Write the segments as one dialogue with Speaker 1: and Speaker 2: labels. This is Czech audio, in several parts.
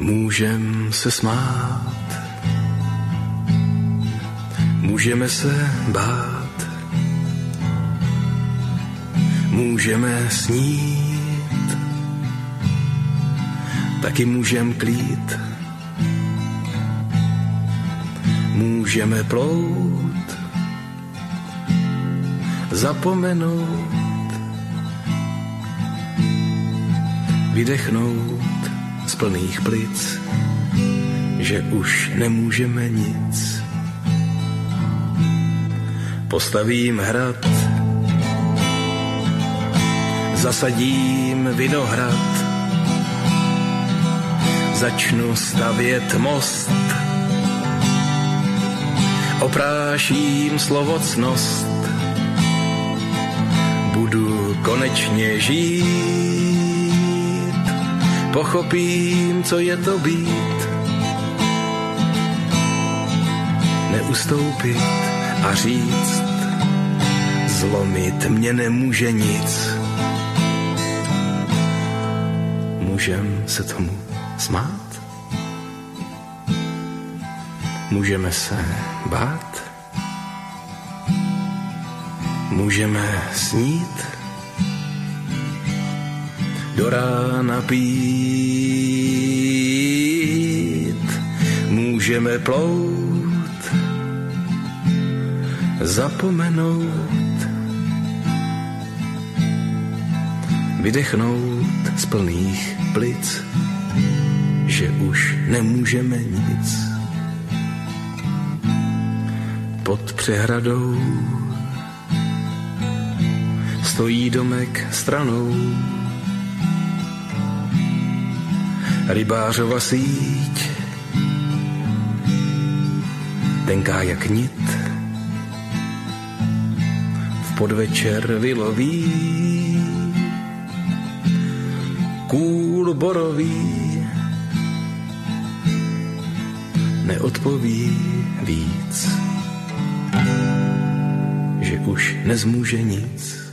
Speaker 1: Můžem se smát, můžeme se bát, můžeme snít, taky můžem klít, můžeme plout, zapomenout, vydechnout z plných plic, že už nemůžeme nic. Postavím hrad, zasadím vinohrad, začnu stavět most, opráším slovocnost, budu konečně žít, pochopím, co je to být, neustoupit a říct, zlomit mě nemůže nic. Můžem se tomu smát? Můžeme se bát? Můžeme snít? Do rána pít? Můžeme plout? Zapomenout? Vydechnout z plných plic, že už nemůžeme nic. Pod přehradou stojí domek stranou, rybářova síť, tenká jak nit, v podvečer vyloví kůl borový, neodpoví víc, že už nezmůže nic.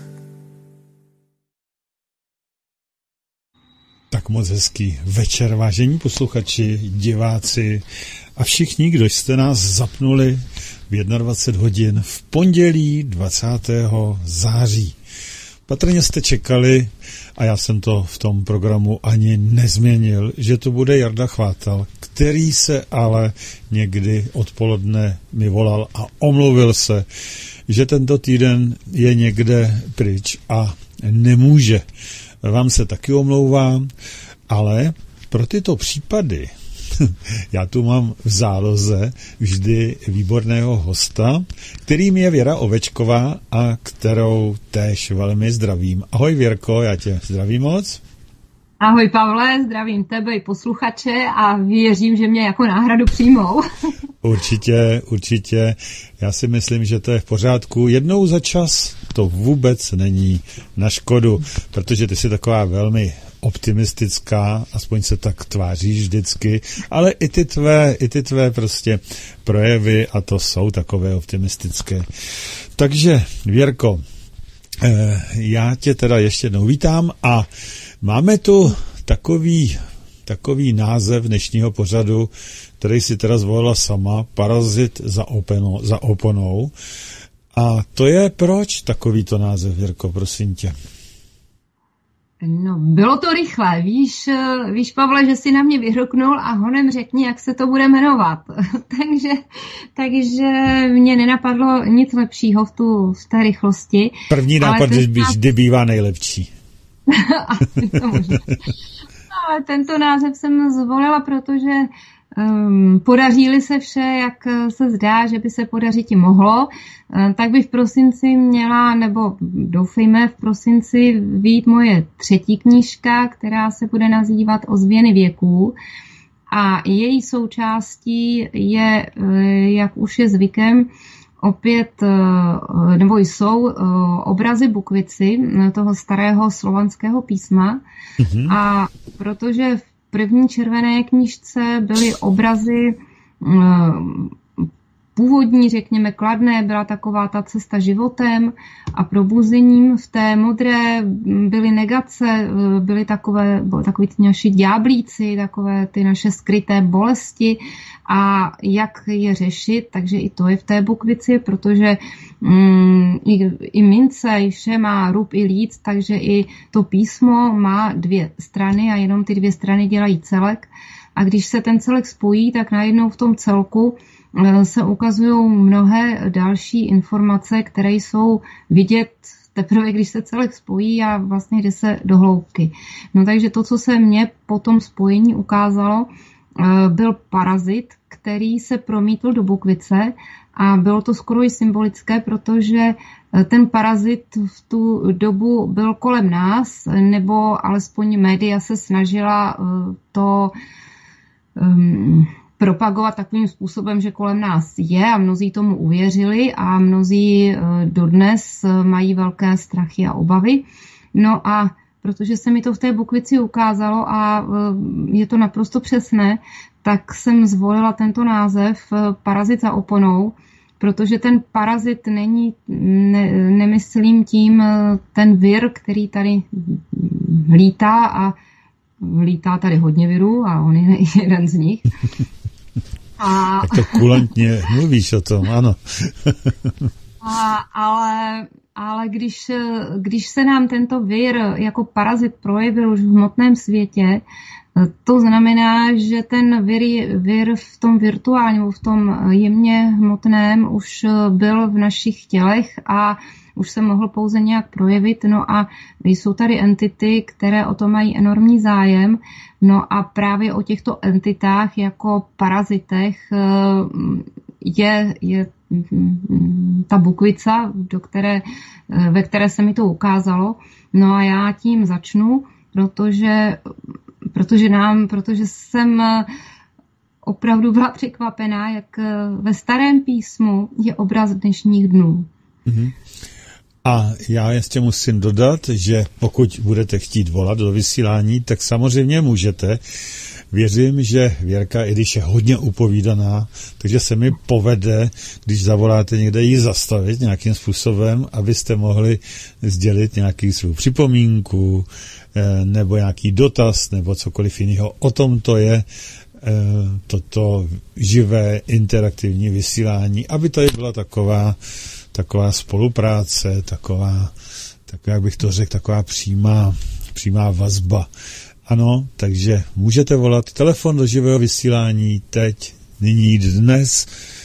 Speaker 2: Tak moc hezký večer, vážení posluchači, diváci a všichni, kdo jste nás zapnuli v 21 hodin v pondělí 20. září. Patrně jste čekali, a já jsem to v tom programu ani nezměnil, že to bude Jarda Chvátal, který se ale někdy odpoledne mi volal a omluvil se, že tento týden je někde pryč a nemůže. Vám se taky omlouvám, ale pro tyto případy já tu mám v záloze vždy výborného hosta, kterým je Věra Ovečková a kterou též velmi zdravím. Ahoj Věrko, já tě zdravím moc.
Speaker 3: Ahoj Pavle, zdravím tebe i posluchače a věřím, že mě jako náhradu přijmou.
Speaker 2: Určitě. Já si myslím, že to je v pořádku. Jednou za čas to vůbec není na škodu, protože ty jsi taková velmi optimistická, aspoň se tak tváříš vždycky, ale i ty tvé prostě projevy a to jsou takové optimistické. Takže Věrko, já tě teda ještě jednou vítám a máme tu takový název dnešního pořadu, který si teda zvolila sama, Parazit za oponou. A to je proč takovýto název, Věrko, prosím tě?
Speaker 3: No, bylo to rychlé, víš Pavle, že si na mě vyhroknul a honem řekni, jak se to bude jmenovat. takže mě nenapadlo nic lepšího v té rychlosti.
Speaker 2: První nápad vždy bývá nejlepší.
Speaker 3: Asi to možná. Ale tento název jsem zvolila, protože podaří-li se vše, jak se zdá, že by se podařit mohlo, tak by v prosinci měla, nebo doufejme v prosinci, vyjít moje 3. knížka, která se bude nazývat Ozvěny věků. A její součástí je, jak už je zvykem, opět, nebo jsou obrazy bukvici, toho starého slovanského písma. Mm-hmm. A protože v první červené knížce byly obrazy původní, řekněme, kladné, byla taková ta cesta životem a probuzením. V té modré byly negace, byly takový ty naši ďáblíci, takové ty naše skryté bolesti a jak je řešit, takže i to je v té bukvici, protože i mince, i vše má rub i líc, takže i to písmo má 2 strany a jenom ty 2 strany dělají celek. A když se ten celek spojí, tak najednou v tom celku se ukazují mnohé další informace, které jsou vidět teprve, když se celek spojí a vlastně jde se do hloubky. No takže to, co se mně po tom spojení ukázalo, byl parazit, který se promítl do bukvice a bylo to skoro i symbolické, protože ten parazit v tu dobu byl kolem nás, nebo alespoň média se snažila to propagovat takovým způsobem, že kolem nás je a mnozí tomu uvěřili a mnozí dodnes mají velké strachy a obavy. No a protože se mi to v té bukvici ukázalo a je to naprosto přesné, tak jsem zvolila tento název Parazit za oponou, protože ten parazit nemyslím tím ten vir, který tady lítá a lítá tady hodně virů a on je jeden z nich.
Speaker 2: Tak to kulantně mluvíš o tom, ano.
Speaker 3: Ale když se nám tento vir jako parazit projevil už v hmotném světě, to znamená, že ten vir v tom virtuálním, v tom jemně hmotném už byl v našich tělech a už se mohl pouze nějak projevit. No a jsou tady entity, které o to mají enormní zájem. No a právě o těchto entitách jako parazitech je ta bukvica, ve které se mi to ukázalo. No a já tím začnu, protože jsem opravdu byla překvapená, jak ve Starém písmu je obraz dnešních dnů.
Speaker 2: Mm-hmm. A já ještě musím dodat, že pokud budete chtít volat do vysílání, tak samozřejmě můžete. Věřím, že Věrka, i když je hodně upovídaná, takže se mi povede, když zavoláte někde, ji zastavit nějakým způsobem, abyste mohli sdělit nějaký svou připomínku nebo nějaký dotaz nebo cokoliv jiného. O tom to je toto živé interaktivní vysílání, aby tady byla taková spolupráce, taková, jak bych to řekl, taková přímá vazba. Ano, takže můžete volat. Telefon do živého vysílání teď, nyní dnes,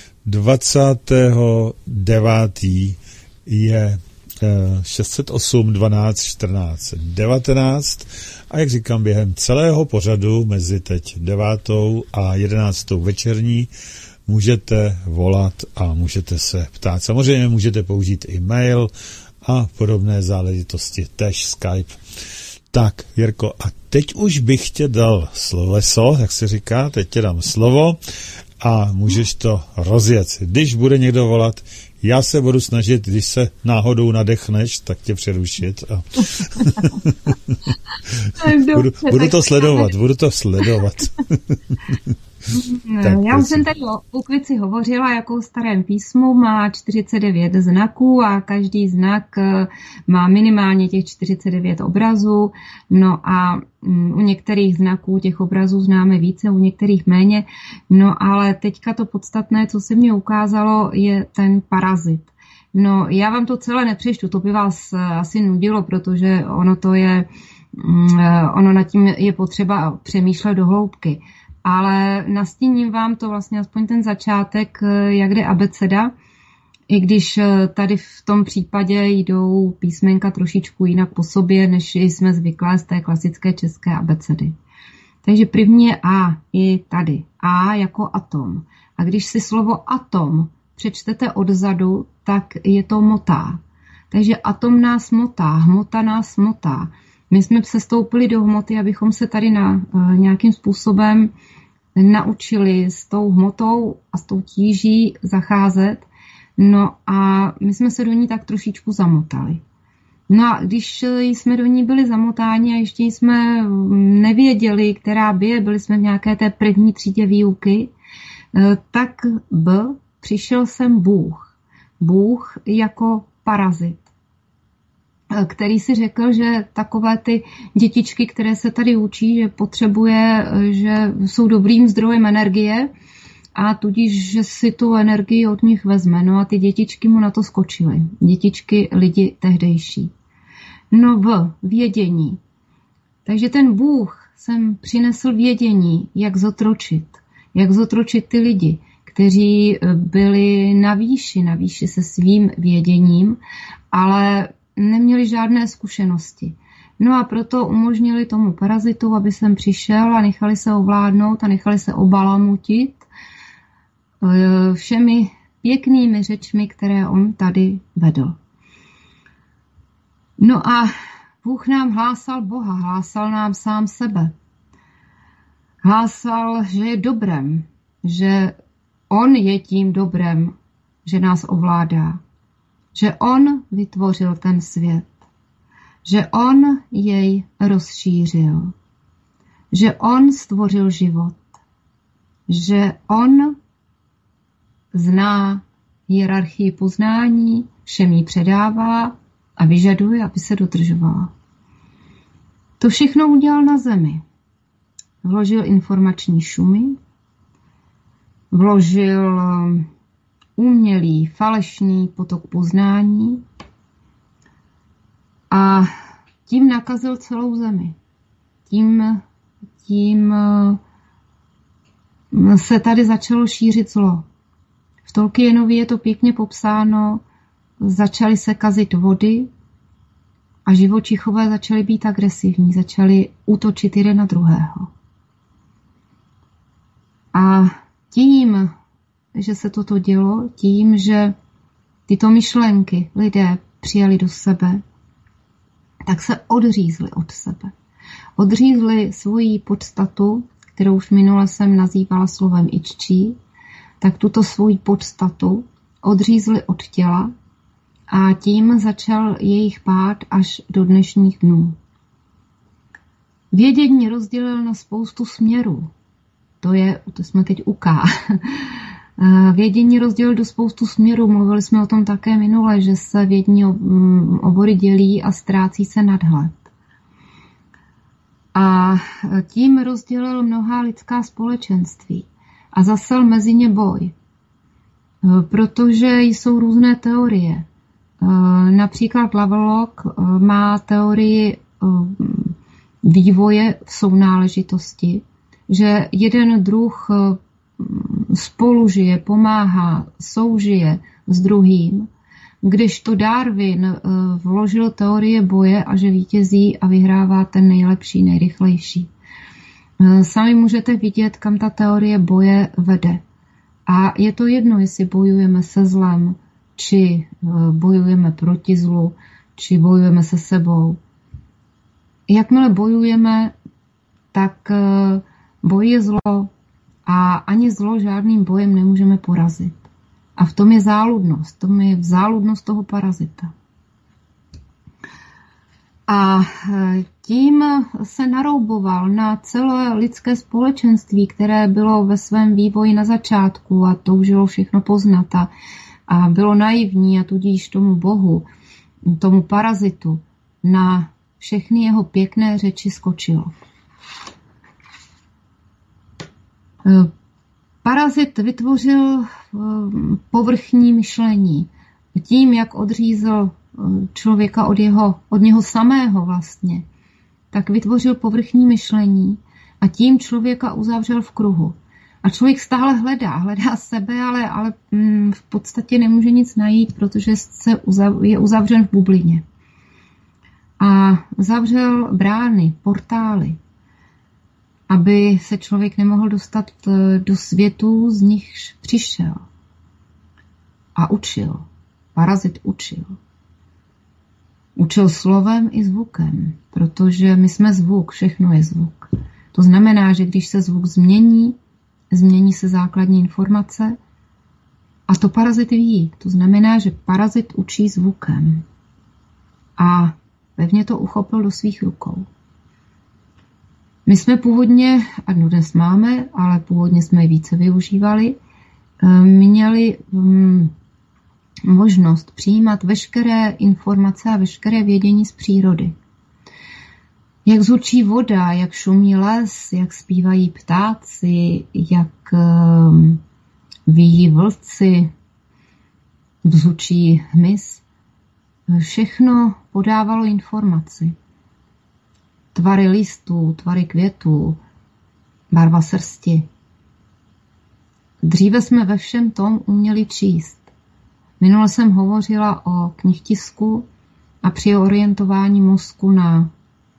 Speaker 2: 29. je 608 12 14 19 a jak říkám, během celého pořadu mezi teď 9. a 11. večerní můžete volat a můžete se ptát. Samozřejmě můžete použít i mail a podobné záležitosti, též Skype. Tak, Věrko, a teď už bych tě dal sloveso, jak se říká, teď tě dám slovo a můžeš to rozjet. Když bude někdo volat, já se budu snažit, když se náhodou nadechneš, tak tě přerušit. A budu to sledovat.
Speaker 3: Já už jsem tady o bukvici hovořila, jako v Starém písmu má 49 znaků a každý znak má minimálně těch 49 obrazů. No a u některých znaků těch obrazů známe více, u některých méně. No ale teďka to podstatné, co se mně ukázalo, je ten parazit. No já vám to celé nepřečtu, to by vás asi nudilo, protože ono nad tím je potřeba přemýšlet do hloubky. Ale nastíním vám to vlastně aspoň ten začátek, jak jde abeceda, i když tady v tom případě jdou písmenka trošičku jinak po sobě, než jsme zvyklé z té klasické české abecedy. Takže první je A, i tady. A jako atom. A když si slovo atom přečtete odzadu, tak je to motá. Takže atom nás motá, hmota nás motá. My jsme sestoupili do hmoty, abychom se tady nějakým způsobem naučili s tou hmotou a s tou tíží zacházet. No a my jsme se do ní tak trošičku zamotali. No a když jsme do ní byli zamotáni a ještě jsme nevěděli, která byli jsme v nějaké té první třídě výuky, tak B přišel sem Bůh. Bůh jako parazit, který si řekl, že takové ty dětičky, které se tady učí, že potřebuje, že jsou dobrým zdrojem energie a tudíž, že si tu energii od nich vezme. No a ty dětičky mu na to skočily. Dětičky lidi tehdejší. No v vědění. Takže ten Bůh sem přinesl vědění, jak zotročit ty lidi, kteří byli na výši se svým věděním, ale neměli žádné zkušenosti. No a proto umožnili tomu parazitu, aby sem přišel a nechali se ovládnout a nechali se obalamutit všemi pěknými řečmi, které on tady vedl. No a Bůh nám hlásal Boha, hlásal nám sám sebe. Hlásal, že je dobrem, že on je tím dobrem, že nás ovládá. Že on vytvořil ten svět. Že on jej rozšířil. Že on stvořil život. Že on zná hierarchii poznání, všem jí předává a vyžaduje, aby se dodržovala. To všechno udělal na zemi. Vložil informační šumy, vložil umělý, falešný potok poznání a tím nakazil celou zemi. Tím se tady začalo šířit zlo. V Tolkienovi je to pěkně popsáno, začaly se kazit vody a živočichové začaly být agresivní, začaly útočit jeden na druhého. A tím, že se toto dělo, tím, že tyto myšlenky lidé přijali do sebe, tak se odřízli od sebe. Odřízli svoji podstatu, kterou už minule jsem nazývala slovem iččí, tak tuto svoji podstatu odřízli od těla a tím začal jejich pád až do dnešních dnů. Vědění rozdělil na spoustu směrů. To jsme teď u K. Vědění rozdělil do spoustu směrů. Mluvili jsme o tom také minule, že se vědní obory dělí a ztrácí se nadhled. A tím rozdělil mnohá lidská společenství a zasel mezi ně boj. Protože jsou různé teorie. Například Lovelock má teorii vývoje v sounáležitosti, že jeden druh spolužije, pomáhá, soužije s druhým, kdežto Darwin vložil teorie boje a že vítězí a vyhrává ten nejlepší, nejrychlejší. Sami můžete vidět, kam ta teorie boje vede. A je to jedno, jestli bojujeme se zlem, či bojujeme proti zlu, či bojujeme se sebou. Jakmile bojujeme, tak boj je zlo a ani zlo žádným bojem nemůžeme porazit. A v tom je záludnost, záludnost toho parazita. A tím se narouboval na celé lidské společenství, které bylo ve svém vývoji na začátku a toužilo všechno poznat a bylo naivní a tudíž tomu bohu, tomu parazitu na všechny jeho pěkné řeči skočilo. Parazit vytvořil povrchní myšlení. Tím, jak odřízl člověka od něho samého vlastně, tak vytvořil povrchní myšlení a tím člověka uzavřel v kruhu. A člověk stále hledá sebe, ale v podstatě nemůže nic najít, protože je uzavřen v bublině. A zavřel brány, portály, aby se člověk nemohl dostat do světů, z nichž přišel. A učil. Parazit učil. Učil slovem i zvukem, protože my jsme zvuk, všechno je zvuk. To znamená, že když se zvuk změní, změní se základní informace a to parazit ví. To znamená, že parazit učí zvukem. A pevně to uchopil do svých rukou. My jsme původně, a dnes máme, ale původně jsme je více využívali, měli možnost přijímat veškeré informace a veškeré vědění z přírody. Jak zvučí voda, jak šumí les, jak zpívají ptáci, jak vyjí vlci, bzučí hmyz. Všechno podávalo informaci. Tvary listů, tvary květů, barva srsti. Dříve jsme ve všem tom uměli číst. Minule jsem hovořila o knihtisku a při orientování mozku na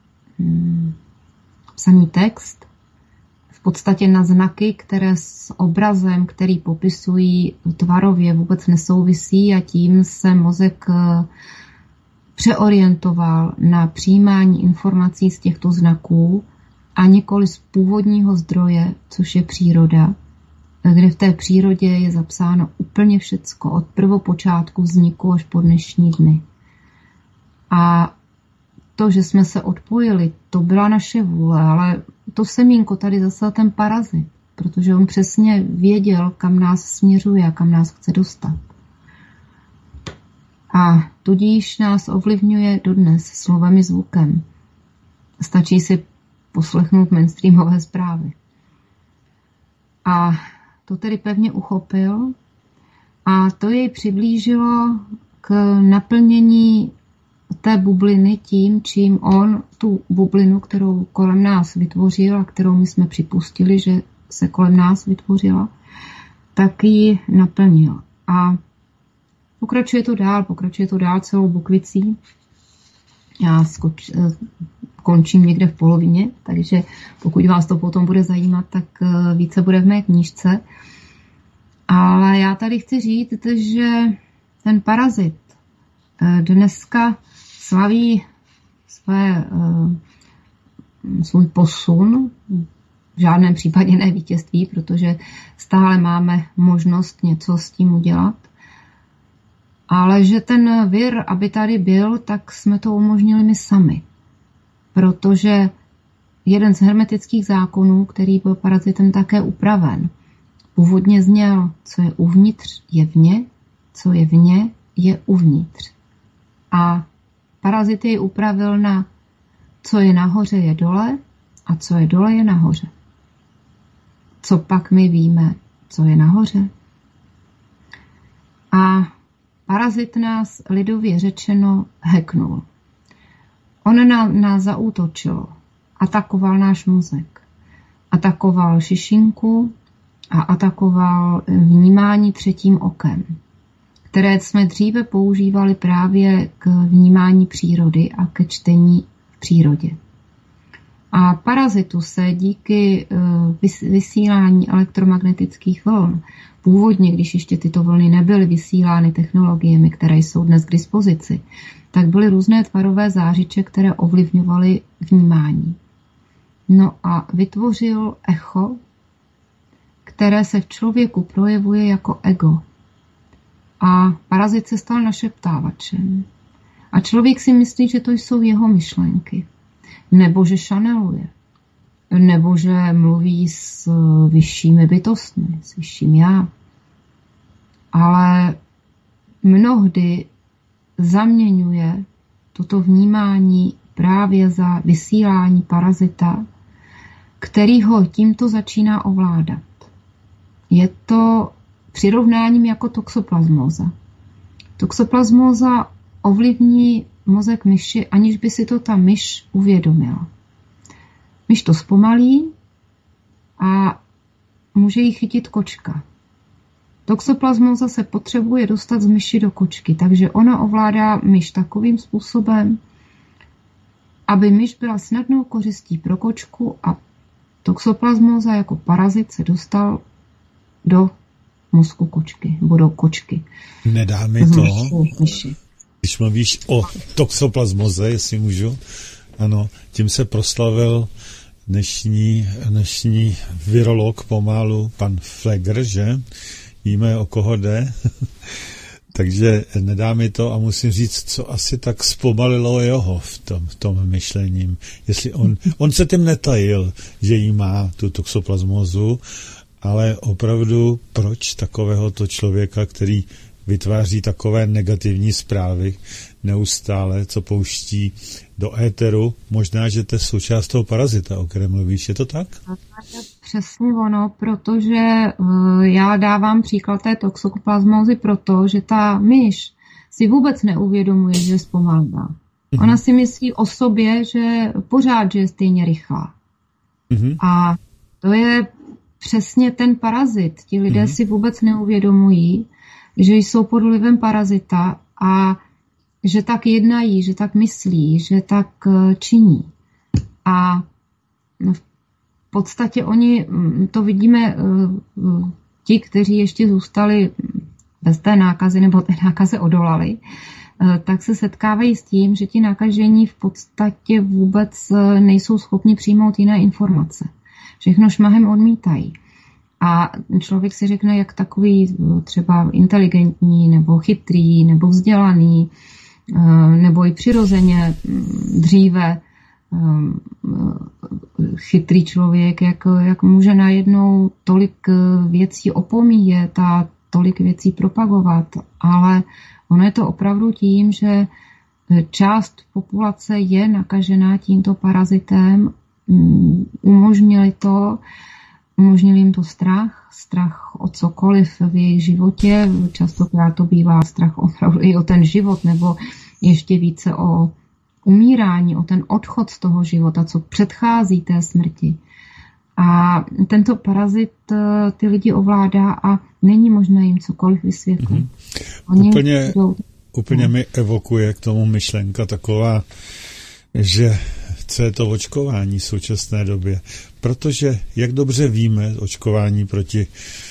Speaker 3: psaný text, v podstatě na znaky, které s obrazem, který popisují tvarově, vůbec nesouvisí, a tím se mozek přeorientoval na přijímání informací z těchto znaků a nikoli z původního zdroje, což je příroda, kde v té přírodě je zapsáno úplně všecko od prvopočátku vzniku až po dnešní dny. A to, že jsme se odpojili, to byla naše vůle, ale to semínko tady zasel ten parazit, protože on přesně věděl, kam nás směřuje a kam nás chce dostat. A tudíž nás ovlivňuje dodnes slovem i zvukem. Stačí si poslechnout mainstreamové zprávy. A to tedy pevně uchopil a to jej přiblížilo k naplnění té bubliny tím, čím on tu bublinu, kterou kolem nás vytvořil a kterou my jsme připustili, že se kolem nás vytvořila, tak ji naplnil. A pokračuje to dál celou bukvicí. Já končím někde v polovině, takže pokud vás to potom bude zajímat, tak více bude v mé knížce. Ale já tady chci říct, že ten parazit dneska slaví svůj posun, v žádném případě ne vítězství, protože stále máme možnost něco s tím udělat. Ale že ten vir, aby tady byl, tak jsme to umožnili my sami. Protože jeden z hermetických zákonů, který byl parazitem také upraven, původně zněl, co je uvnitř, je vně, co je vně, je uvnitř. A parazit jej upravil na co je nahoře, je dole a co je dole, je nahoře. Co pak my víme, co je nahoře? A parazit nás lidově řečeno hacknul. On nás zaútočil, atakoval náš mozek, atakoval šišinku a atakoval vnímání třetím okem, které jsme dříve používali právě k vnímání přírody a ke čtení v přírodě. A parazitu se díky vysílání elektromagnetických vln, původně, když ještě tyto vlny nebyly vysílány technologiemi, které jsou dnes k dispozici, tak byly různé tvarové zářiče, které ovlivňovaly vnímání. No a vytvořil echo, které se v člověku projevuje jako ego. A parazit se stal našeptávačem. A člověk si myslí, že to jsou jeho myšlenky. Nebo že šaneluje. Nebo že mluví s vyššími bytostmi, s vyšším já. Ale mnohdy zaměňuje toto vnímání právě za vysílání parazita, který ho tímto začíná ovládat. Je to přirovnáním jako toxoplasmóza. Toxoplasmóza ovlivní mozek myši, aniž by si to ta myš uvědomila. Myš to zpomalí a může jí chytit kočka. Toxoplasmóza se potřebuje dostat z myši do kočky, takže ona ovládá myš takovým způsobem, aby myš byla snadnou kořistí pro kočku a toxoplasmóza jako parazit se dostal do mozku kočky, nebo do kočky.
Speaker 2: Nedá mi to, když mluvíš o toxoplasmoze, jestli můžu, ano, tím se proslavil dnešní virolog pomalu, pan Flegr, že? Víme, o koho jde. Takže nedá mi to a musím říct, co asi tak zpomalilo jeho v tom myšlením. Jestli on se tím netajil, že jí má tu toxoplasmózu ale opravdu proč takovéhoto člověka, který vytváří takové negativní zprávy neustále, co pouští do éteru, možná, že to je součást toho parazita, o kterém mluvíš, je to tak?
Speaker 3: Přesně ono, protože já dávám příklad té toxoplazmózy proto, že ta myš si vůbec neuvědomuje, že je zpomalná. Ona si myslí o sobě, že pořád, že je stejně rychlá. A to je přesně ten parazit. Ti lidé si vůbec neuvědomují, že jsou pod vlivem parazita a že tak jednají, že tak myslí, že tak činí. A v podstatě oni, to vidíme, ti, kteří ještě zůstali bez té nákazy nebo té nákaze odolali, tak se setkávají s tím, že ti nakažení v podstatě vůbec nejsou schopni přijmout jiné informace. Všechno šmahem odmítají. A člověk si řekne, jak takový třeba inteligentní, nebo chytrý, nebo vzdělaný, nebo i přirozeně dříve chytrý člověk, jak může najednou tolik věcí opomíjet a tolik věcí propagovat. Ale ono je to opravdu tím, že část populace je nakažená tímto parazitem, umožnili jim to strach o cokoliv v jejich životě, častokrát to bývá strach opravdu i o ten život, nebo ještě více o umírání, o ten odchod z toho života, co předchází té smrti. A tento parazit ty lidi ovládá a není možné jim cokoliv vysvětlit.
Speaker 2: Úplně mi evokuje k tomu myšlenka taková, že co je to očkování v současné době. Protože, jak dobře víme, očkování proti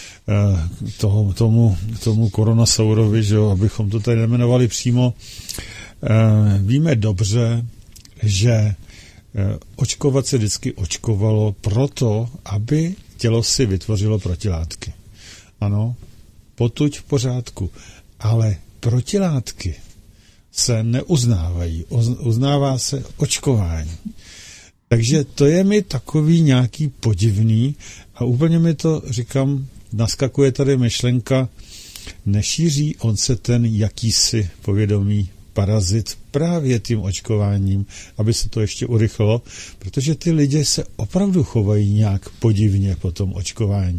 Speaker 2: tomu koronasaurovi, že jo, abychom to tady nejmenovali přímo, víme dobře, že očkovat se vždycky očkovalo proto, aby tělo si vytvořilo protilátky. Ano, potuď v pořádku, ale protilátky se neuznávají. Uznává se očkování. Takže to je mi takový nějaký podivný a úplně mi to, říkám, naskakuje tady myšlenka, nešíří on se ten jakýsi povědomý parazit právě tím očkováním, aby se to ještě urychlilo, protože ty lidi se opravdu chovají nějak podivně po tom očkování.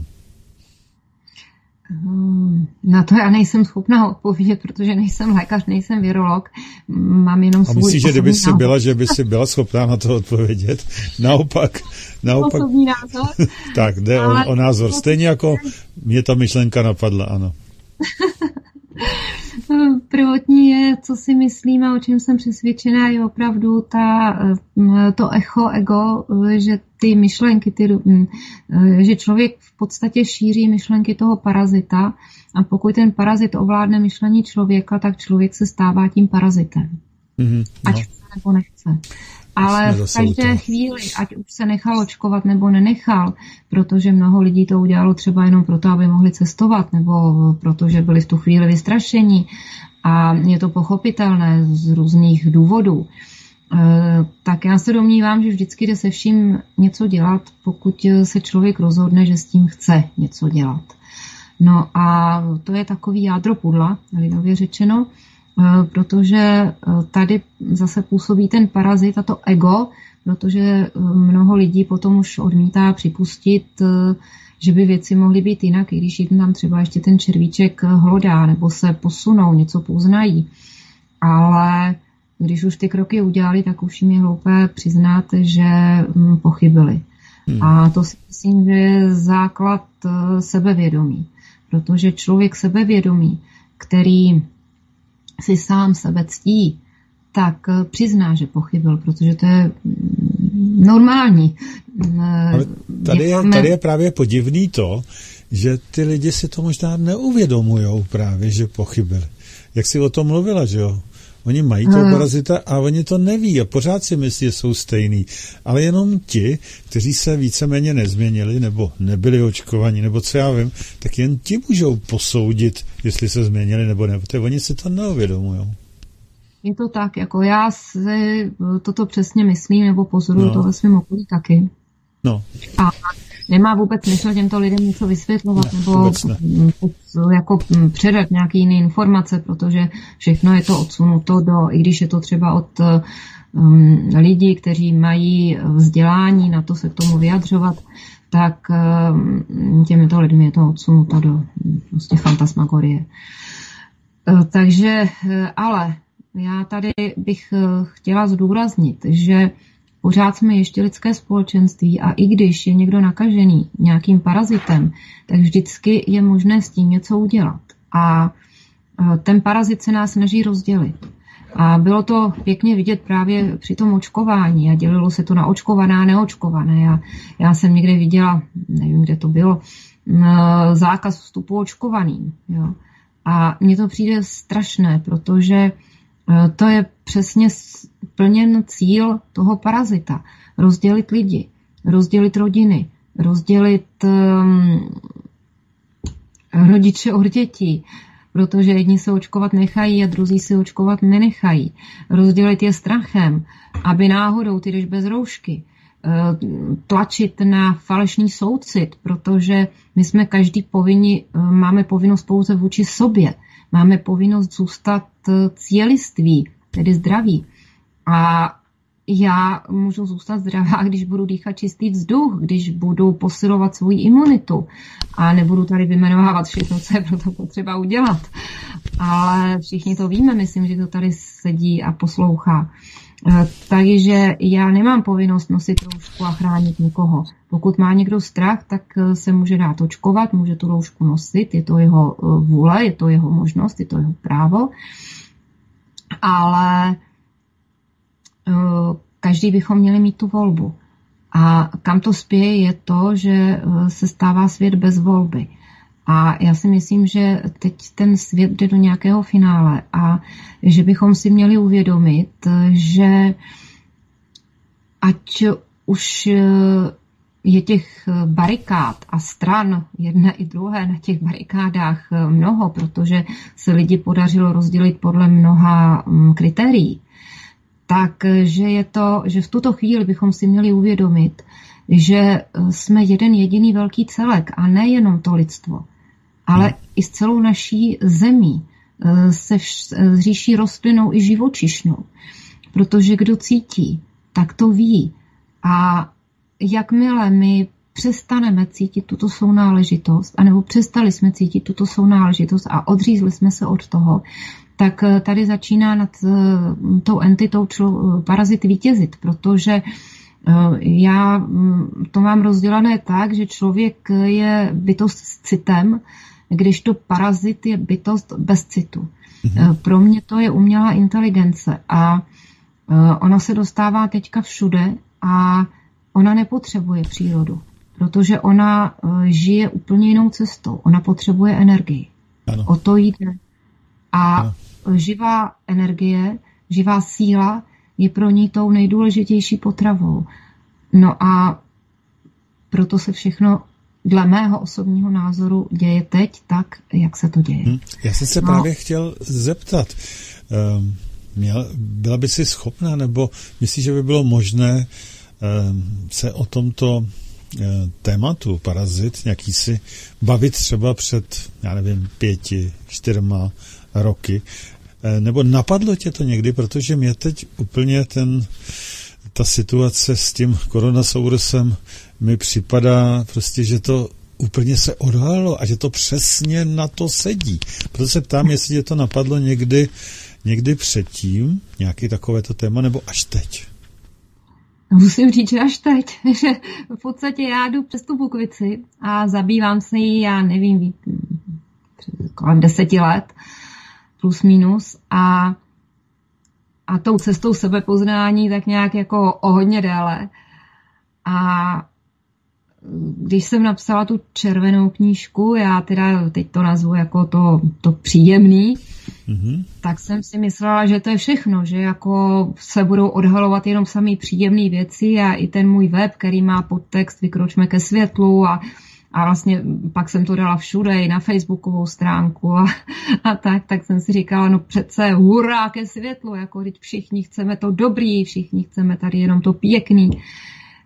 Speaker 3: Na to já nejsem schopná odpovědět, protože nejsem lékař, nejsem virolog, mám jenom svůj.
Speaker 2: A myslíš, že kdyby jsi byla, že by si byla schopná na to odpovědět? Naopak.
Speaker 3: Osobní názor.
Speaker 2: Tak, jde o názor. Stejně jako mě ta myšlenka napadla, ano.
Speaker 3: Prvotní je, co si myslím a o čem jsem přesvědčená, je opravdu to ego, že ty myšlenky, že člověk v podstatě šíří myšlenky toho parazita a pokud ten parazit ovládne myšlení člověka, tak člověk se stává tím parazitem. Ať chce nebo nechce. Ale v každé chvíli, ať už se nechal očkovat nebo nenechal, protože mnoho lidí to udělalo třeba jenom proto, aby mohli cestovat, nebo protože byli v tu chvíli vystrašení a je to pochopitelné z různých důvodů, tak já se domnívám, že vždycky jde se vším něco dělat, pokud se člověk rozhodne, že s tím chce něco dělat. No a to je takový jádro pudla, lidově řečeno, protože tady zase působí ten parazit a to ego, protože mnoho lidí potom už odmítá připustit, že by věci mohly být jinak, i když jim tam třeba ještě ten červíček hlodá, nebo se posunou, něco poznají. Ale když už ty kroky udělali, tak už jim je hloupé přiznat, že pochybili. A to si myslím, že je základ sebevědomí. Protože člověk sebevědomý, který si sám sebe ctí, tak přizná, že pochybil, protože to je normální.
Speaker 2: Ale tady je právě podivný to, že ty lidi si to možná neuvědomujou právě, že pochybili. Jak jsi o tom mluvila, že jo? Oni mají toho parazita a oni to neví a pořád si myslí, že jsou stejný. Ale jenom ti, kteří se víceméně nezměnili nebo nebyli očkovaní, nebo co já vím, tak jen ti můžou posoudit, jestli se změnili nebo ne, protože oni si to neuvědomujou.
Speaker 3: Je to tak, jako já si toto přesně myslím, nebo pozoruju to ve svém okolí taky.
Speaker 2: No.
Speaker 3: A nemá vůbec smysl těmto lidem něco vysvětlovat nebo jako předat nějaké jiné informace, protože všechno je to odsunuto i když je to třeba od lidí, kteří mají vzdělání na to se k tomu vyjadřovat, tak těmito lidmi je to odsunuto do prostě fantasmagorie. Takže, ale já tady bych chtěla zdůraznit, že pořád jsme ještě lidské společenství a i když je někdo nakažený nějakým parazitem, tak vždycky je možné s tím něco udělat. A ten parazit se nás snaží rozdělit. A bylo to pěkně vidět právě při tom očkování a dělilo se to na očkované a neočkované. Já jsem někde viděla, nevím, kde to bylo, zákaz vstupu očkovaným. Jo. A mně to přijde strašné, protože to je přesně plněn cíl toho parazita. Rozdělit lidi, rozdělit rodiny, rozdělit rodiče od dětí, protože jedni se očkovat nechají a druzí se očkovat nenechají. Rozdělit je strachem, aby náhodou ty jdeš bez roušky. Tlačit na falešný soucit, protože my jsme každý máme povinnost pouze vůči sobě. Máme povinnost zůstat cěliství, tedy zdraví. A já můžu zůstat zdravá, když budu dýchat čistý vzduch, když budu posilovat svou imunitu a nebudu tady vyjmenovávat všechno, co je pro to potřeba udělat. Ale všichni to víme, myslím, že to tady sedí a poslouchá. Takže já nemám povinnost nosit roušku a chránit nikoho. Pokud má někdo strach, tak se může dát očkovat, může tu roušku nosit, je to jeho vůle, je to jeho možnost, je to jeho právo. Ale každý bychom měli mít tu volbu. A kam to spěje je to, že se stává svět bez volby. A já si myslím, že teď ten svět jde do nějakého finále a že bychom si měli uvědomit, že ať už je těch barikád a stran jedné i druhé na těch barikádách mnoho, protože se lidi podařilo rozdělit podle mnoha kritérií, takže že v tuto chvíli bychom si měli uvědomit, že jsme jeden jediný velký celek a nejenom to lidstvo, ale i s celou naší zemí se říší rostlinou i živočišnou. Protože kdo cítí, tak to ví. A jakmile my přestaneme cítit tuto sounáležitost, anebo přestali jsme cítit tuto sounáležitost a odřízli jsme se od toho, tak tady začíná nad tou entitou parazit vítězit, protože já to mám rozdělené tak, že člověk je bytost s citem, když to parazit je bytost bez citu. Pro mě to je umělá inteligence a ona se dostává teďka všude a ona nepotřebuje přírodu, protože ona žije úplně jinou cestou. Ona potřebuje energii. Ano. O to jde. A živá energie, živá síla je pro ní tou nejdůležitější potravou. No a proto se všechno dle mého osobního názoru děje teď tak, jak se to děje.
Speaker 2: Já jsem se právě chtěl zeptat, byla by si schopná, nebo myslíš, že by bylo možné se o tomto tématu parazit nějaký si bavit třeba před, 5-4 roky, nebo napadlo tě to někdy, protože mě teď úplně ta situace s tím koronavirusem mi připadá prostě, že to úplně se odhalilo a že to přesně na to sedí. Proto se ptám, jestli tě to napadlo někdy předtím, nějaký takovéto téma, nebo až teď?
Speaker 3: Musím říct, že až teď, že v podstatě já jdu přes tu Bukvici a zabývám se jí, já nevím, kolem 10 let, plus minus, a tou cestou sebepoznání tak nějak jako o hodně déle. A když jsem napsala tu červenou knížku, já teda teď to nazvu jako to příjemný, tak jsem si myslela, že to je všechno, že jako se budou odhalovat jenom samý příjemné věci a i ten můj web, který má podtext Vykročme ke světlu a vlastně pak jsem to dala všude, i na facebookovou stránku a tak jsem si říkala, no přece hurá ke světlu, jako teď všichni chceme to dobrý, všichni chceme tady jenom to pěkný.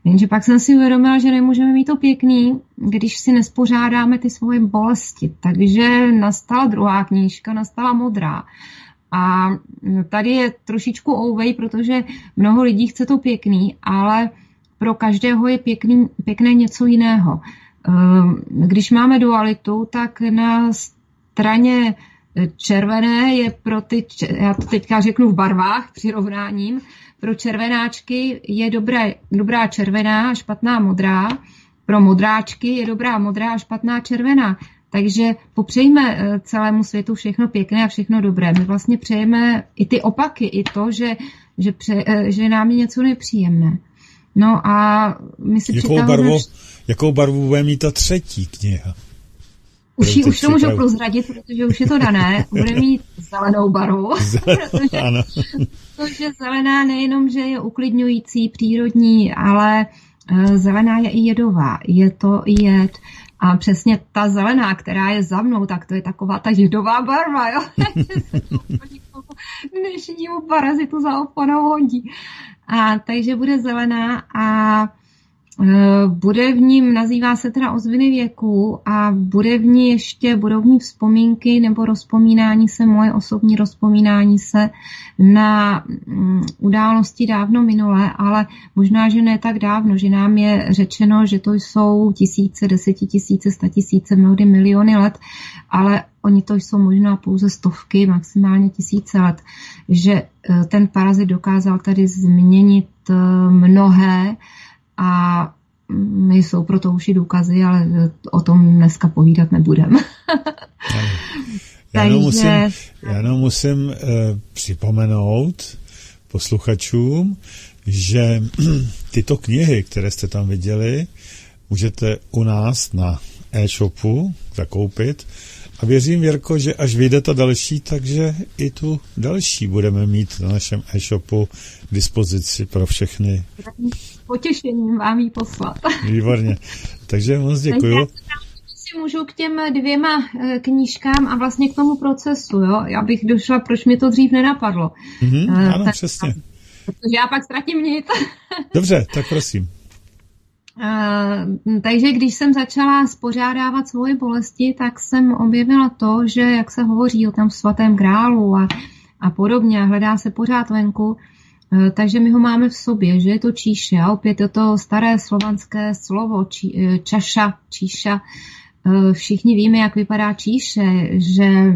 Speaker 3: Jenže pak jsem si uvědomila, že nemůžeme mít to pěkný, když si nespořádáme ty svoje bolesti. Takže nastala druhá knížka, nastala modrá. A tady je trošičku ouvej, protože mnoho lidí chce to pěkný, ale pro každého je pěkné něco jiného. Když máme dualitu, tak na straně červené je pro ty, já to teďka řeknu v barvách přirovnáním, pro červenáčky je dobrá červená a špatná modrá, pro modráčky je dobrá modrá a špatná červená. Takže popřejme celému světu všechno pěkné a všechno dobré. My vlastně přejeme i ty opaky, i to, že nám je něco nepříjemné. No a my si
Speaker 2: jakou barvu bude mít ta třetí kniha?
Speaker 3: Už to můžu prozradit, protože už je to dané. Bude mít zelenou barvu. Protože zelená nejenom, že je uklidňující, přírodní, ale zelená je i jedová. Je to i jed. A přesně ta zelená, která je za mnou, tak to je taková ta jedová barva, jo? Dnešnímu parazitu za oponou hodí. A takže bude zelená a bude v ním, nazývá se teda Ozvěny věků a budou v ní vzpomínky nebo rozpomínání se, moje osobní rozpomínání se na události dávno minulé, ale možná, že ne tak dávno, že nám je řečeno, že to jsou tisíce, 10 000, 100 000, mnohdy miliony let, ale oni to jsou možná pouze stovky, maximálně tisíce let, že ten parazit dokázal tady změnit mnohé a jsou proto už i důkazy, ale o tom dneska povídat nebudeme.
Speaker 2: Já jenom musím připomenout posluchačům, že tyto knihy, které jste tam viděli, můžete u nás na e-shopu zakoupit. A věřím, Věrko, že až vyjde ta další, takže i tu další budeme mít na našem e-shopu k dispozici pro všechny.
Speaker 3: Potěšením vám ji poslat.
Speaker 2: Výborně. Takže moc děkuju.
Speaker 3: Si můžu k těm 2 knížkám a vlastně k tomu procesu, jo? Já bych došla, proč mi to dřív nenapadlo.
Speaker 2: Ano, přesně.
Speaker 3: Protože já pak ztratím nit.
Speaker 2: Dobře, tak prosím.
Speaker 3: Takže když jsem začala spořádávat svoje bolesti, tak jsem objevila to, že jak se hovoří o tom svatém grálu a podobně, hledá se pořád venku, takže my ho máme v sobě, že je to číše. A opět je to staré slovanské slovo, číša. Všichni víme, jak vypadá číše, že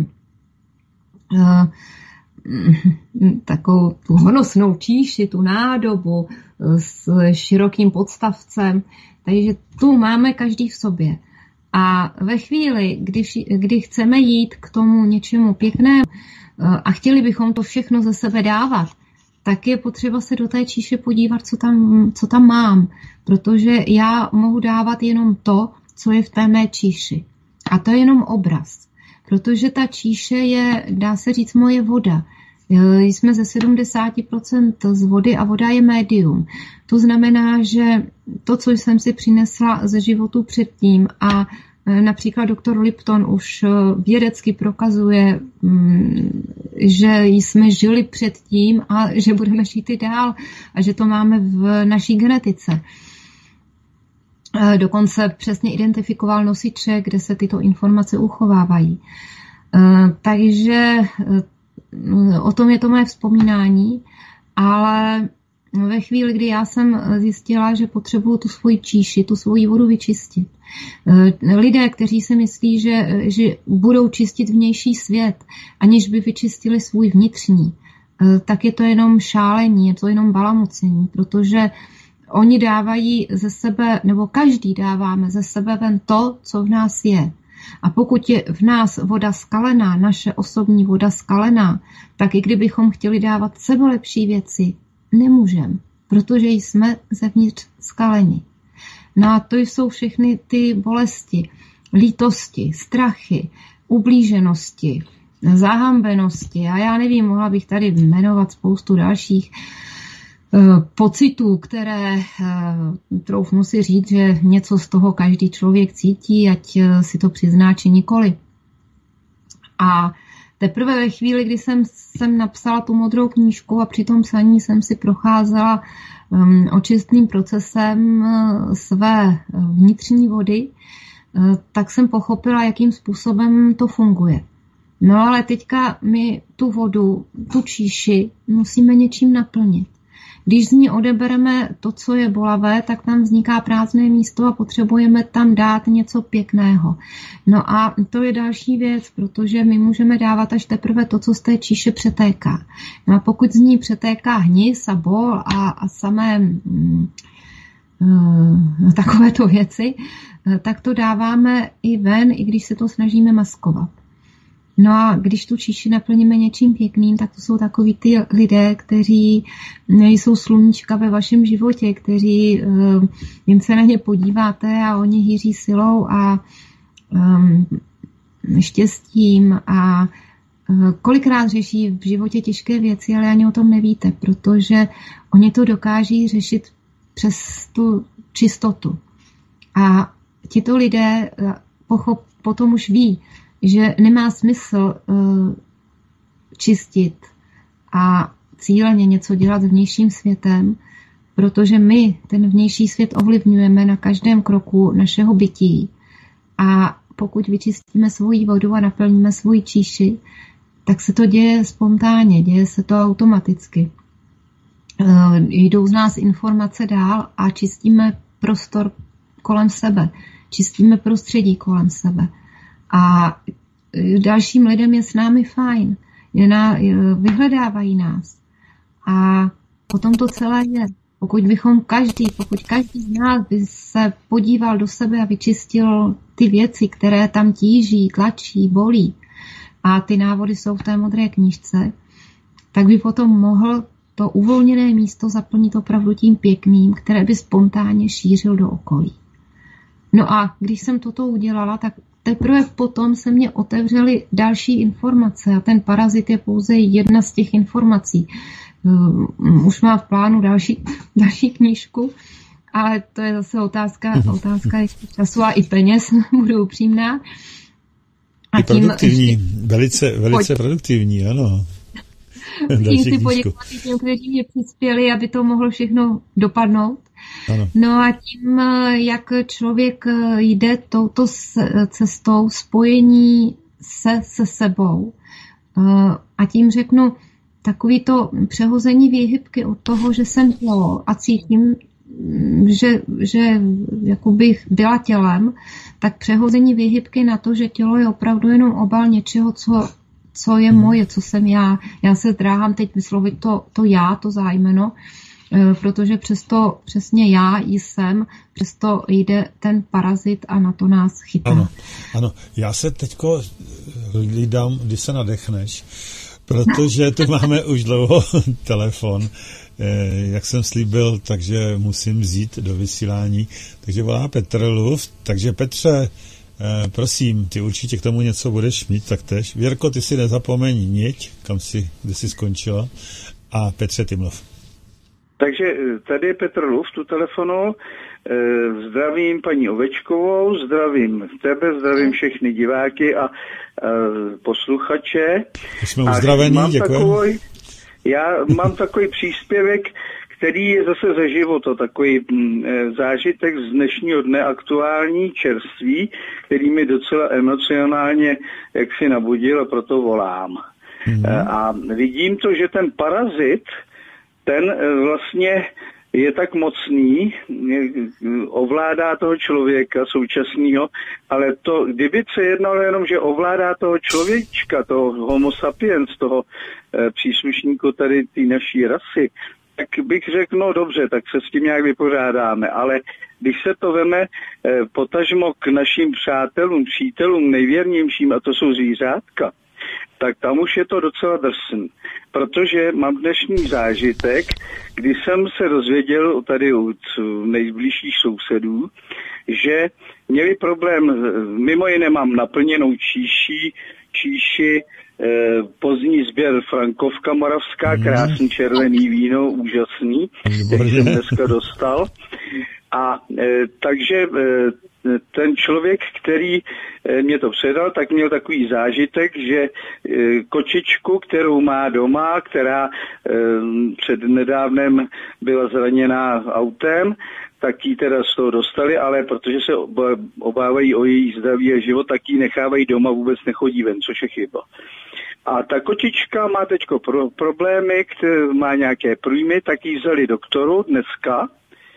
Speaker 3: takovou tu honosnou číši, tu nádobu s širokým podstavcem, takže tu máme každý v sobě. A ve chvíli, kdy chceme jít k tomu něčemu pěknému a chtěli bychom to všechno ze sebe dávat, tak je potřeba se do té číše podívat, co tam mám, protože já mohu dávat jenom to, co je v té mé číši. A to je jenom obraz, protože ta číše je, dá se říct, moje voda. Jsme ze 70% z vody a voda je médium. To znamená, že to, co jsem si přinesla ze životu předtím a například doktor Lipton už vědecky prokazuje, že jsme žili předtím a že budeme žít i dál a že to máme v naší genetice. Dokonce přesně identifikoval nosiče, kde se tyto informace uchovávají. Takže o tom je to moje vzpomínání, ale ve chvíli, kdy já jsem zjistila, že potřebuju tu svoji číši, tu svoji vodu vyčistit. Lidé, kteří si myslí, že budou čistit vnější svět, aniž by vyčistili svůj vnitřní, tak je to jenom šálení, je to jenom balamucení, protože oni dávají ze sebe, nebo každý dáváme ze sebe ven to, co v nás je. A pokud je v nás voda skalená, naše osobní voda skalená, tak i kdybychom chtěli dávat sebelepší věci, nemůžeme, protože jsme zevnitř skaleni. No a to jsou všechny ty bolesti, lítosti, strachy, ublíženosti, zahambenosti a já nevím, mohla bych tady jmenovat spoustu dalších pocitů, které troufnu si říct, že něco z toho každý člověk cítí, ať si to přizná či nikoli. A teprve ve chvíli, kdy jsem napsala tu modrou knížku a při tom psaní jsem si procházela očistným procesem své vnitřní vody, tak jsem pochopila, jakým způsobem to funguje. No ale teďka my tu vodu, tu číši musíme něčím naplnit. Když z ní odebereme to, co je bolavé, tak tam vzniká prázdné místo a potřebujeme tam dát něco pěkného. No a to je další věc, protože my můžeme dávat až teprve to, co z té číše přetéká. No a pokud z ní přetéká hnis a bol a samé takovéto věci, tak to dáváme i ven, i když se to snažíme maskovat. No a když tu číši naplníme něčím pěkným, tak to jsou takoví ty lidé, kteří jsou sluníčka ve vašem životě, kteří jen se na ně podíváte a oni hýří silou a štěstím a kolikrát řeší v životě těžké věci, ale ani o tom nevíte, protože oni to dokáží řešit přes tu čistotu. A tito lidé potom už ví, že nemá smysl čistit a cíleně něco dělat s vnějším světem, protože my ten vnější svět ovlivňujeme na každém kroku našeho bytí. A pokud vyčistíme svoji vodu a naplníme svoji číši, tak se to děje spontánně, děje se to automaticky. Jdou z nás informace dál a čistíme prostor kolem sebe, čistíme prostředí kolem sebe. A dalším lidem je s námi fajn, vyhledávají nás. A potom to celé je. Pokud každý z nás by se podíval do sebe a vyčistil ty věci, které tam tíží, tlačí, bolí, a ty návody jsou v té modré knížce, tak by potom mohl to uvolněné místo zaplnit opravdu tím pěkným, které by spontánně šířil do okolí. No a když jsem toto udělala, tak teprve potom se mě otevřely další informace a ten parazit je pouze jedna z těch informací. Už mám v plánu další knížku, ale to je zase otázka ještě času a i peněz, budu upřímná.
Speaker 2: A produktivní, velice produktivní, ano.
Speaker 3: Tím si poděkovat těm, kteří mě přispěli, aby to mohlo všechno dopadnout. Ano. No a tím, jak člověk jde touto cestou spojení se sebou, a tím řeknu, takový to přehození výhybky od toho, že jsem tělo a cítím, že jako bych byla tělem, tak přehození výhybky na to, že tělo je opravdu jenom obal něčeho, co je moje, co jsem já. Já se dráhám teď vyslovit to já, to zájmeno, protože přesto přesně já jsem, přesto jde ten parazit a na to nás chytá.
Speaker 2: Ano. Já se teďko hlídám, když se nadechneš, protože tu máme už dlouho telefon, jak jsem slíbil, takže musím vzít do vysílání. Takže volá Petr Luft. Takže Petře, prosím, ty určitě k tomu něco budeš mít taktéž. Věrko, ty si nezapomeň niť, kde jsi skončila. A Petře, ty mluv.
Speaker 4: Takže tady je Petr Luft u telefonu. Zdravím paní Ovečkovou, zdravím tebe, zdravím všechny diváky a posluchače.
Speaker 2: Jsme uzdravení, děkuji.
Speaker 4: Já mám takový příspěvek, který je zase ze života, takový zážitek z dnešního dne, aktuální, čerstvý, který mi docela emocionálně jaksi nabudil a proto volám. A vidím to, že ten parazit, ten vlastně je tak mocný, ovládá toho člověka současného, ale to, kdyby se jednalo jenom, že ovládá toho člověčka, toho homo sapiens, toho příslušníku tady té naší rasy, tak bych řekl, no dobře, tak se s tím nějak vypořádáme, ale když se to veme potažmo k našim přítelům nejvěrnějším, a to jsou zvířátka, tak tam už je to docela drsný, protože mám dnešní zážitek, kdy jsem se dozvěděl tady od nejbližších sousedů, že měli problém, mimo jiné mám naplněnou číši, pozdní sběr Frankovka moravská, krásný červený víno, úžasný, který jsem dneska dostal. A takže ten člověk, který mě to předal, tak měl takový zážitek, že kočičku, kterou má doma, která před nedávnem byla zraněná autem, tak ji teda z toho dostali, ale protože se obávají o její zdraví a život, tak ji nechávají doma, vůbec nechodí ven, což je chyba. A ta kočička má teďko problémy, má nějaké průjmy, tak ji vzali doktoru dneska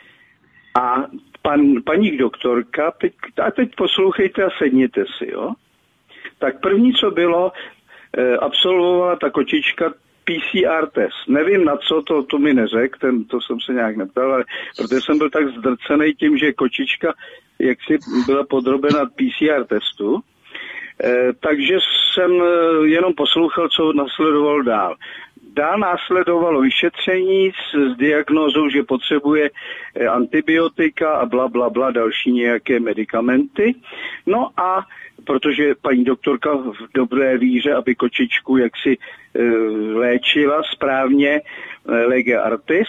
Speaker 4: a paní doktorka, teď poslouchejte a sedněte si, jo. Tak první, co bylo, absolvovala ta kočička PCR test. Nevím na co, to mi neřekl, to jsem se nějak neptal, ale protože jsem byl tak zdrcený tím, že kočička jaksi byla podrobena PCR testu, takže jsem jenom poslouchal, co nasledovalo dál. Dál následovalo vyšetření s diagnózou, že potřebuje antibiotika a bla, další nějaké medicamenty. No a protože paní doktorka v dobré víře, aby kočičku jaksi léčila správně lege artis,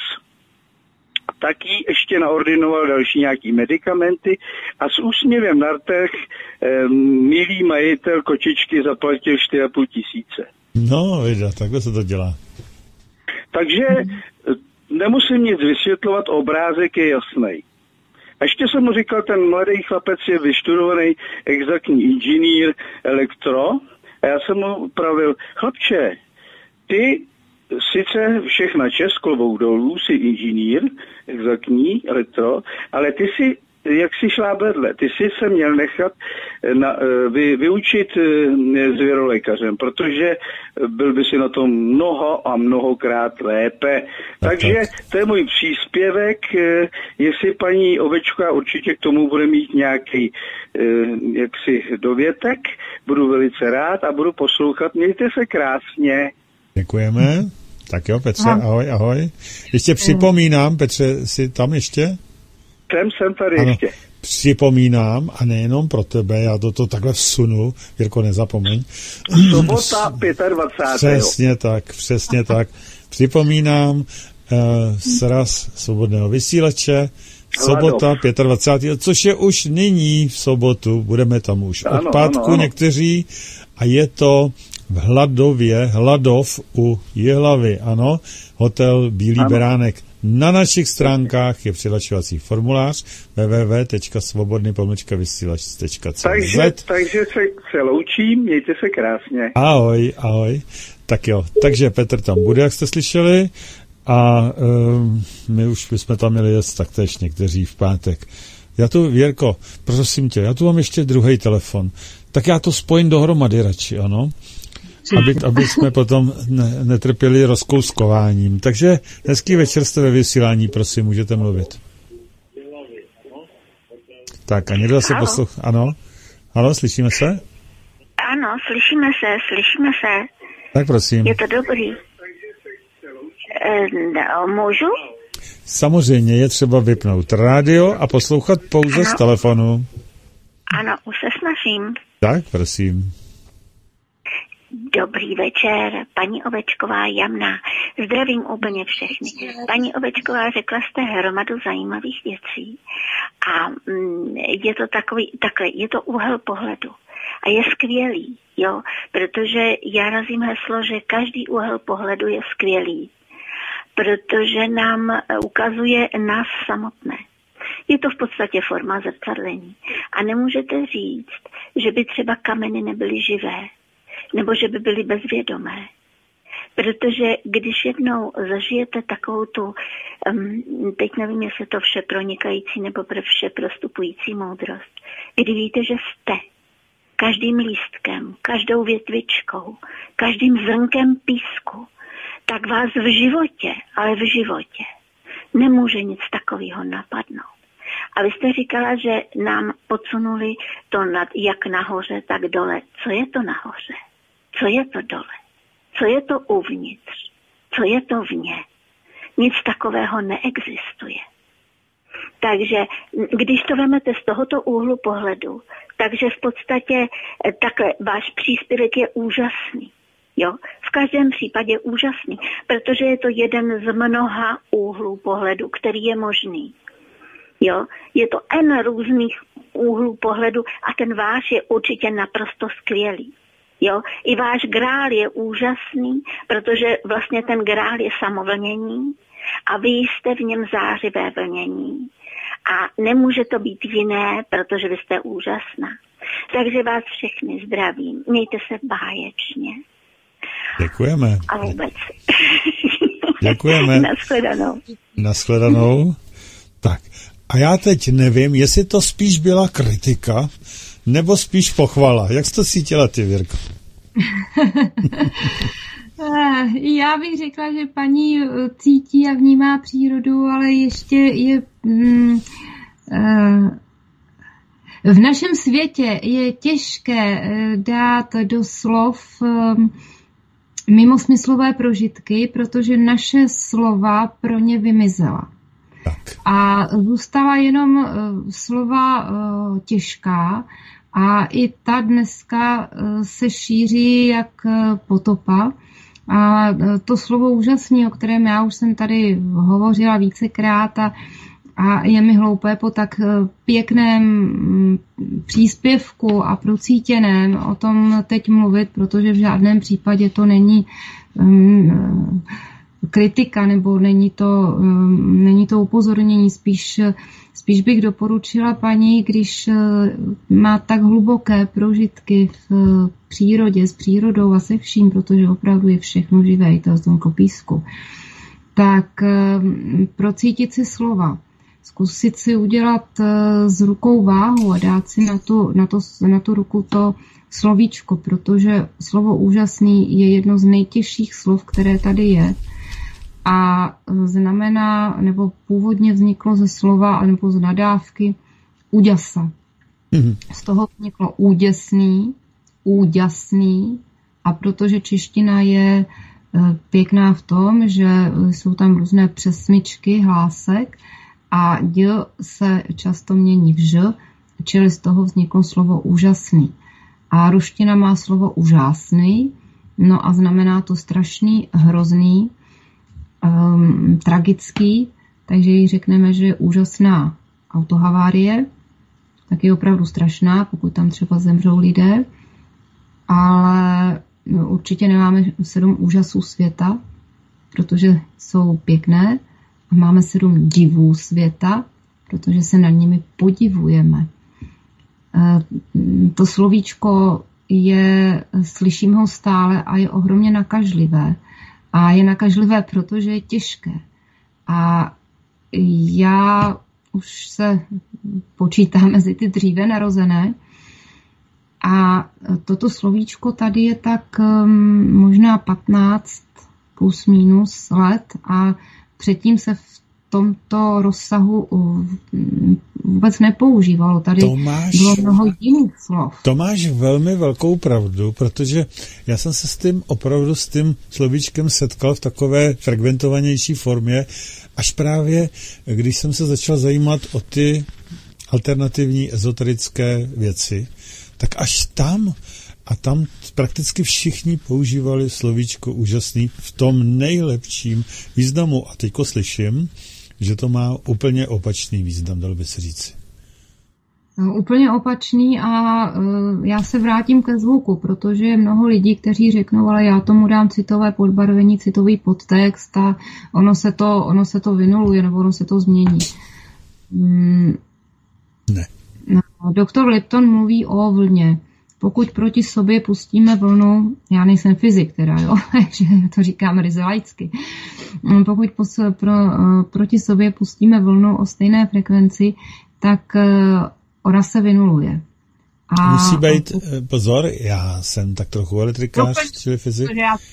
Speaker 4: tak jí ještě naordinoval další nějaký medicamenty a s úsměvem na rtech milý majitel kočičky zaplatil 4,5 tisíce.
Speaker 2: No, vidíte, takhle se to dělá.
Speaker 4: Takže nemusím nic vysvětlovat, obrázek je jasný. A ještě jsem mu říkal, ten mladý chlapec je vyštudovaný exaktní inženýr elektro a já jsem mu pravil, chlapče, ty sice všechna čest, klobouk dolů, jsi inženýr exaktní elektro, ale ty si jak si šla vedle. Ty jsi se měl nechat vyučit zvěrolékařem, protože byl by si na tom mnohokrát lépe. Takže to je můj příspěvek. Jestli paní Ovečková určitě k tomu bude mít nějaký jaksi dovětek, budu velice rád a budu poslouchat. Mějte se krásně.
Speaker 2: Děkujeme. Tak jo, Petře, ahoj. Ještě připomínám, Petře, jsi tam ještě?
Speaker 4: Jsem tady ještě.
Speaker 2: Připomínám, a nejenom pro tebe, já to takhle vsunu, Jirko, nezapomeň.
Speaker 4: Sobota 25.
Speaker 2: Přesně tak. Připomínám sraz Svobodného vysílače, sobota 25. Což je už nyní v sobotu, budeme tam už od pátku někteří, a je to v Hladov u Jihlavy, ano, hotel Bílý Beránek. Na našich stránkách je přihlašovací formulář www.svobodny-vysílač.cz.
Speaker 4: Takže se loučím, mějte se krásně.
Speaker 2: Ahoj. Tak jo, takže Petr tam bude, jak jste slyšeli, a my už bychom tam měli jet taktéž někteří v pátek. Věrko, prosím tě, já tu mám ještě druhý telefon, tak já to spojím dohromady radši, ano? Aby jsme potom netrpěli rozkouskováním. Takže hezký večer, jste ve vysílání, prosím, můžete mluvit. Tak a někdo se poslouchá. Ano, slyšíme se?
Speaker 5: Ano, slyšíme se.
Speaker 2: Tak prosím.
Speaker 5: Je to dobrý. Můžu?
Speaker 2: Samozřejmě je třeba vypnout rádio a poslouchat pouze z telefonu.
Speaker 5: Ano, už se snažím.
Speaker 2: Tak, prosím.
Speaker 5: Dobrý večer, paní Ovečková Jamna. Zdravím úplně všechny. Paní Ovečková, řekla jste hromadu zajímavých věcí a je to takhle, je to úhel pohledu a je skvělý, jo, protože já razím heslo, že každý úhel pohledu je skvělý, protože nám ukazuje nás samotné. Je to v podstatě forma zrcadlení a nemůžete říct, že by třeba kameny nebyly živé, nebo že by byly bezvědomé. Protože když jednou zažijete takovou tu, teď nevím, jestli to vše pronikající nebo vše prostupující moudrost, kdy víte, že jste každým lístkem, každou větvičkou, každým zrnkem písku, tak vás v životě nemůže nic takového napadnout. A vy jste říkala, že nám podsunuli to jak nahoře, tak dole. Co je to nahoře? Co je to dole? Co je to uvnitř? Co je to vně? Nic takového neexistuje. Takže když to vemete z tohoto úhlu pohledu, takže v podstatě takhle váš příspěvek je úžasný. Jo? V každém případě úžasný, protože je to jeden z mnoha úhlů pohledu, který je možný. Jo? Je to N různých úhlů pohledu a ten váš je určitě naprosto skvělý. Jo? I váš grál je úžasný, protože vlastně ten grál je samovlnění a vy jste v něm zářivé vlnění. A nemůže to být jiné, protože vy jste úžasná. Takže vás všechny zdravím. Mějte se báječně.
Speaker 2: Děkujeme.
Speaker 5: A vůbec.
Speaker 2: Děkujeme.
Speaker 5: Nashledanou.
Speaker 2: Nashledanou. Tak. A já teď nevím, jestli to spíš byla kritika, nebo spíš pochvala. Jak jsi to cítila ty, Věrko?
Speaker 3: Já bych řekla, že paní cítí a vnímá přírodu, ale ještě je... v našem světě je těžké dát do slov mimosmyslové prožitky, protože naše slova pro ně vymizela.
Speaker 2: Tak.
Speaker 3: A zůstala jenom slova těžká a i ta dneska se šíří jak potopa. A to slovo úžasný, o kterém já už jsem tady hovořila vícekrát a je mi hloupé po tak pěkném příspěvku a procítěném o tom teď mluvit, protože v žádném případě to není kritika nebo není to upozornění, spíš bych doporučila paní, když má tak hluboké prožitky v přírodě, s přírodou a se vším, protože opravdu je všechno živé, i to v tom kopísku, tak procítit si slova, zkusit si udělat s rukou váhu a dát si na tu ruku to slovíčko, protože slovo úžasný je jedno z nejtěžších slov, které tady je. A znamená, nebo původně vzniklo ze slova, nebo z nadávky úďasa. Z toho vzniklo úděsný, úďasný, a protože čeština je pěkná v tom, že jsou tam různé přesmyčky hlásek a d se často mění v ž, čili z toho vzniklo slovo úžasný. A ruština má slovo úžasný, no a znamená to strašný, hrozný, tragický, takže jí řekneme, že je úžasná autohavárie, tak je opravdu strašná, pokud tam třeba zemřou lidé, ale určitě nemáme 7 úžasů světa, protože jsou pěkné, a máme 7 divů světa, protože se nad nimi podivujeme. To slovíčko slyším ho stále a je ohromně nakažlivé. A je nakažlivé, protože je těžké. A já už se počítám mezi ty dříve narozené. A toto slovíčko tady je tak možná 15 plus minus let a předtím se v tomto rozsahu vůbec nepoužívalo. Tady bylo mnoho jiných slov.
Speaker 2: To máš velmi velkou pravdu, protože já jsem se s tím slovíčkem setkal v takové frekventovanější formě, až právě, když jsem se začal zajímat o ty alternativní ezoterické věci, tak až tam prakticky všichni používali slovíčko úžasný v tom nejlepším významu. A teďko slyším, že to má úplně opačný význam, dalo by se říci.
Speaker 3: Úplně opačný a já se vrátím ke zvuku, protože je mnoho lidí, kteří řeknou, ale já tomu dám citové podbarvení, citový podtext a ono se to vynuluje, nebo ono se to změní.
Speaker 2: Ne.
Speaker 3: Doktor Lipton mluví o vlně. Pokud proti sobě pustíme vlnu, já nejsem fyzik teda, jo, takže to říkám ryze laicky. Pokud proti sobě pustíme vlnu o stejné frekvenci, tak ona se vynuluje.
Speaker 2: A musí být, pozor, já jsem tak trochu elektrikář, čili fyzik.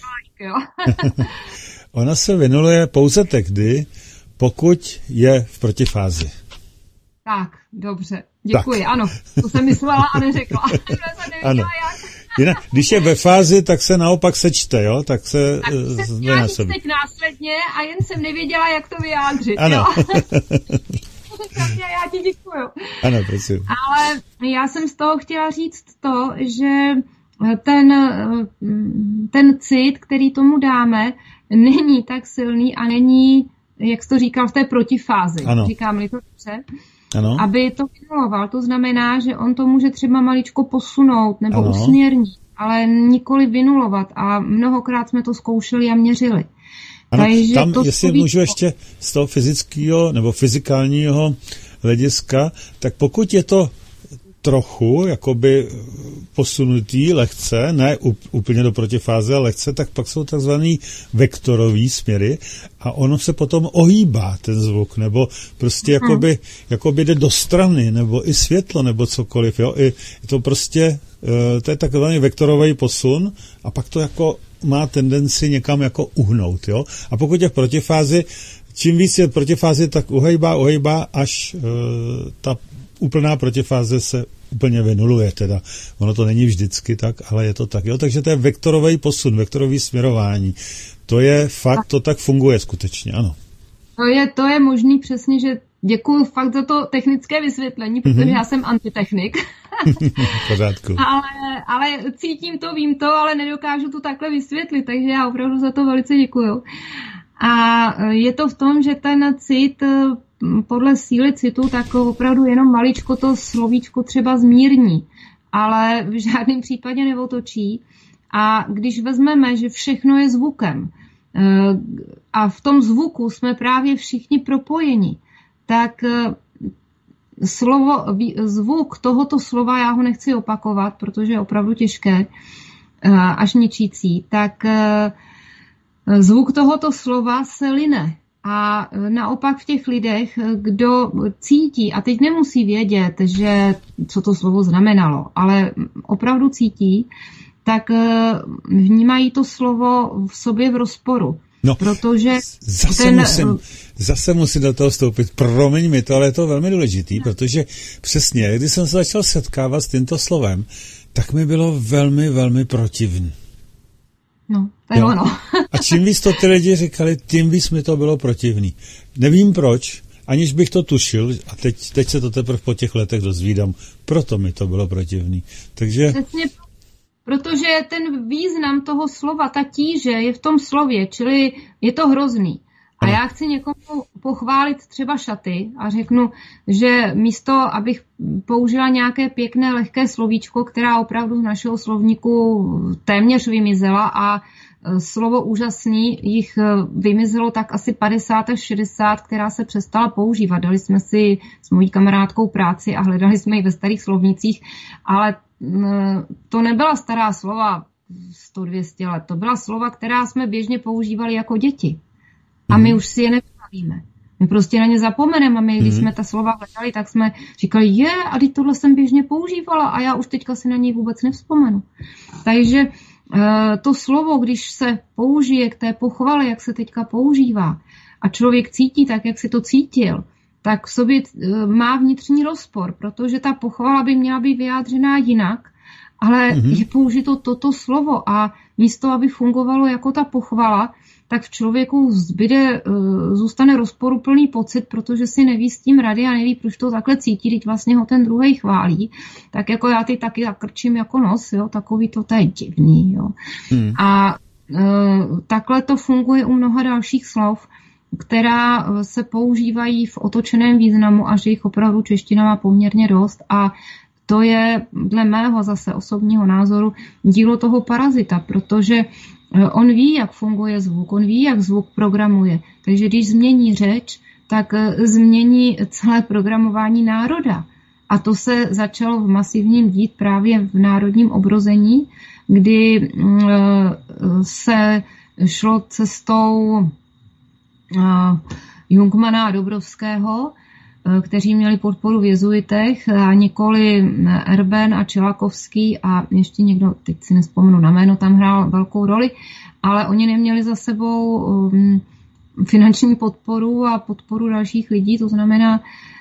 Speaker 2: Ona se vynuluje pouze tehdy, pokud je v protifázi.
Speaker 3: Tak, dobře, děkuji, tak. Ano, to jsem myslela a neřekla.
Speaker 2: Ano. Jinak, když je ve fázi, tak se naopak sečte, jo? Tak se
Speaker 3: vynásobí. Teď následně a jen jsem nevěděla, jak to vyjádřit,
Speaker 2: ano.
Speaker 3: Jo? Já ti děkuju.
Speaker 2: Ano, prosím.
Speaker 3: Ale já jsem z toho chtěla říct to, že ten cit, který tomu dáme, není tak silný a není, jak jsi to říkal, v té protifázi.
Speaker 2: Ano.
Speaker 3: Říkám-li to dobře.
Speaker 2: Ano.
Speaker 3: aby to vynuloval. To znamená, že on to může třeba maličko posunout nebo usměrnit, ale nikoli vynulovat. A mnohokrát jsme to zkoušeli a měřili.
Speaker 2: Ano,
Speaker 3: takže
Speaker 2: tam,
Speaker 3: to
Speaker 2: jestli můžu ještě z toho fyzického nebo fyzikálního hlediska, tak pokud je to trochu jakoby posunutý lehce, ne úplně do protifáze, ale lehce, tak pak jsou takzvaný vektorový směry a ono se potom ohýbá ten zvuk, nebo prostě jakoby jde do strany, nebo i světlo, nebo cokoliv, jo, je to prostě, to je takzvaný vektorový posun a pak to jako má tendenci někam jako uhnout, jo, a pokud je v protifázi, čím víc je v protifázi, tak ohejbá, až ta úplná protifáze se úplně vynuluje, teda. Ono to není vždycky tak, ale je to tak. Jo? Takže to je vektorový posun, vektorový směrování. To je fakt, to tak funguje skutečně, ano.
Speaker 3: To je možný přesně, že děkuju fakt za to technické vysvětlení, protože já jsem antitechnik.
Speaker 2: V pořádku.
Speaker 3: ale cítím to, vím to, ale nedokážu to takhle vysvětlit, takže já opravdu za to velice děkuju. A je to v tom, že ten cit podle síly citu, tak opravdu jenom maličko to slovíčko třeba zmírní, ale v žádném případě neotočí. A když vezmeme, že všechno je zvukem a v tom zvuku jsme právě všichni propojeni, tak zvuk tohoto slova, já ho nechci opakovat, protože je opravdu těžké až ničící, tak zvuk tohoto slova se line. A naopak v těch lidech, kdo cítí, a teď nemusí vědět, že co to slovo znamenalo, ale opravdu cítí, tak vnímají to slovo v sobě v rozporu.
Speaker 2: No,
Speaker 3: protože
Speaker 2: zase musím do toho vstoupit. Promiň mi to, ale je to velmi důležitý, protože přesně, když jsem se začal setkávat s tímto slovem, tak mi bylo velmi, velmi protivný.
Speaker 3: No, to je ono.
Speaker 2: A čím víc to ty lidi říkali, tím víc mi to bylo protivný. Nevím proč, aniž bych to tušil, a teď se to teprve po těch letech dozvídám, proto mi to bylo protivný. Takže...
Speaker 3: Přesně, protože ten význam toho slova, ta tíže je v tom slově, čili je to hrozný. A já chci někomu pochválit třeba šaty a řeknu, že místo, abych použila nějaké pěkné, lehké slovíčko, která opravdu z našeho slovníku téměř vymizela a slovo úžasný jich vymizelo tak asi 50 až 60, která se přestala používat. Dali jsme si s mojí kamarádkou práci a hledali jsme ji ve starých slovnících, ale to nebyla stará slova 100-200 let. To byla slova, která jsme běžně používali jako děti. A my už si je nevybavíme. My prostě na ně zapomeneme a my, když jsme ta slova hledali, tak jsme říkali, a teď tohle jsem běžně používala a já už teďka si na něj vůbec nevzpomenu. Takže to slovo, když se použije k té pochvale, jak se teďka používá a člověk cítí tak, jak si to cítil, tak v sobě má vnitřní rozpor, protože ta pochvala by měla být vyjádřená jinak, ale je použito toto slovo a místo, aby fungovalo jako ta pochvala, tak v člověku zůstane rozporuplný pocit, protože si neví s tím rady a neví, proč to takhle cítí, když vlastně ho ten druhej chválí. Tak jako já ty taky zakrčím jako nos, jo, takový to je divný. Jo. A takhle to funguje u mnoha dalších slov, která se používají v otočeném významu a že jich opravdu čeština má poměrně dost a to je dle mého zase osobního názoru dílo toho parazita, protože on ví, jak funguje zvuk, on ví, jak zvuk programuje. Takže když změní řeč, tak změní celé programování národa. A to se začalo v masivním dít právě v národním obrození, kdy se šlo cestou Jungmana a Dobrovského, kteří měli podporu v jezuitech a nikoli Erben a Čelakovský a ještě někdo, teď si nespomenu na jméno, tam hrál velkou roli, ale oni neměli za sebou finanční podporu a podporu dalších lidí, to znamená,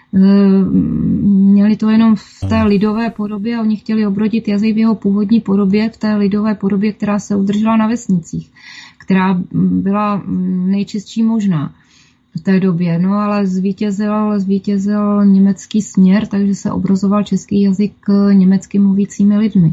Speaker 3: měli to jenom v té lidové podobě a oni chtěli obrodit jazyk v jeho původní podobě, v té lidové podobě, která se udržela na vesnicích, která byla nejčistší možná v té době. No ale zvítězil německý směr, takže se obrazoval český jazyk německy mluvícími lidmi.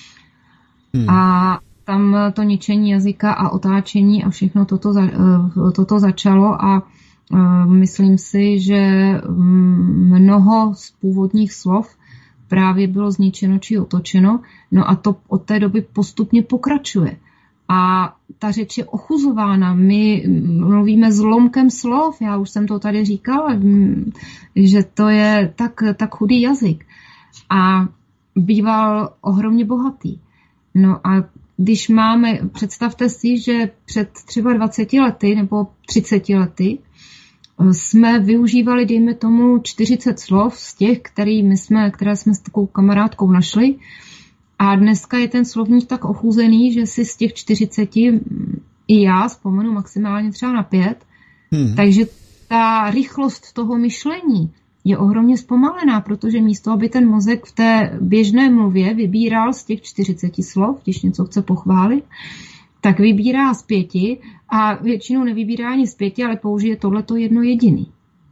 Speaker 3: A tam to ničení jazyka a otáčení a všechno toto začalo a Myslím si, že mnoho z původních slov právě bylo zničeno či otočeno, no a to od té doby postupně pokračuje. A ta řeč je ochuzována. My mluvíme zlomkem slov, já už jsem to tady říkala, že to je tak chudý jazyk. A býval ohromně bohatý. No a když představte si, že před třeba 20 lety nebo 30 lety jsme využívali, dejme tomu, 40 slov z těch, které jsme s takovou kamarádkou našli. A dneska je ten slovník tak ochuzený, že si z těch 40 i já vzpomenu maximálně třeba na 5. Takže ta rychlost toho myšlení je ohromně zpomalená, protože místo, aby ten mozek v té běžné mluvě vybíral z těch 40 slov, když něco chce pochválit, tak vybírá z 5 a většinou nevybírá ani z 5, ale použije tohleto jedno jediný.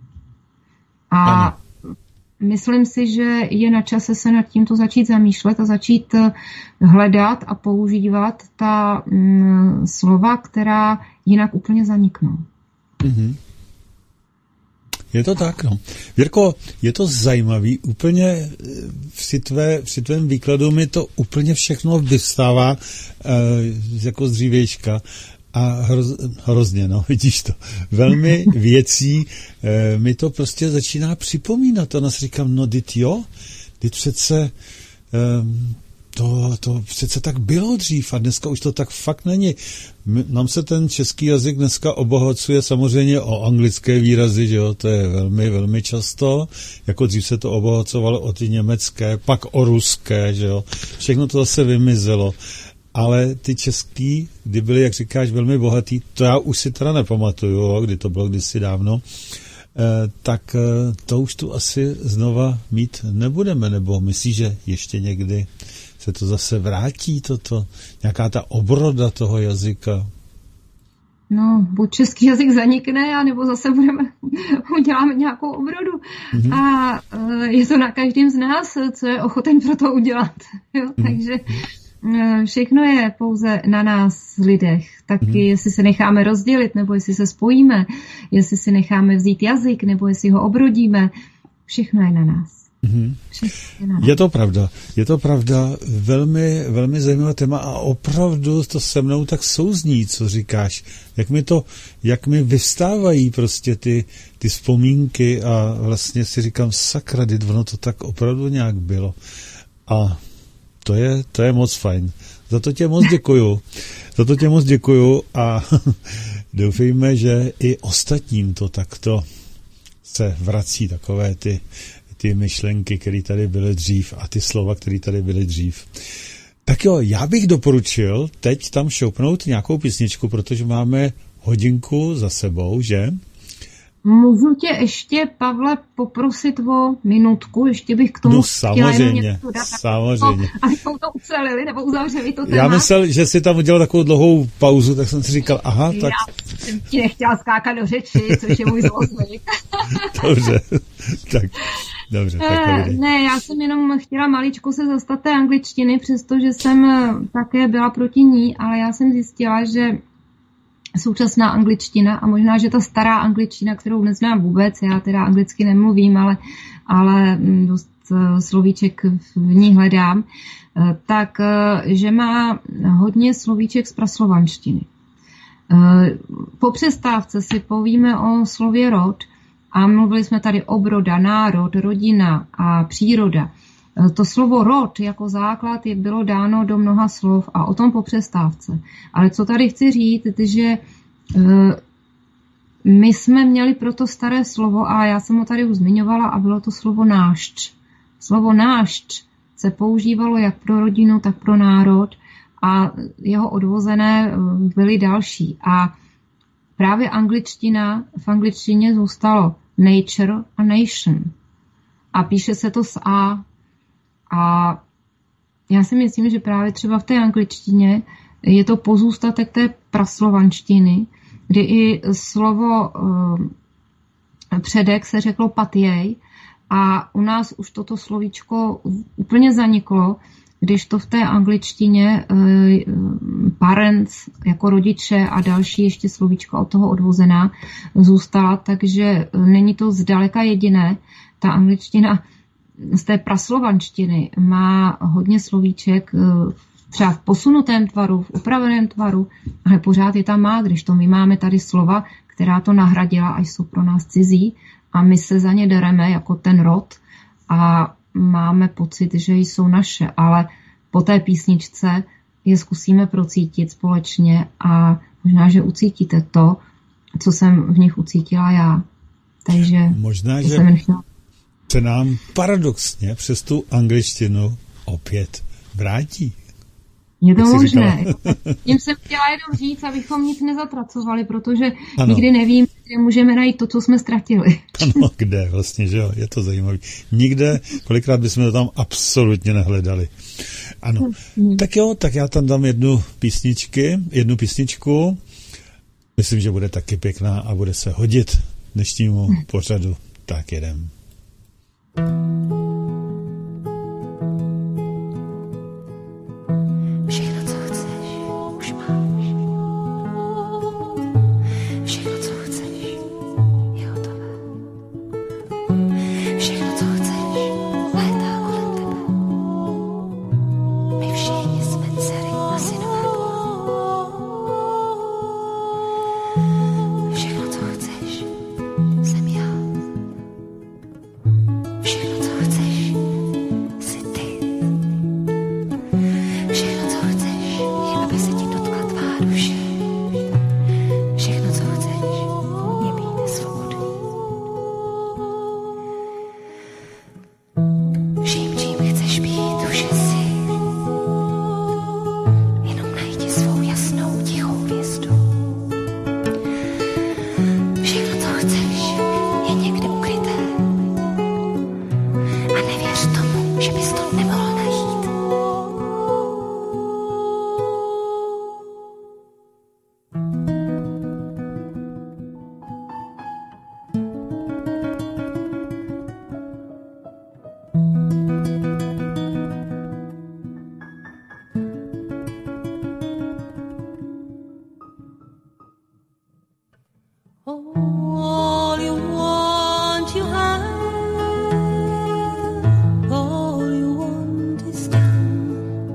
Speaker 3: A myslím si, že je na čase se nad tímto začít zamýšlet a začít hledat a používat ta slova, která jinak úplně zaniknou.
Speaker 2: Mm-hmm. Je to tak, no. Věrko, je to zajímavý, úplně při tvém výkladu mi to úplně všechno vyvstává jako z dřívějška a hrozně, no, vidíš to. Velmi věcí mi to prostě začíná připomínat a nás říkám, no dit přece to přece tak bylo dřív a dneska už to tak fakt není. Nám se ten český jazyk dneska obohacuje samozřejmě o anglické výrazy, že jo, to je velmi, velmi často, jako dřív se to obohacovalo o ty německé, pak o ruské, že jo, všechno to zase vymizelo. Ale ty český, kdy byly, jak říkáš, velmi bohatý, to já už si teda nepamatuju, kdy to bylo kdysi dávno, tak to už tu asi znova mít nebudeme, nebo myslíš, že ještě někdy se to zase vrátí, nějaká ta obroda toho jazyka?
Speaker 3: No, buď český jazyk zanikne, anebo zase uděláme nějakou obrodu. Mm-hmm. A je to na každém z nás, co je ochoten pro to udělat. Jo? Mm-hmm. Takže všechno je pouze na nás lidech. Taky jestli se necháme rozdělit, nebo jestli se spojíme, jestli si necháme vzít jazyk, nebo jestli ho obrodíme, všechno je na nás. Mm-hmm.
Speaker 2: Je to pravda, velmi, velmi zajímavé téma a opravdu to se mnou tak souzní, co říkáš. Jak mi vyvstávají prostě ty vzpomínky a vlastně si říkám, sakra, ono to tak opravdu nějak bylo. A to je moc fajn. Za to tě moc děkuju a doufejme, že i ostatním to takto se vrací, takové ty myšlenky, které tady byly dřív a ty slova, které tady byly dřív. Tak jo, já bych doporučil teď tam šoupnout nějakou písničku, protože máme hodinku za sebou, že?
Speaker 3: Můžu tě ještě, Pavle, poprosit o minutku, ještě bych k tomu chtěla jenom něco dát.
Speaker 2: Samozřejmě.
Speaker 3: Abychom to ucelili, nebo uzavřeli to téma.
Speaker 2: Já myslel, že jsi tam udělal takovou dlouhou pauzu, tak jsem si říkal, aha, tak...
Speaker 3: Já jsem ti nechtěla skákat do řeči, což je můj zlozvyk.
Speaker 2: Dobře, tak
Speaker 3: ne, já jsem jenom chtěla maličko se zastat té angličtiny, přestože jsem také byla proti ní, ale já jsem zjistila, že současná angličtina a možná, že ta stará angličtina, kterou neznám vůbec, já teda anglicky nemluvím, ale dost slovíček v ní hledám, tak že má hodně slovíček z praslovanštiny. Po přestávce si povíme o slově rod a mluvili jsme tady obroda, národ, rodina a příroda. To slovo rod jako základ bylo dáno do mnoha slov a o tom po přestávce. Ale co tady chci říct, že my jsme měli pro to staré slovo, a já jsem ho tady už zmiňovala, a bylo to slovo nášť. Slovo nášť se používalo jak pro rodinu, tak pro národ a jeho odvozené byly další. A právě v angličtině zůstalo nature a nation. A píše se to s A. A já si myslím, že právě třeba v té angličtině je to pozůstatek té praslovanštiny, kdy i slovo předek se řeklo patěj a u nás už toto slovíčko úplně zaniklo když to v té angličtině parents jako rodiče a další ještě slovíčka od toho odvozená zůstala, takže není to zdaleka jediné. Ta angličtina z té praslovanštiny má hodně slovíček třeba v posunutém tvaru, v upraveném tvaru, ale pořád je tam má, když to my máme tady slova, která to nahradila a jsou pro nás cizí a my se za ně dereme jako ten rod a máme pocit, že jsou naše, ale po té písničce je zkusíme procítit společně a možná, že ucítíte to, co jsem v nich ucítila já. Takže
Speaker 2: možná, že se nám paradoxně přes tu angličtinu opět vrátí.
Speaker 3: Je to možné. Tím jsem chtěla jenom říct, abychom nic nezatracovali, protože nikdy nevím, kde můžeme najít to, co jsme ztratili.
Speaker 2: Ano, kde vlastně, že jo, je to zajímavé. Nikde, kolikrát bychom to tam absolutně nehledali. Ano, tak jo, tak já tam dám jednu písničku. Myslím, že bude taky pěkná a bude se hodit dnešnímu pořadu. Tak jedem.
Speaker 6: Všechno, co chceš, už máš. Všechno, co chceš, je hotové. Všechno, co chceš, létá kolem tebe. My všichni jsme dcery a synové Boha. Všechno, co chceš, jsem já. Všechno, co chceš, jsi ty. Všechno, co chceš, je, aby se ti dotkla tvá duše. Všechno, co chceš, je být svobodný. Vším, čím chceš být, už jsi. Jenom najdi svou jasnou, tichou hvězdu. Všechno, co chceš, je někde ukryté. A nevěř tomu, že bys to nemohl najít. All you want, you have. All you want is done.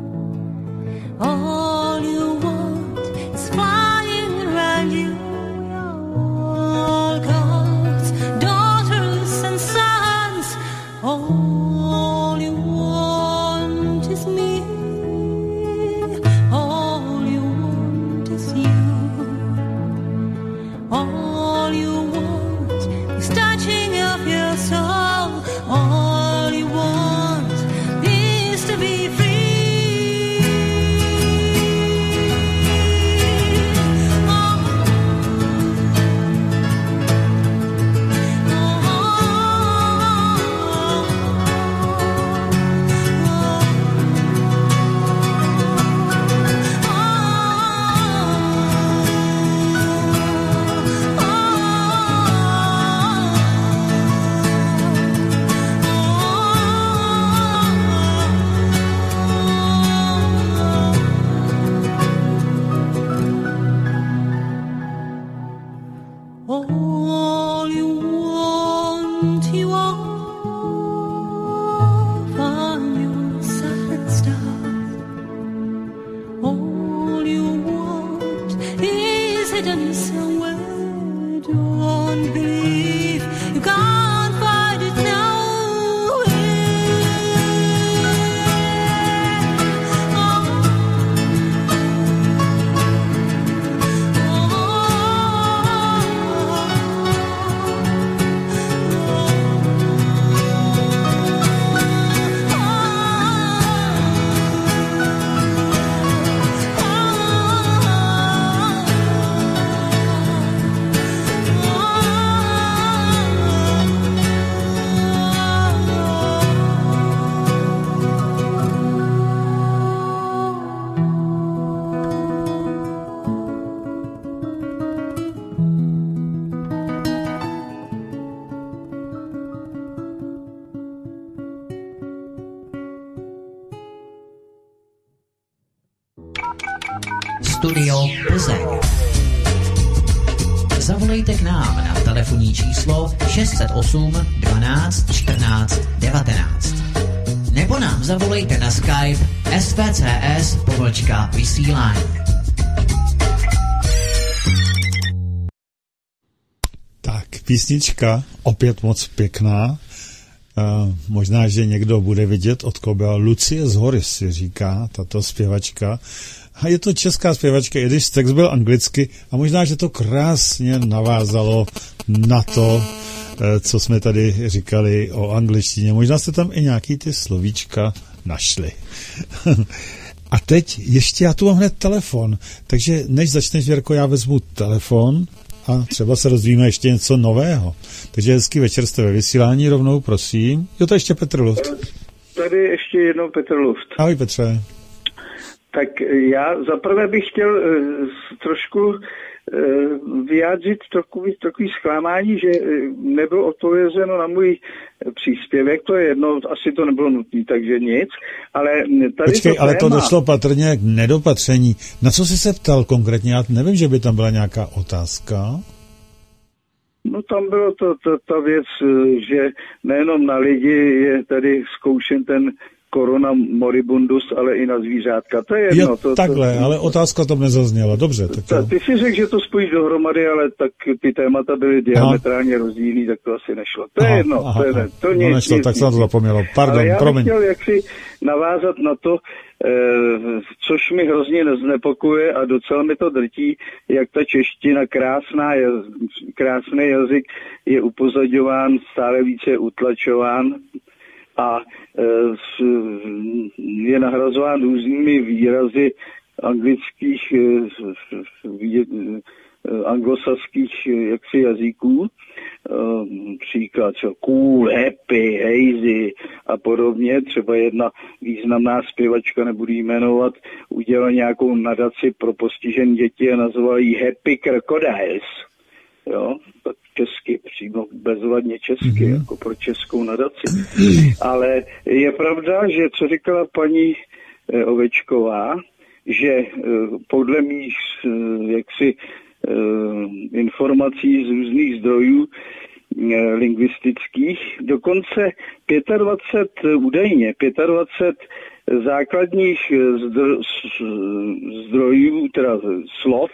Speaker 6: All you want is flying around you. All God's daughters and sons. All you want is me. All you want is you. All you want is touching of your soul. All you want is to be free. All you want, you are. Find your silent star. All you want is hidden somewhere. Don't believe you can't find it nowhere.
Speaker 7: Studio Plzeň. Zavolejte k nám na telefonní číslo 608 12 14 19. Nebo nám zavolejte na Skype svcs_vysílání.
Speaker 2: Tak, písnička opět moc pěkná. Možná, že někdo bude vidět, od koho byla. Lucie z Hory si říká, tato zpěvačka. A je to česká zpěvačka, i když text byl anglicky, a možná, že to krásně navázalo na to, co jsme tady říkali o angličtině. Možná jste tam i nějaký ty slovíčka našli. A teď ještě já tu mám hned telefon, takže než začneš, Věrko, já vezmu telefon a třeba se dozvíme ještě něco nového. Takže hezký večer, jste ve vysílání rovnou, prosím. Jo, to ještě Petr Luft.
Speaker 4: Tady ještě jednou Petr Luft.
Speaker 2: Ahoj, Petře.
Speaker 4: Tak já zaprvé bych chtěl trošku vyjádřit takový zklamání, že nebylo odpovězeno na můj příspěvek, to je jedno, asi to nebylo nutné, takže nic, ale tady
Speaker 2: počkej, ale to došlo patrně k nedopatření. Na co jsi se ptal konkrétně? Já nevím, že by tam byla nějaká otázka.
Speaker 4: No tam bylo ta věc, že nejenom na lidi je tady zkoušen ten korona moribundus, ale i na zvířátka. To je jedno.
Speaker 2: Takhle, ale otázka tam nezazněla. Dobře. Tak
Speaker 4: ty si řekl, že to spojíš dohromady, ale tak ty témata byly diametrálně rozdílný, tak to asi nešlo. To je jedno. To
Speaker 2: nešlo, tak jsem to zapomněl. Pardon,
Speaker 4: ale já
Speaker 2: promiň.
Speaker 4: bych chtěl jaksi navázat na to, což mi hrozně znepokuje a docela mi to drtí, jak ta čeština, krásný jazyk je upozaďován, stále více utlačován a je nahrazován různými výrazy anglických, anglosaských jaksi jazyků, příklad cool, happy, hazy a podobně. Třeba jedna významná zpěvačka, nebudu jmenovat, udělala nějakou nadaci pro postižené děti a nazvala ji Happy Crocodiles. Jo, tak česky, přímo bezvadně česky, jako pro českou nadaci. Ale je pravda, že co říkala paní Ovečková, že podle mých jaksi informací z různých zdrojů lingvistických, dokonce 25 základních zdrojů, teda slov,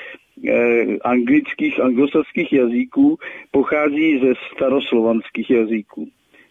Speaker 4: anglosaských jazyků pochází ze staroslovanských jazyků.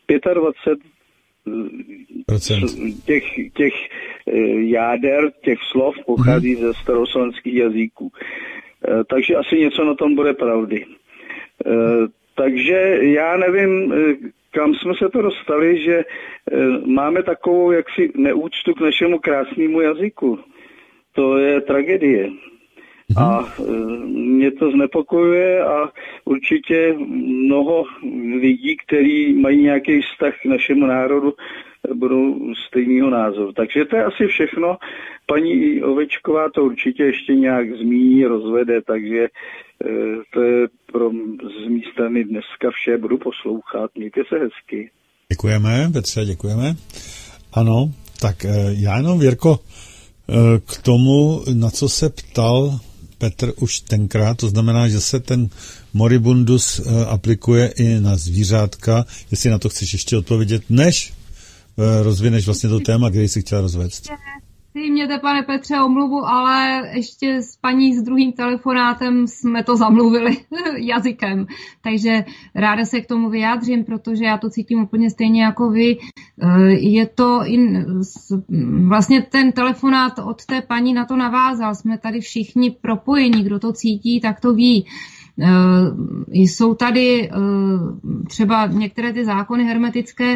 Speaker 4: 25 těch jáder, těch slov pochází ze staroslovanských jazyků. Takže asi něco na tom bude pravdy. Takže já nevím, kam jsme se to dostali, že máme takovou jaksi neúctu k našemu krásnému jazyku. To je tragédie. A mě to znepokojuje a určitě mnoho lidí, kteří mají nějaký vztah k našemu národu, budou stejného názoru. Takže to je asi všechno. Paní Ovečková to určitě ještě nějak zmíní, rozvede, takže to je z mé strany dneska vše. Budu poslouchat. Mějte se hezky.
Speaker 2: Děkujeme, Petře, děkujeme. Ano, tak já jenom, Věrko, k tomu, na co se ptal Petr už tenkrát, to znamená, že se ten moribundus aplikuje i na zvířátka, jestli na to chceš ještě odpovědět, než rozvineš vlastně to téma, který jsi chtěla rozvést.
Speaker 3: Mějte, pane Petře, omluvu, ale ještě s paní s druhým telefonátem jsme to zamluvili jazykem. Takže ráda se k tomu vyjádřím, protože já to cítím úplně stejně jako vy. Je to vlastně ten telefonát od té paní na to navázal. Jsme tady všichni propojení, kdo to cítí, tak to ví. Jsou tady třeba některé ty zákony hermetické,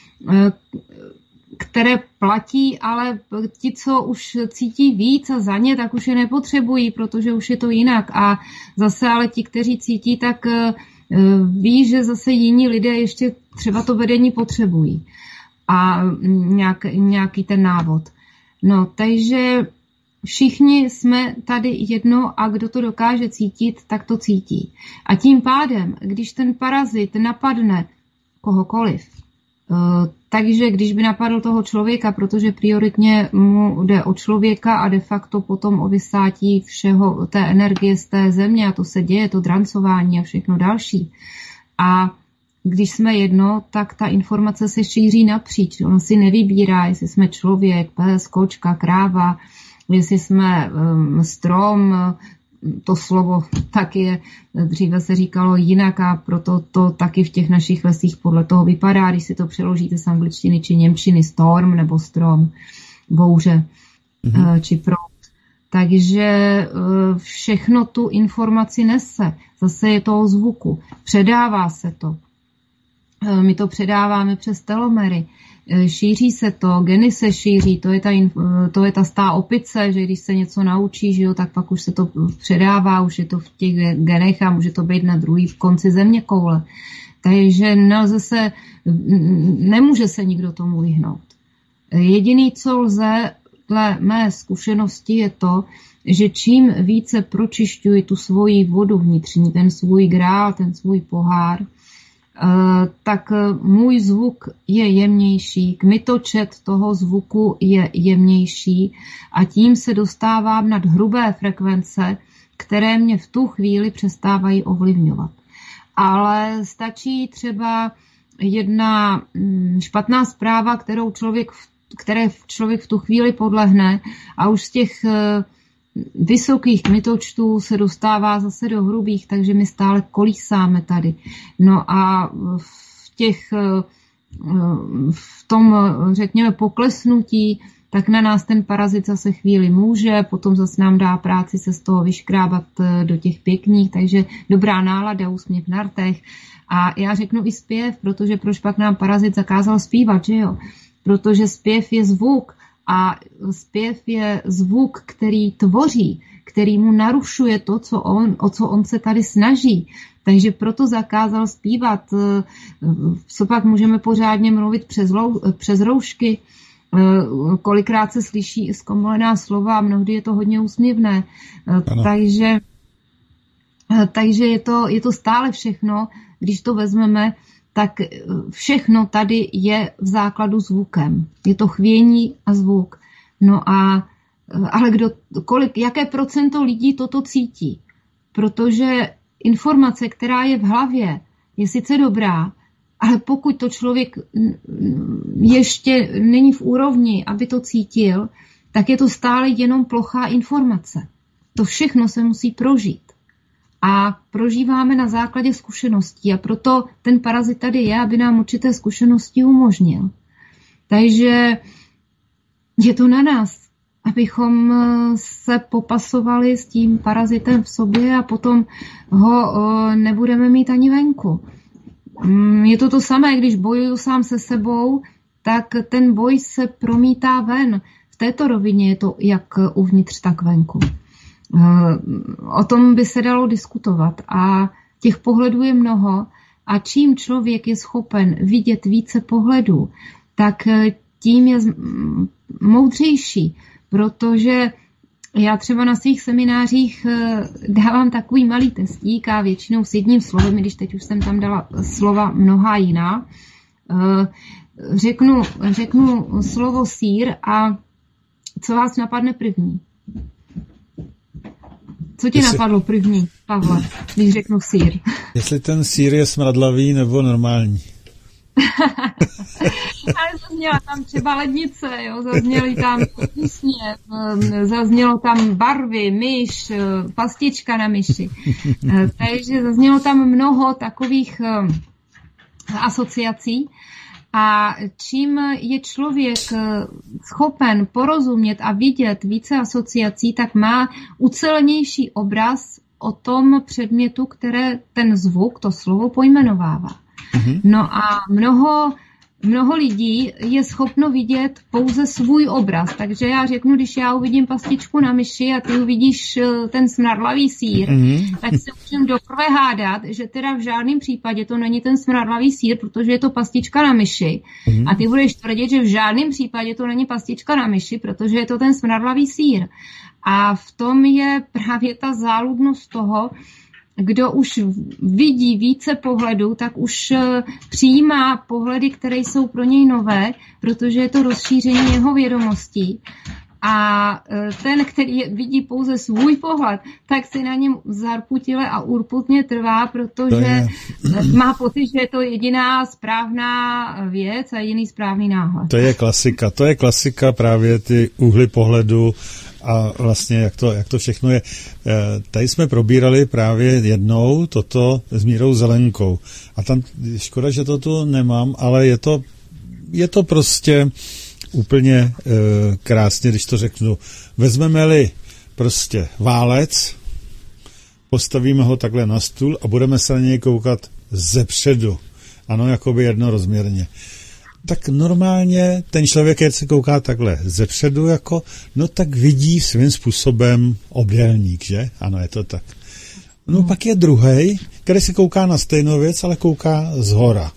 Speaker 3: které platí, ale ti, co už cítí víc a za ně, tak už je nepotřebují, protože už je to jinak. A zase ale ti, kteří cítí, tak ví, že zase jiní lidé ještě třeba to vedení potřebují. A nějaký ten návod. No, takže všichni jsme tady jedno a kdo to dokáže cítit, tak to cítí. A tím pádem, když ten parazit napadne kohokoliv, Takže když by napadl toho člověka, protože prioritně mu jde o člověka a de facto potom o vysátí všeho té energie z té země, a to se děje, to drancování a všechno další. A když jsme jedno, tak ta informace se šíří napříč. On si nevybírá, jestli jsme člověk, pes, kočka, kráva, jestli jsme strom. To slovo taky je, dříve se říkalo jinak a proto to taky v těch našich lesích podle toho vypadá, když si to přeložíte z angličtiny či němčiny, storm nebo strom, bouře či proud. Takže všechno tu informaci nese. Zase je to o zvuku. Předává se to. My to předáváme přes telomery. Šíří se to, geny se šíří, to je ta stá opice, že když se něco naučí, že jo, tak pak už se to předává, už je to v těch genech a může to být na druhý konci zeměkoule. Takže nemůže se nikdo tomu vyhnout. Jediný, co lze dle mé zkušenosti, je to, že čím více pročišťuji tu svoji vodu vnitřní, ten svůj grál, ten svůj pohár, tak můj zvuk je jemnější, kmitočet toho zvuku je jemnější a tím se dostávám nad hrubé frekvence, které mě v tu chvíli přestávají ovlivňovat. Ale stačí třeba jedna špatná zpráva, které člověk v tu chvíli podlehne a už z těch vysokých kmitočtů se dostává zase do hrubých, takže my stále kolísáme tady. No a v tom, řekněme, poklesnutí, tak na nás ten parazit zase chvíli může, potom zase nám dá práci se z toho vyškrábat do těch pěkných, takže dobrá nálada, úsměv na rtech. A já řeknu i zpěv, protože proč pak nám parazit zakázal zpívat, že jo? Protože zpěv je zvuk, a zpěv je zvuk, který tvoří, který mu narušuje to, o co on se tady snaží. Takže proto zakázal zpívat. Co pak můžeme pořádně mluvit přes roušky? Kolikrát se slyší zkomolená slova a mnohdy je to hodně úsměvné. Takže je to stále všechno, když to vezmeme, tak všechno tady je v základu zvukem. Je to chvění a zvuk. No ale jaké procento lidí toto cítí? Protože informace, která je v hlavě, je sice dobrá, ale pokud to člověk ještě není v úrovni, aby to cítil, tak je to stále jenom plochá informace. To všechno se musí prožít. A prožíváme na základě zkušeností a proto ten parazit tady je, aby nám určité zkušenosti umožnil. Takže je to na nás, abychom se popasovali s tím parazitem v sobě a potom ho nebudeme mít ani venku. Je to samé, když bojuju sám se sebou, tak ten boj se promítá ven. V této rovině je to jak uvnitř, tak venku. O tom by se dalo diskutovat a těch pohledů je mnoho a čím člověk je schopen vidět více pohledů, tak tím je moudřejší, protože já třeba na svých seminářích dávám takový malý testík a většinou s jedním slovem, když teď už jsem tam dala slova mnohá jiná, řeknu slovo sýr a co vás napadne první? Co ti napadlo první, Pavle, když řeknu sýr?
Speaker 2: Jestli ten sýr je smradlavý nebo normální.
Speaker 3: Ale zazněla tam třeba lednice, jo? Zazněly tam písně, zaznělo tam barvy, myš, pastička na myši. Takže zaznělo tam mnoho takových asociací. A čím je člověk schopen porozumět a vidět více asociací, tak má ucelenější obraz o tom předmětu, které ten zvuk, to slovo pojmenovává. No a mnoho lidí je schopno vidět pouze svůj obraz. Takže já řeknu, když já uvidím pastičku na myši a ty uvidíš ten smradlavý sýr, tak se můžeme doprve hádat, že teda v žádném případě to není ten smradlavý sýr, protože je to pastička na myši. A ty budeš tvrdit, že v žádném případě to není pastička na myši, protože je to ten smradlavý sýr. A v tom je právě ta záludnost toho, kdo už vidí více pohledů, tak už přijímá pohledy, které jsou pro něj nové, protože je to rozšíření jeho vědomostí. A ten, který vidí pouze svůj pohled, tak si na něm zarputile a urputně trvá, protože má pocit, že je to jediná správná věc a jediný správný náhled.
Speaker 2: To je klasika právě ty úhly pohledu a vlastně jak to všechno je. Tady jsme probírali právě jednou toto s Mírou Zelenkou. A tam, škoda, že to tu nemám, ale je to prostě úplně krásně, když to řeknu. Vezmeme-li prostě válec, postavíme ho takhle na stůl a budeme se na něj koukat zepředu. Ano, jakoby jednorozměrně. Tak normálně ten člověk, který se kouká takhle zepředu, tak vidí svým způsobem obdélník, že? Ano, je to tak. No pak je druhej, který se kouká na stejnou věc, ale kouká zhora.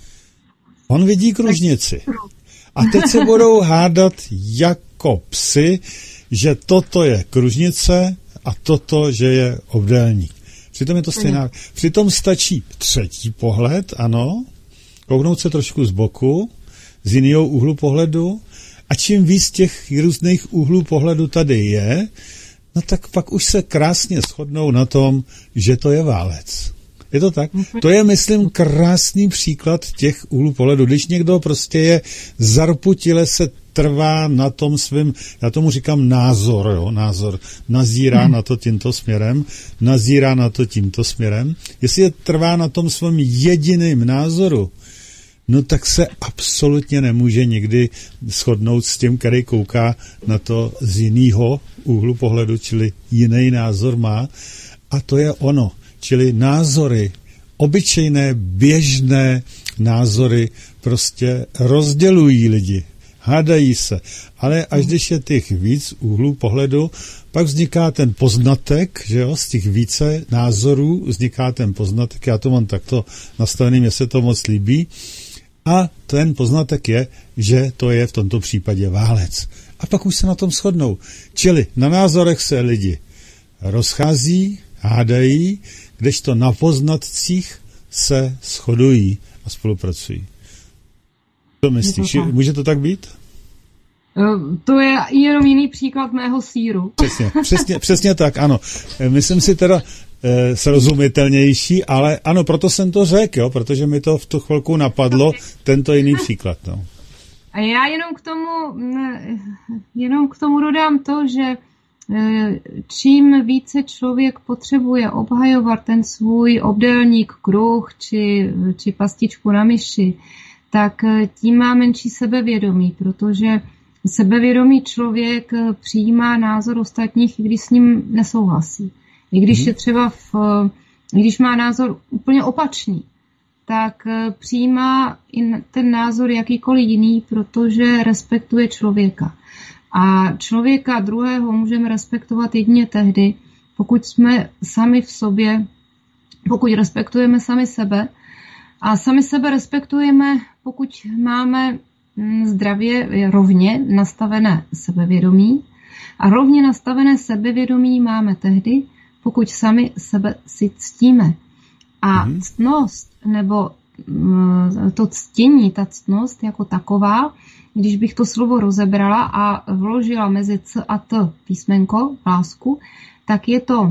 Speaker 2: On vidí kružnici. A teď se budou hádat jako psi, že toto je kružnice a toto, že je obdélník. Přitom je to stejná. Přitom stačí třetí pohled, ano, kouknout se trošku z boku, z jiného úhlu pohledu a čím víc těch různých úhlů pohledu tady je, no tak pak už se krásně shodnou na tom, že to je válec. Je to tak? To je, myslím, krásný příklad těch úhlů pohledu. Když někdo prostě je zarputile se trvá na tom svým, já tomu říkám názor, nazírá na to tímto směrem, nazírá na to tímto směrem. Jestli je trvá na tom svém jediném názoru, no tak se absolutně nemůže nikdy shodnout s tím, který kouká na to z jiného úhlu pohledu, čili jiný názor má. A to je ono. Čili názory, obyčejné, běžné názory prostě rozdělují lidi, hádají se. Ale až když je těch víc úhlů pohledu, pak vzniká ten poznatek, že jo, z těch více názorů vzniká ten poznatek, já to mám takto nastavený, mně se to moc líbí, a ten poznatek je, že to je v tomto případě válec. A pak už se na tom shodnou. Čili na názorech se lidi rozchází, hádají, kdežto na poznatcích se shodují a spolupracují. Co myslíš? Může to tak být?
Speaker 3: To je jenom jiný příklad mého sýru.
Speaker 2: Přesně tak, ano. Myslím si teda srozumitelnější, ale ano, proto jsem to řekl, jo, protože mi to v tu chvilku napadlo, tento jiný příklad. No.
Speaker 3: A já jenom k tomu dodám to, že čím více člověk potřebuje obhajovat ten svůj obdélník, kruh či pastičku na myši, tak tím má menší sebevědomí, protože sebevědomý člověk přijímá názor ostatních, i když s ním nesouhlasí. I když je třeba když má názor úplně opačný, tak přijímá i ten názor jakýkoliv jiný, protože respektuje člověka. A člověka druhého můžeme respektovat jedině tehdy, pokud jsme sami v sobě, pokud respektujeme sami sebe. A sami sebe respektujeme, pokud máme zdravě rovně nastavené sebevědomí. A rovně nastavené sebevědomí máme tehdy, pokud sami sebe si ctíme. A ctnost, nebo to ctění, ta ctnost jako taková, když bych to slovo rozebrala a vložila mezi c a t písmenko, lásku, tak je to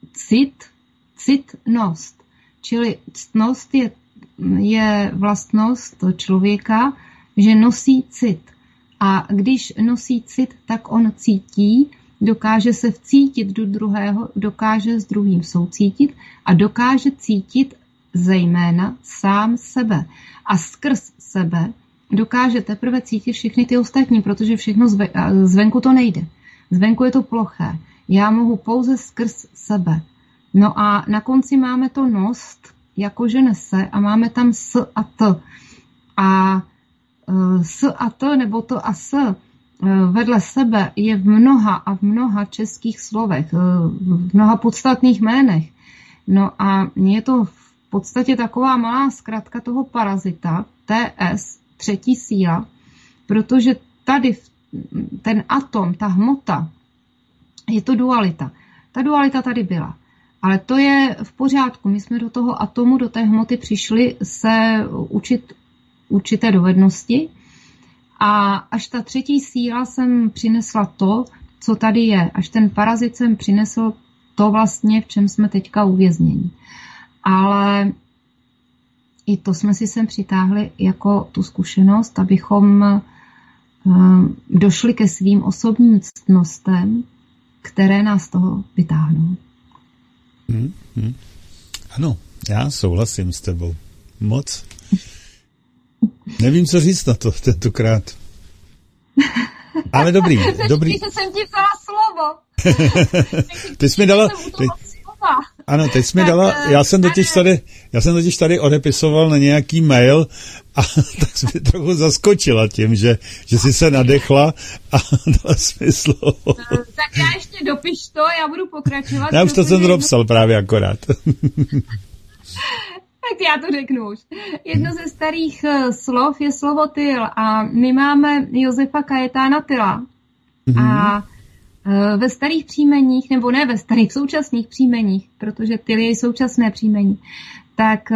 Speaker 3: citnost. Čili ctnost je vlastnost člověka, že nosí cit. A když nosí cit, tak on cítí, dokáže se vcítit do druhého, dokáže s druhým soucítit a dokáže cítit zejména sám sebe. A skrz sebe dokáže teprve cítit všechny ty ostatní, protože všechno zvenku to nejde. Zvenku je to ploché. Já mohu pouze skrz sebe. No a na konci máme to nost, jakože nese, a máme tam s a t. A s a t, nebo to a s, vedle sebe je v mnoha českých slovech, v mnoha podstatných jménech. No a je to v podstatě taková malá zkratka toho parazita, TS, třetí síla, protože tady ten atom, ta hmota, je to dualita. Ta dualita tady byla. Ale to je v pořádku. My jsme do toho atomu, do té hmoty přišli se učit určité dovednosti a až ta třetí síla sem přinesla to, co tady je. Až ten parazit sem přinesl to vlastně, v čem jsme teďka uvězněni. Ale i to jsme si sem přitáhli jako tu zkušenost, abychom došli ke svým osobním ctnostem, které nás z toho vytáhnou.
Speaker 2: Ano, já souhlasím s tebou. Moc. Nevím, co říct na to tentokrát. Ale dobrý.
Speaker 3: Že jsem ti vzala slovo.
Speaker 2: Ty jsi mi dala... Ano, teď jsi mi dala... Já jsem totiž tady odepisoval na nějaký mail a tak jsi mi trochu zaskočila tím, že jsi se nadechla a dala jsi mi slovo.
Speaker 3: Tak já ještě dopiš to, já budu pokračovat.
Speaker 2: Já už to jsem dopsal právě akorát.
Speaker 3: Tak já to řeknu už. Jedno ze starých slov je slovo tyl a my máme Josefa Kajetána Tyla. A ve starých příjmeních, nebo ne ve starých, současných příjmeních, protože tyl je současné příjmení, tak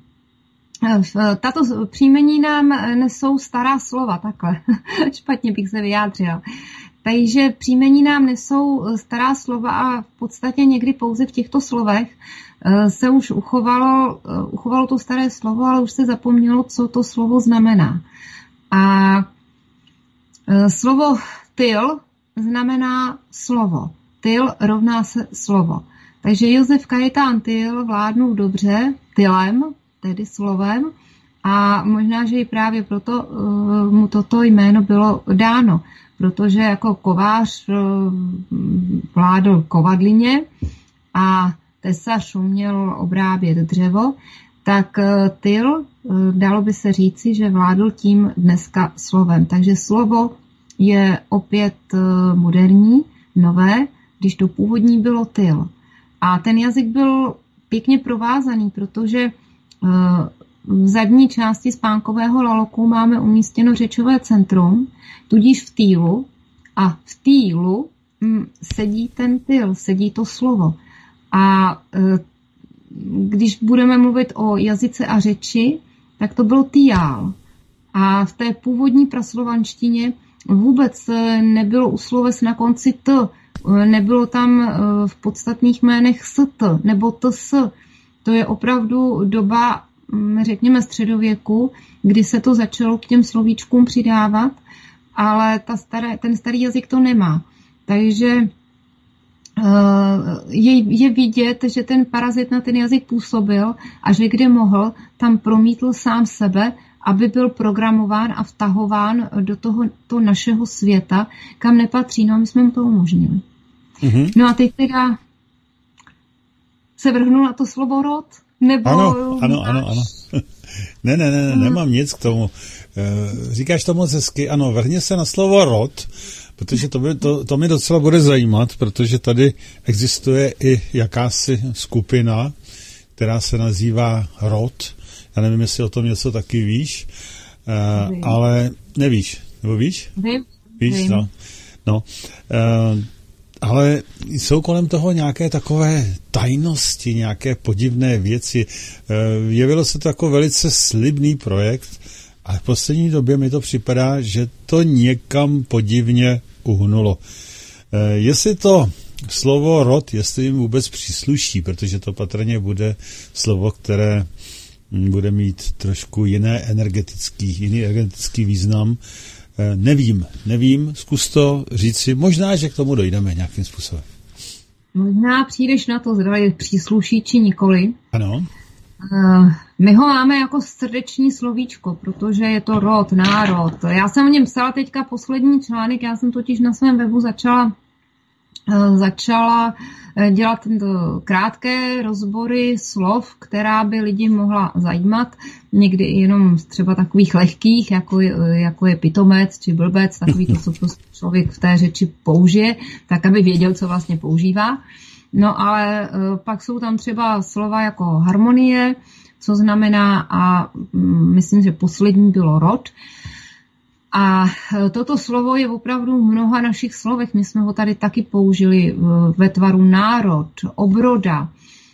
Speaker 3: tato příjmení nám nesou stará slova, takhle. Špatně bych se vyjádřila. Takže příjmení nám nesou stará slova a v podstatě někdy pouze v těchto slovech se už uchovalo to staré slovo, ale už se zapomnělo, co to slovo znamená. A slovo tyl znamená slovo. Tyl rovná se slovo. Takže Josef Kajetán Tyl vládnul dobře tylem, tedy slovem, a možná, že i právě proto mu toto jméno bylo dáno, protože jako kovář vládl kovadlině a tesař uměl obrábět dřevo, tak Tyl, dalo by se říci, že vládl tím dneska slovem. Takže slovo je opět moderní, nové, když to původní bylo tyl. A ten jazyk byl pěkně provázaný, protože v zadní části spánkového laloku máme umístěno řečové centrum, tudíž v týlu, a v týlu sedí ten tyl, sedí to slovo. A když budeme mluvit o jazyce a řeči, tak to byl týjál. A v té původní praslovanštině vůbec nebylo u sloves na konci t, nebylo tam v podstatných jménech st nebo ts. To je opravdu doba, řekněme, středověku, kdy se to začalo k těm slovíčkům přidávat, ale ten starý jazyk to nemá. Takže je vidět, že ten parazit na ten jazyk působil a že kde mohl, tam promítl sám sebe, aby byl programován a vtahován do toho našeho světa, kam nepatří. No a my jsme mu to umožnili. Mm-hmm. No a teď teda se vrhnul na to slovo rod? Nebo...
Speaker 2: Ano. Ne, nemám nic k tomu. Říkáš to moc hezky, ano, vrhni se na slovo rod, protože to mě docela bude zajímat, protože tady existuje i jakási skupina, která se nazývá rod. Já nevím, jestli o tom něco taky víš, ale nevíš, nebo víš? Víš, no. Ale jsou kolem toho nějaké takové tajnosti, nějaké podivné věci. Jevilo se to jako velice slibný projekt, ale v poslední době mi to připadá, že to někam podivně uhnulo. Jestli to slovo rod, jestli jim vůbec přísluší, protože to patrně bude slovo, které bude mít trošku jiný energetický význam. Nevím, zkus to říct si, možná, že k tomu dojdeme nějakým způsobem.
Speaker 3: Možná přijdeš na to, zda je přísluší či nikoli.
Speaker 2: Ano.
Speaker 3: My ho máme jako srdeční slovíčko, protože je to rod, národ. Já jsem o něm psala teďka poslední článek, já jsem totiž na svém webu začala dělat krátké rozbory slov, která by lidi mohla zajímat, někdy jenom třeba takových lehkých, jako je pitomec či blbec, takový to, co prostě člověk v té řeči použije, tak aby věděl, co vlastně používá. No ale pak jsou tam třeba slova jako harmonie, co znamená, a myslím, že poslední bylo rod. A toto slovo je opravdu v mnoha našich slovech. My jsme ho tady taky použili ve tvaru národ, obroda.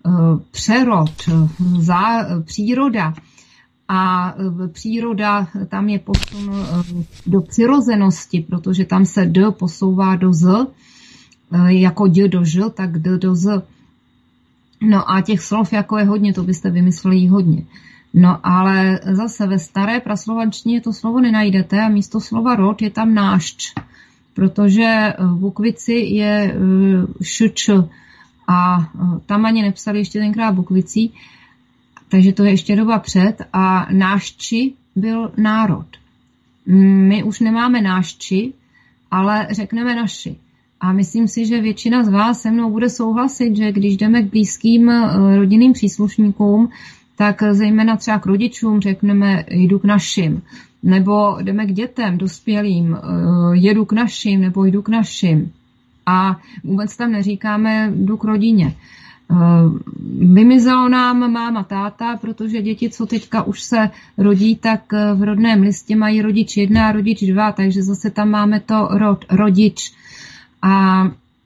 Speaker 3: přerod, příroda. A příroda, tam je posun do přirozenosti, protože tam se D posouvá do Z, jako D do Ž, tak D do Z. No a těch slov jako je hodně, to byste vymysleli hodně. No ale zase ve staré praslovanštině to slovo nenajdete a místo slova rod je tam nášč, protože v bukvici je šč a tam ani nepsali ještě tenkrát bukvicí, takže to je ještě doba před a nášči byl národ. My už nemáme nášči, ale řekneme naši. A myslím si, že většina z vás se mnou bude souhlasit, že když jdeme k blízkým rodinným příslušníkům, tak zejména třeba k rodičům řekneme jdu k našim. Nebo jdeme k dětem, dospělým, jedu k našim nebo jdu k našim. A vůbec tam neříkáme jdu k rodině. Vymizelo nám máma, táta, protože děti, co teďka už se rodí, tak v rodném listě mají rodič 1 a rodič 2, takže zase tam máme to rodič. A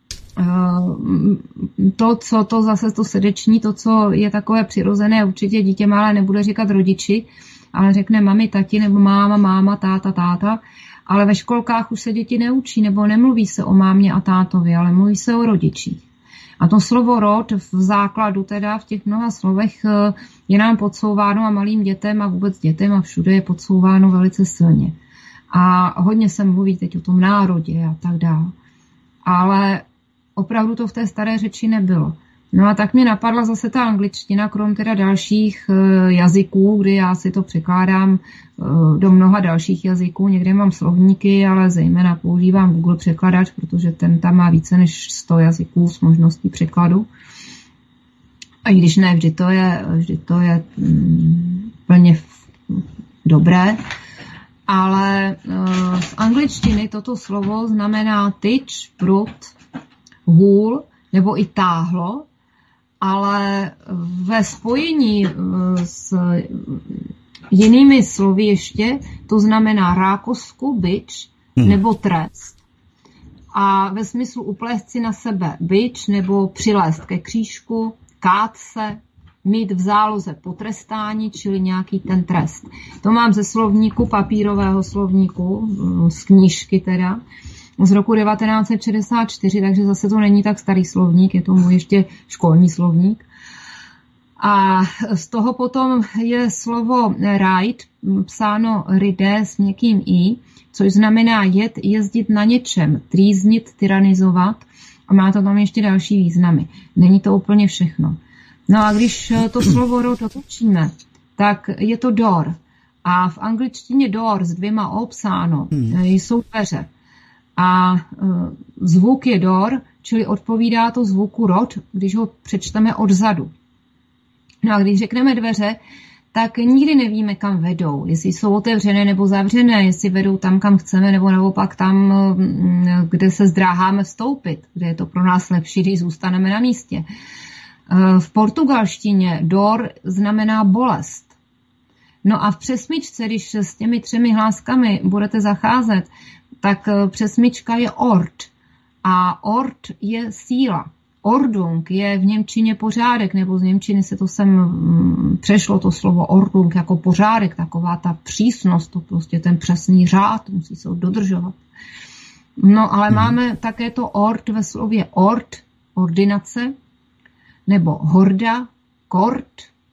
Speaker 3: to zase to srdeční, to, co je takové přirozené, určitě dítě malé nebude říkat rodiči, ale řekne mami, tati, nebo máma, táta, ale ve školkách už se děti neučí, nebo nemluví se o mámě a tátovi, ale mluví se o rodičích. A to slovo rod v základu, teda v těch mnoha slovech, je nám podsouváno a malým dětem a vůbec dětem a všude je podsouváno velice silně. A hodně se mluví teď o tom národě a tak dále. Ale opravdu to v té staré řeči nebylo. No a tak mě napadla zase ta angličtina, krom teda dalších jazyků, kdy já si to překládám do mnoha dalších jazyků. Někde mám slovníky, ale zejména používám Google překladač, protože ten tam má více než 100 jazyků s možností překladu. A i když ne, vždy to je plně dobré. Ale z angličtiny toto slovo znamená tyč, prut, hůl nebo i táhlo, ale ve spojení s jinými slovy ještě to znamená rákosku, bič nebo trest. A ve smyslu uplést si na sebe bič nebo přilézt ke křížku, kát se, mít v záloze potrestání, čili nějaký ten trest. To mám ze slovníku, papírového slovníku, z knížky teda, z roku 1964, takže zase to není tak starý slovník, je to můj ještě školní slovník. A z toho potom je slovo ride, psáno ride s někým i, což znamená jezdit na něčem, trýznit, tyranizovat a má to tam ještě další významy. Není to úplně všechno. No a když to slovo rod otočíme, tak je to door. A v angličtině door s 2 o psáno jsou dveře. A zvuk je door, čili odpovídá to zvuku rod, když ho přečteme odzadu. No a když řekneme dveře, tak nikdy nevíme, kam vedou. Jestli jsou otevřené nebo zavřené, jestli vedou tam, kam chceme, nebo naopak tam, kde se zdráháme vstoupit, kde je to pro nás lepší, když zůstaneme na místě. V portugalštině dor znamená bolest. No a v přesmičce, když s těmi 3 hláskami budete zacházet, tak přesmička je ort. A ort je síla. Ordnung je v němčině pořádek, nebo z němčiny se to sem přešlo to slovo ordnung jako pořádek, taková ta přísnost, to prostě ten přesný řád, musí se ho dodržovat. No ale máme také to ort ve slově ort, ordinace, nebo horda, kort,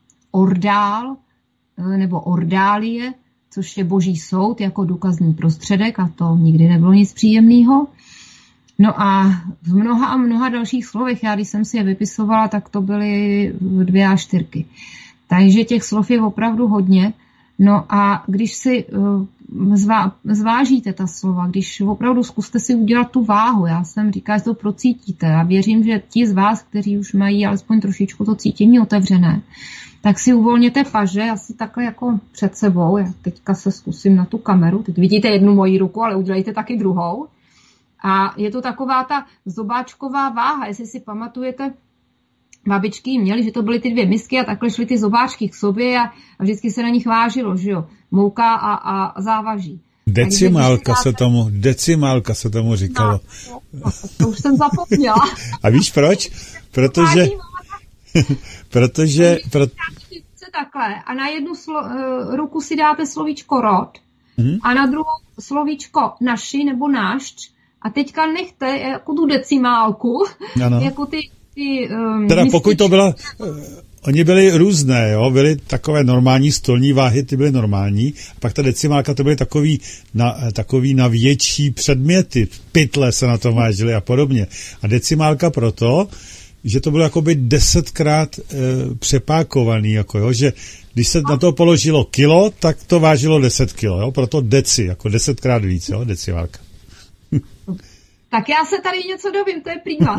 Speaker 3: ordál, nebo ordálie, což je boží soud jako důkazní prostředek a to nikdy nebylo nic příjemného. No a v mnoha a mnoha dalších slovech, já když jsem si je vypisovala, tak to byly 2 A4. Takže těch slov je opravdu hodně. No a když si zvážíte ta slova, když opravdu zkuste si udělat tu váhu, já jsem říkala, že to procítíte a věřím, že ti z vás, kteří už mají alespoň trošičku to cítění otevřené, tak si uvolněte paže asi takhle jako před sebou. Já teďka se zkusím na tu kameru, teď vidíte jednu moji ruku, ale udělejte taky druhou. A je to taková ta zobáčková váha, jestli si pamatujete, babičky měly, že to byly ty 2 misky a takhle šly ty zobáčky k sobě a vždycky se na nich vážilo, že jo, mouka a závaží.
Speaker 2: Decimálka se tomu říkalo.
Speaker 3: No, to už jsem zapomněla.
Speaker 2: A víš proč? Protože Protože...
Speaker 3: Takhle. A na jednu ruku si dáte slovíčko rod a na druhou slovíčko naši nebo nášť. A teďka nechte jako tu decimálku, jako ty
Speaker 2: teda pokud to byla... Oni byli různé, jo? Byly takové normální stolní váhy, ty byly normální, a pak ta decimálka to byly takový na větší předměty, pytle se na to vážily a podobně. A decimálka proto, že to bylo jakoby 10krát přepákovaný, jako jo, že když se na to položilo kilo, tak to vážilo 10 kilo, jo, proto deci, jako 10krát víc, jo, decimálka.
Speaker 3: Tak já se tady něco dovím, to je prýma.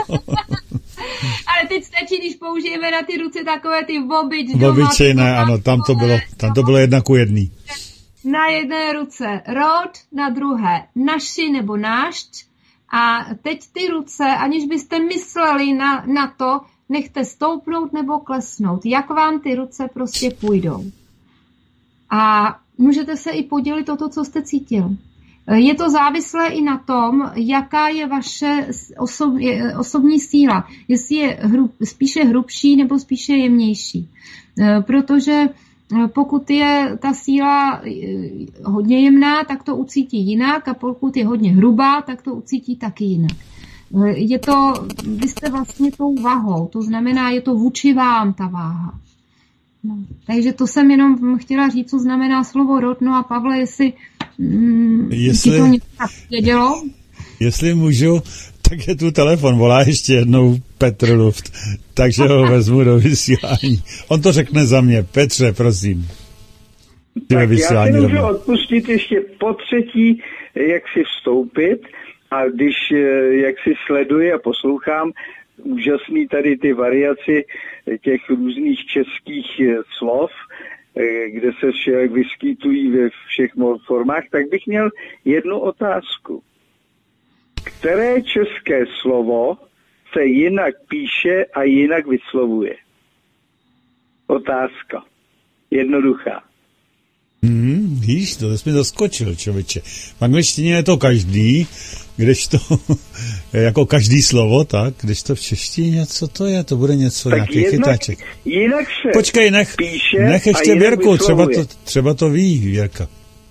Speaker 3: Ale teď stačí, když použijeme na ty ruce takové ty
Speaker 2: obyčejné, ano, tam to bylo 1:1.
Speaker 3: Na jedné ruce rod, na druhé naši nebo nášť. A teď ty ruce, aniž byste mysleli na to, nechte stoupnout nebo klesnout. Jak vám ty ruce prostě půjdou. A můžete se i podělit o to, co jste cítil. Je to závislé i na tom, jaká je vaše osobní síla. Jestli je spíše hrubší nebo spíše jemnější. Protože pokud je ta síla hodně jemná, tak to ucítí jinak, a pokud je hodně hrubá, tak to ucítí taky jinak. Vy jste vlastně tou váhou, to znamená, je to vůči vám ta váha. No, takže to jsem jenom chtěla říct, co znamená slovo rod. No a Pavle, jestli ti to něco vědělo?
Speaker 2: Jestli můžu, tak je tu telefon, volá ještě jednou Petr Luft, takže ho vezmu do vysílání. On to řekne za mě. Petře, prosím.
Speaker 4: Tak já si můžu odpustit ještě po třetí, jak si vstoupit, a když jak si sleduji a poslouchám úžasný tady ty variaci těch různých českých slov, kde se všelijak vyskytují ve všech formách, tak bych měl jednu otázku. Které české slovo se jinak píše a jinak vyslovuje? Otázka. Jednoduchá.
Speaker 2: Víš, to jsi mi zaskočil, člověče. V angličtině je to každý, kdežto jako každý slovo, tak, kdežto v češtině, co to je? To bude něco, tak nějaký chytáček.
Speaker 4: Jinak se
Speaker 2: počkej, nech ještě Věrku, třeba to ví Věrka.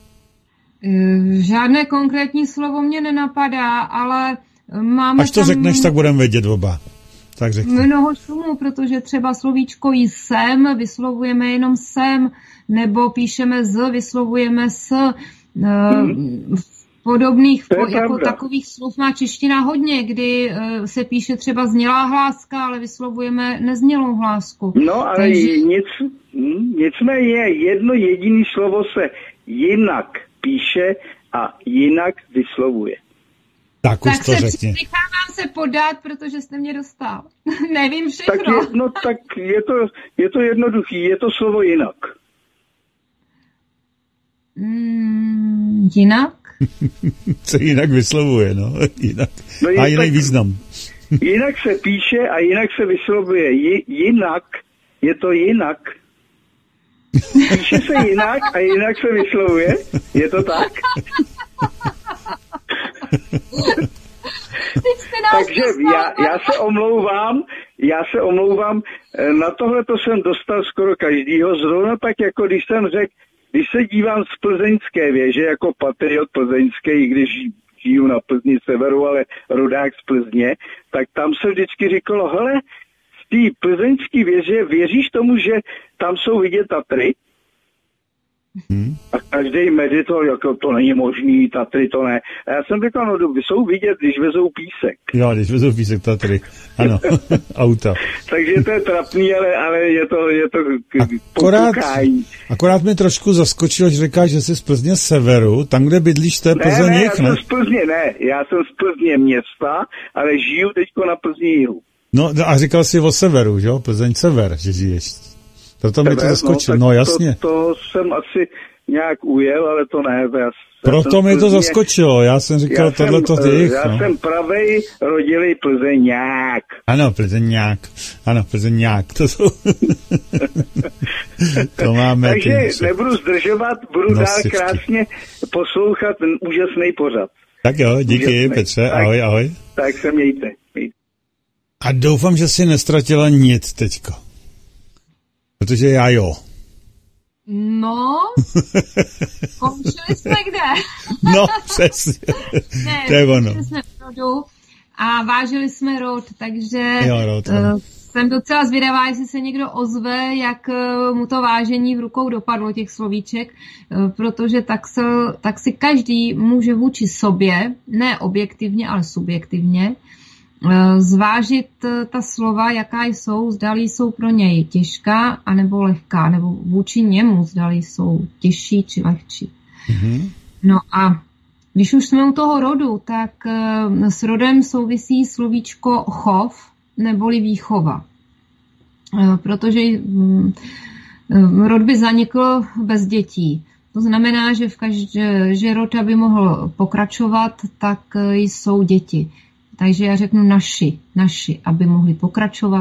Speaker 3: Žádné konkrétní slovo mě nenapadá, ale máme
Speaker 2: až to
Speaker 3: tam...
Speaker 2: řekneš, tak budeme vědět oba. Tak řekni.
Speaker 3: Mnoho šumů, protože třeba slovíčko jsem, vyslovujeme jenom jsem, nebo píšeme z, vyslovujeme s. Podobných jako takových slov má čeština hodně, kdy se píše třeba znělá hláska, ale vyslovujeme neznělou hlásku.
Speaker 4: No, ale nicméně jedno jediné slovo se jinak píše a jinak vyslovuje.
Speaker 2: Tak už to řekni.
Speaker 3: Nechávám se podat, protože jste mě dostal. Nevím všechno.
Speaker 4: Tak je to jednoduchý, je to slovo jinak.
Speaker 3: Jinak?
Speaker 2: Co jinak vyslovuje, no. Jinak. Má jiný význam.
Speaker 4: Jinak se píše a jinak se vyslovuje. Jinak, je to jinak. Píše se jinak a jinak se vyslovuje. Je to tak? Takže já se omlouvám, na tohle to jsem dostal skoro každýho, zrovna tak, jako když jsem řekl, když se dívám z plzeňské věže jako patriot plzeňský, i když žiju na Plzni severu, ale rodák z Plzně, tak tam se vždycky říkalo, hele, z té plzeňské věže věříš tomu, že tam jsou vidět Tatry? A každý meditoval, jako to není možný, Tatry to ne. A já jsem říkal, no jsou vidět, když vezou písek.
Speaker 2: Jo, když vezou písek Tatry, ano, auta.
Speaker 4: Takže to je trapný, ale je to
Speaker 2: akorát mě trošku zaskočilo, že říkáš, že jsi z Plzně severu, tam, kde bydlíš, to je Plzeň jih, ne?
Speaker 4: Já jsem z Plzně města, ale žiju teďko na Plzni jihu.
Speaker 2: No a říkal jsi o severu, že jo? Plzeň sever, že žiješ. Proto mě to zaskočilo, no jasně.
Speaker 4: To jsem asi nějak ujel, ale to ne.
Speaker 2: Proto mě to zaskočilo, já jsem říkal tohleto jich.
Speaker 4: Já jsem pravej, rodilý Plzeňák.
Speaker 2: Ano, Plzeňák, to jsou... to máme.
Speaker 4: Takže nebudu zdržovat, budu dál krásně poslouchat ten úžasný pořad.
Speaker 2: Tak jo, díky, úžasný. Petře, ahoj.
Speaker 4: Tak se mějte.
Speaker 2: A doufám, že si nestratila nit teďko. Protože já jo.
Speaker 3: No, končili jsme kde?
Speaker 2: No, přesně.
Speaker 3: Ne,
Speaker 2: to je ono.
Speaker 3: končili jsme v rodu a vážili jsme rod, takže
Speaker 2: jo, rod,
Speaker 3: jsem docela zvědavá, jestli se někdo ozve, jak mu to vážení v rukou dopadlo těch slovíček, protože tak si každý může vůči sobě, ne objektivně, ale subjektivně, zvážit ta slova, jaká jsou, zdali jsou pro něj těžká anebo lehká, nebo vůči němu, zdali jsou těžší či lehčí. Mm-hmm. No a když už jsme u toho rodu, tak s rodem souvisí slovíčko chov neboli výchova. Protože rod by zanikl bez dětí. To znamená, že rod, aby mohl pokračovat, tak jsou děti. Takže já řeknu naši, aby mohli pokračovat,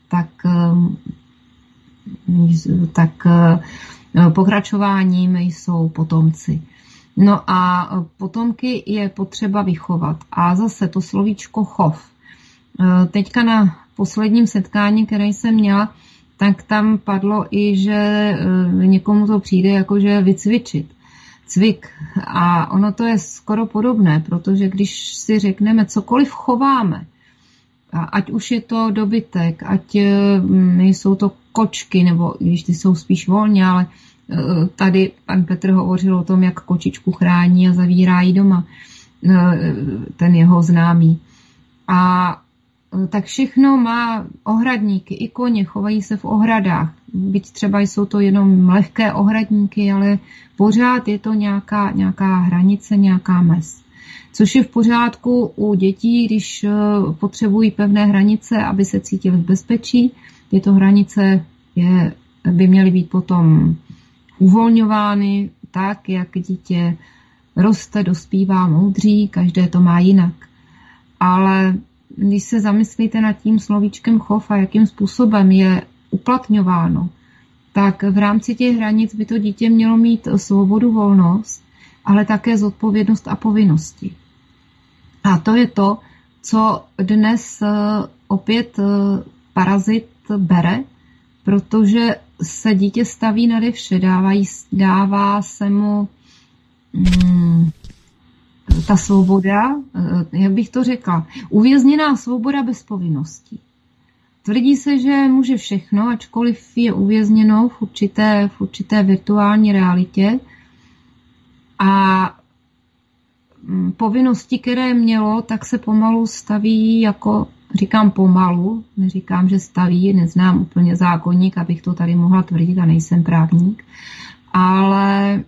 Speaker 3: tak pokračováním jsou potomci. No a potomky je potřeba vychovat. A zase to slovíčko chov. Teďka na posledním setkání, které jsem měla, tak tam padlo i, že někomu to přijde jakože vycvičit. Cvik. A ono to je skoro podobné, protože když si řekneme, cokoliv chováme, ať už je to dobytek, ať jsou to kočky, nebo když ty jsou spíš volně, ale tady pan Petr hovořil o tom, jak kočičku chrání a zavírá ji doma, ten jeho známý. A tak všechno má ohradníky, i koně chovají se v ohradách. Byť třeba jsou to jenom lehké ohradníky, ale pořád je to nějaká hranice, nějaká mez. Což je v pořádku u dětí, když potřebují pevné hranice, aby se cítili v bezpečí. Tyto hranice by měly být potom uvolňovány tak, jak dítě roste, dospívá, moudří, každé to má jinak. Ale když se zamyslíte nad tím slovíčkem chov a jakým způsobem je uplatňováno, tak v rámci těch hranic by to dítě mělo mít svobodu, volnost, ale také zodpovědnost a povinnosti. A to je to, co dnes opět parazit bere, protože se dítě staví nade vše, dává se mu ta svoboda, jak bych to řekla, uvězněná svoboda bez povinností. Tvrdí se, že může všechno, ačkoliv je uvězněno v určité virtuální realitě a povinnosti, které mělo, tak se pomalu staví jako, říkám pomalu, neříkám, že staví, neznám úplně zákonník, abych to tady mohla tvrdit a nejsem právník, ale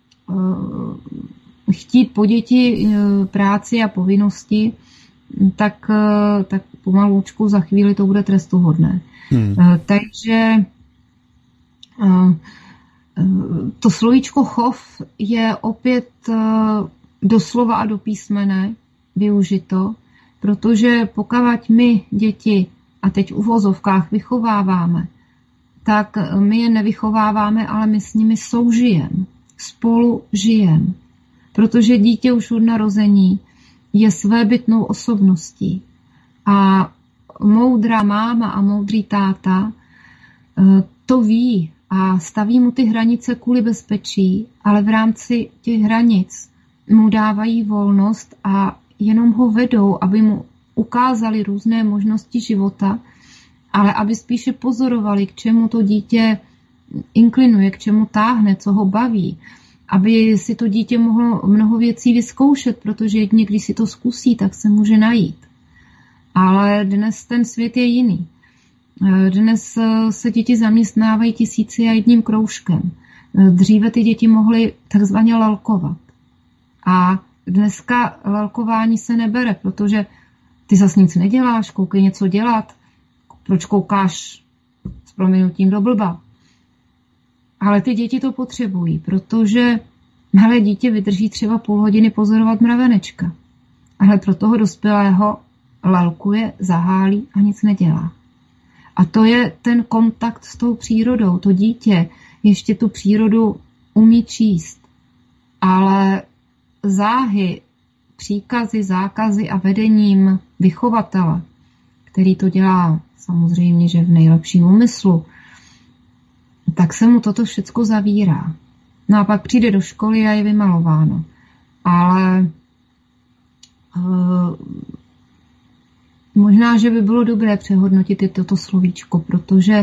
Speaker 3: chtít po děti práci a povinnosti, tak pomalůčku za chvíli to bude trestuhodné. Takže to slovíčko chov je opět doslova a do písmene využito, protože pokud my děti, a teď v uvozovkách, vychováváme, tak my je nevychováváme, ale my s nimi soužijeme, spolu žijeme. Protože dítě už od narození je svébytnou osobností. A moudrá máma a moudrý táta to ví a staví mu ty hranice kvůli bezpečí, ale v rámci těch hranic mu dávají volnost a jenom ho vedou, aby mu ukázali různé možnosti života, ale aby spíše pozorovali, k čemu to dítě inklinuje, k čemu táhne, co ho baví. Aby si to dítě mohlo mnoho věcí vyzkoušet, protože jedně, když si to zkusí, tak se může najít. Ale dnes ten svět je jiný. Dnes se děti zaměstnávají 1001 kroužkem. Dříve ty děti mohly takzvaně lelkovat. A dneska lelkování se nebere, protože ty zase nic neděláš, koukej něco dělat. Proč koukáš s prominutím do blba? Ale ty děti to potřebují, protože malé dítě vydrží třeba půl hodiny pozorovat mravenečka. Ale pro toho dospělého lelkuje, zahálí a nic nedělá. A to je ten kontakt s tou přírodou. To dítě ještě tu přírodu umí číst. Ale záhy, příkazy, zákazy a vedením vychovatele, který to dělá samozřejmě, že v nejlepším úmyslu, tak se mu toto všecko zavírá. No a pak přijde do školy a je vymalováno. Ale možná, že by bylo dobré přehodnotit i toto slovíčko, protože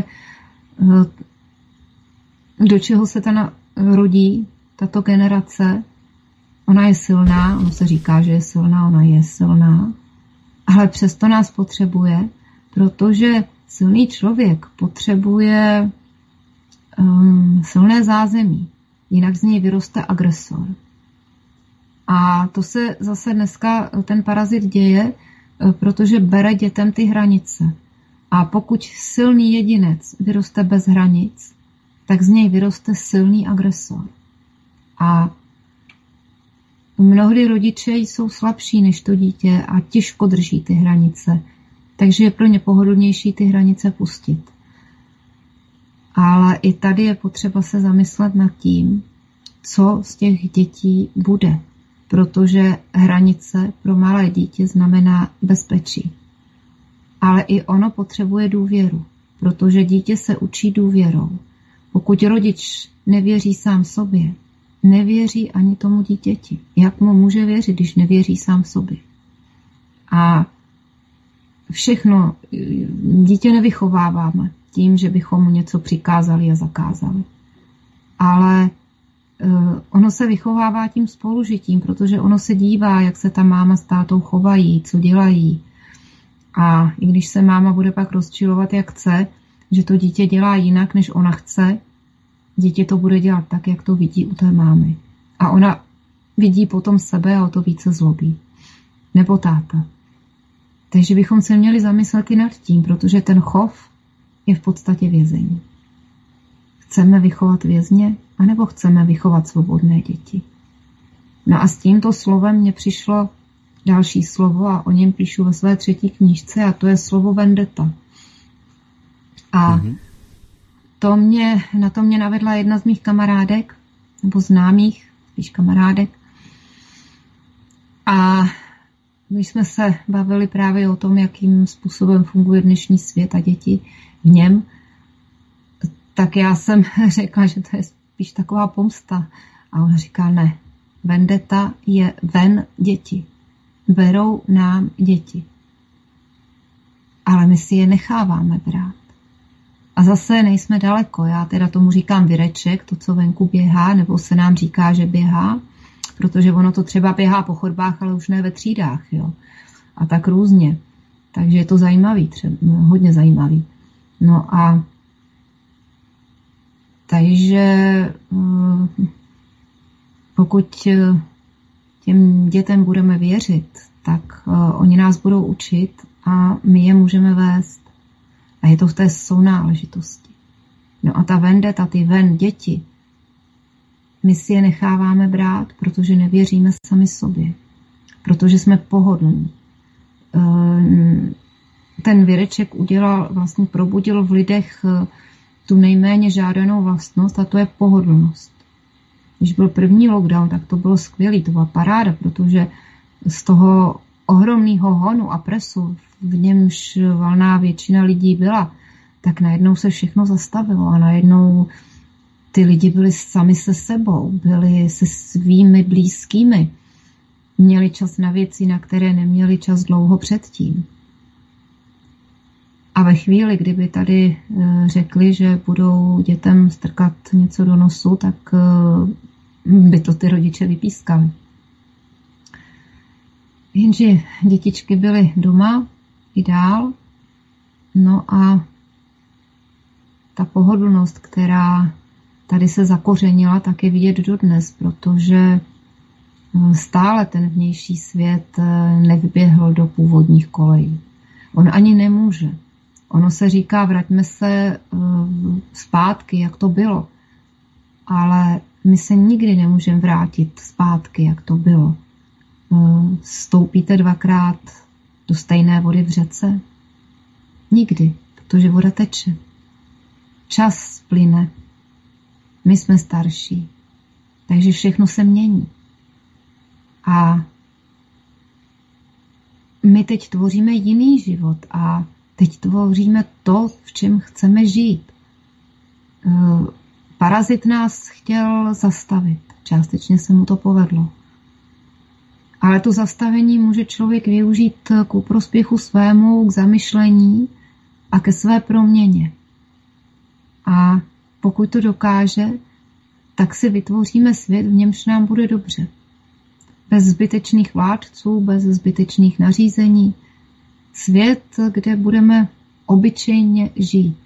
Speaker 3: do čeho se ta rodí, tato generace, ona je silná, ono se říká, že je silná, ona je silná, ale přesto nás potřebuje, protože silný člověk potřebuje silné zázemí, jinak z něj vyroste agresor. A to se zase dneska ten parazit děje, protože bere dětem ty hranice. A pokud silný jedinec vyroste bez hranic, tak z něj vyroste silný agresor. A mnohdy rodiče jsou slabší než to dítě a těžko drží ty hranice. Takže je pro ně pohodlnější ty hranice pustit. Ale i tady je potřeba se zamyslet nad tím, co z těch dětí bude. Protože hranice pro malé dítě znamená bezpečí. Ale i ono potřebuje důvěru, protože dítě se učí důvěrou. Pokud rodič nevěří sám sobě, nevěří ani tomu dítěti. Jak mu může věřit, když nevěří sám sobě? A všechno dítě nevychováváme tím, že bychom mu něco přikázali a zakázali. Ale ono se vychovává tím spolužitím, protože ono se dívá, jak se ta máma s tátou chovají, co dělají. A i když se máma bude pak rozčilovat, jak chce, že to dítě dělá jinak, než ona chce, dítě to bude dělat tak, jak to vidí u té mámy. A ona vidí potom sebe a o to více zlobí. Nebo táta. Takže bychom se měli zamyslet i nad tím, protože ten chov je v podstatě vězení. Chceme vychovat vězně, anebo chceme vychovat svobodné děti? No a s tímto slovem mně přišlo další slovo a o něm píšu ve své 3. knížce a to je slovo vendetta. A na to mě navedla jedna z mých kamarádek, nebo známých, spíš kamarádek. A když jsme se bavili právě o tom, jakým způsobem funguje dnešní svět a děti v něm, tak já jsem řekla, že to je spíš taková pomsta. A ona říká, ne, vendetta je ven děti. Berou nám děti. Ale my si je necháváme brát. A zase nejsme daleko. Já teda tomu říkám vyreček, to, co venku běhá, nebo se nám říká, že běhá, protože ono to třeba běhá po chodbách, ale už ne ve třídách. Jo? A tak různě. Takže je to zajímavý, hodně zajímavý. No a takže pokud těm dětem budeme věřit, tak oni nás budou učit a my je můžeme vést. A je to v té sounáležitosti. No a ta vendeta, ty ven děti, my si je necháváme brát, protože nevěříme sami sobě. Protože jsme pohodlní. Ten vireček vlastně probudil v lidech tu nejméně žádanou vlastnost a to je pohodlnost. Když byl první lockdown, tak to bylo skvělý, to byla paráda, protože z toho ohromného honu a presu, v němž valná většina lidí byla, tak najednou se všechno zastavilo a najednou ty lidi byli sami se sebou, byli se svými blízkými. Měli čas na věci, na které neměli čas dlouho předtím. A ve chvíli, kdyby tady řekli, že budou dětem strkat něco do nosu, tak by to ty rodiče vypískali. Jenže dětičky byly doma i dál, no a ta pohodlnost, která tady se zakořenila, tak je vidět dodnes, protože stále ten vnější svět nevyběhl do původních kolejí. On ani nemůže. Ono se říká, vraťme se zpátky, jak to bylo. Ale my se nikdy nemůžeme vrátit zpátky, jak to bylo. Stoupíte 2krát do stejné vody v řece? Nikdy, protože voda teče. Čas plyne. My jsme starší. Takže všechno se mění. A my teď tvoříme jiný život a Teď tvoříme to, v čem chceme žít. Parazit nás chtěl zastavit. Částečně se mu to povedlo. Ale to zastavení může člověk využít ku prospěchu svému, k zamyšlení a ke své proměně. A pokud to dokáže, tak si vytvoříme svět, v němž nám bude dobře. Bez zbytečných vládců, bez zbytečných nařízení. Svět, kde budeme obyčejně žít.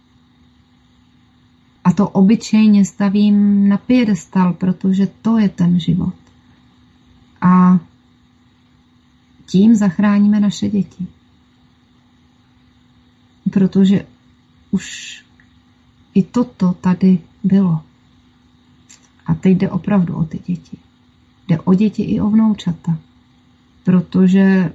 Speaker 3: A to obyčejně stavím na piedestal, protože to je ten život. A tím zachráníme naše děti. Protože už i toto tady bylo. A teď jde opravdu o ty děti. Jde o děti i o vnoučata. Protože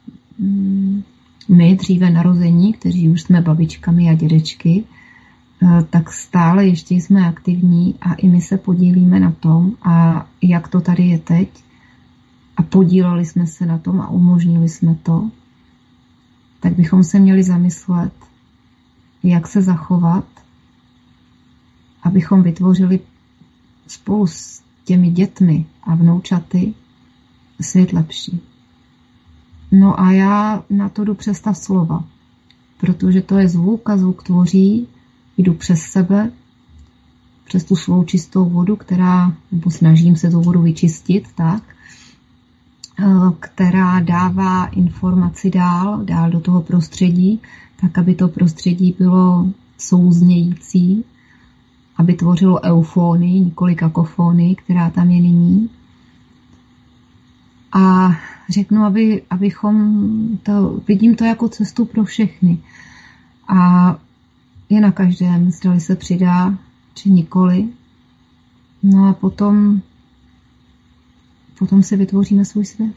Speaker 3: my dříve narození, kteří už jsme babičkami a dědečky, tak stále ještě jsme aktivní a i my se podílíme na tom, a jak to tady je teď, a podíleli jsme se na tom a umožnili jsme to, tak bychom se měli zamyslet, jak se zachovat, abychom vytvořili spolu s těmi dětmi a vnoučaty svět lepší. No a já na to jdu přes ta slova, protože to je zvuk a zvuk tvoří, jdu přes sebe, přes tu svou čistou vodu, nebo snažím se tu vodu vyčistit, tak, která dává informaci dál do toho prostředí, tak, aby to prostředí bylo souznějící, aby tvořilo eufonii, nikoli kakofonii, která tam je nyní. A řeknu, vidím to jako cestu pro všechny. A je na každém, zdali se přidá, či nikoli. No a potom si vytvoříme svůj svět.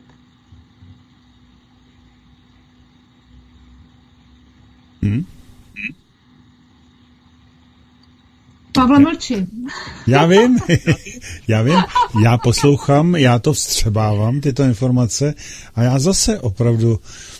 Speaker 3: Pavle, mlčí.
Speaker 2: Já vím, já poslouchám, já to vstřebávám, tyto informace, a já zase opravdu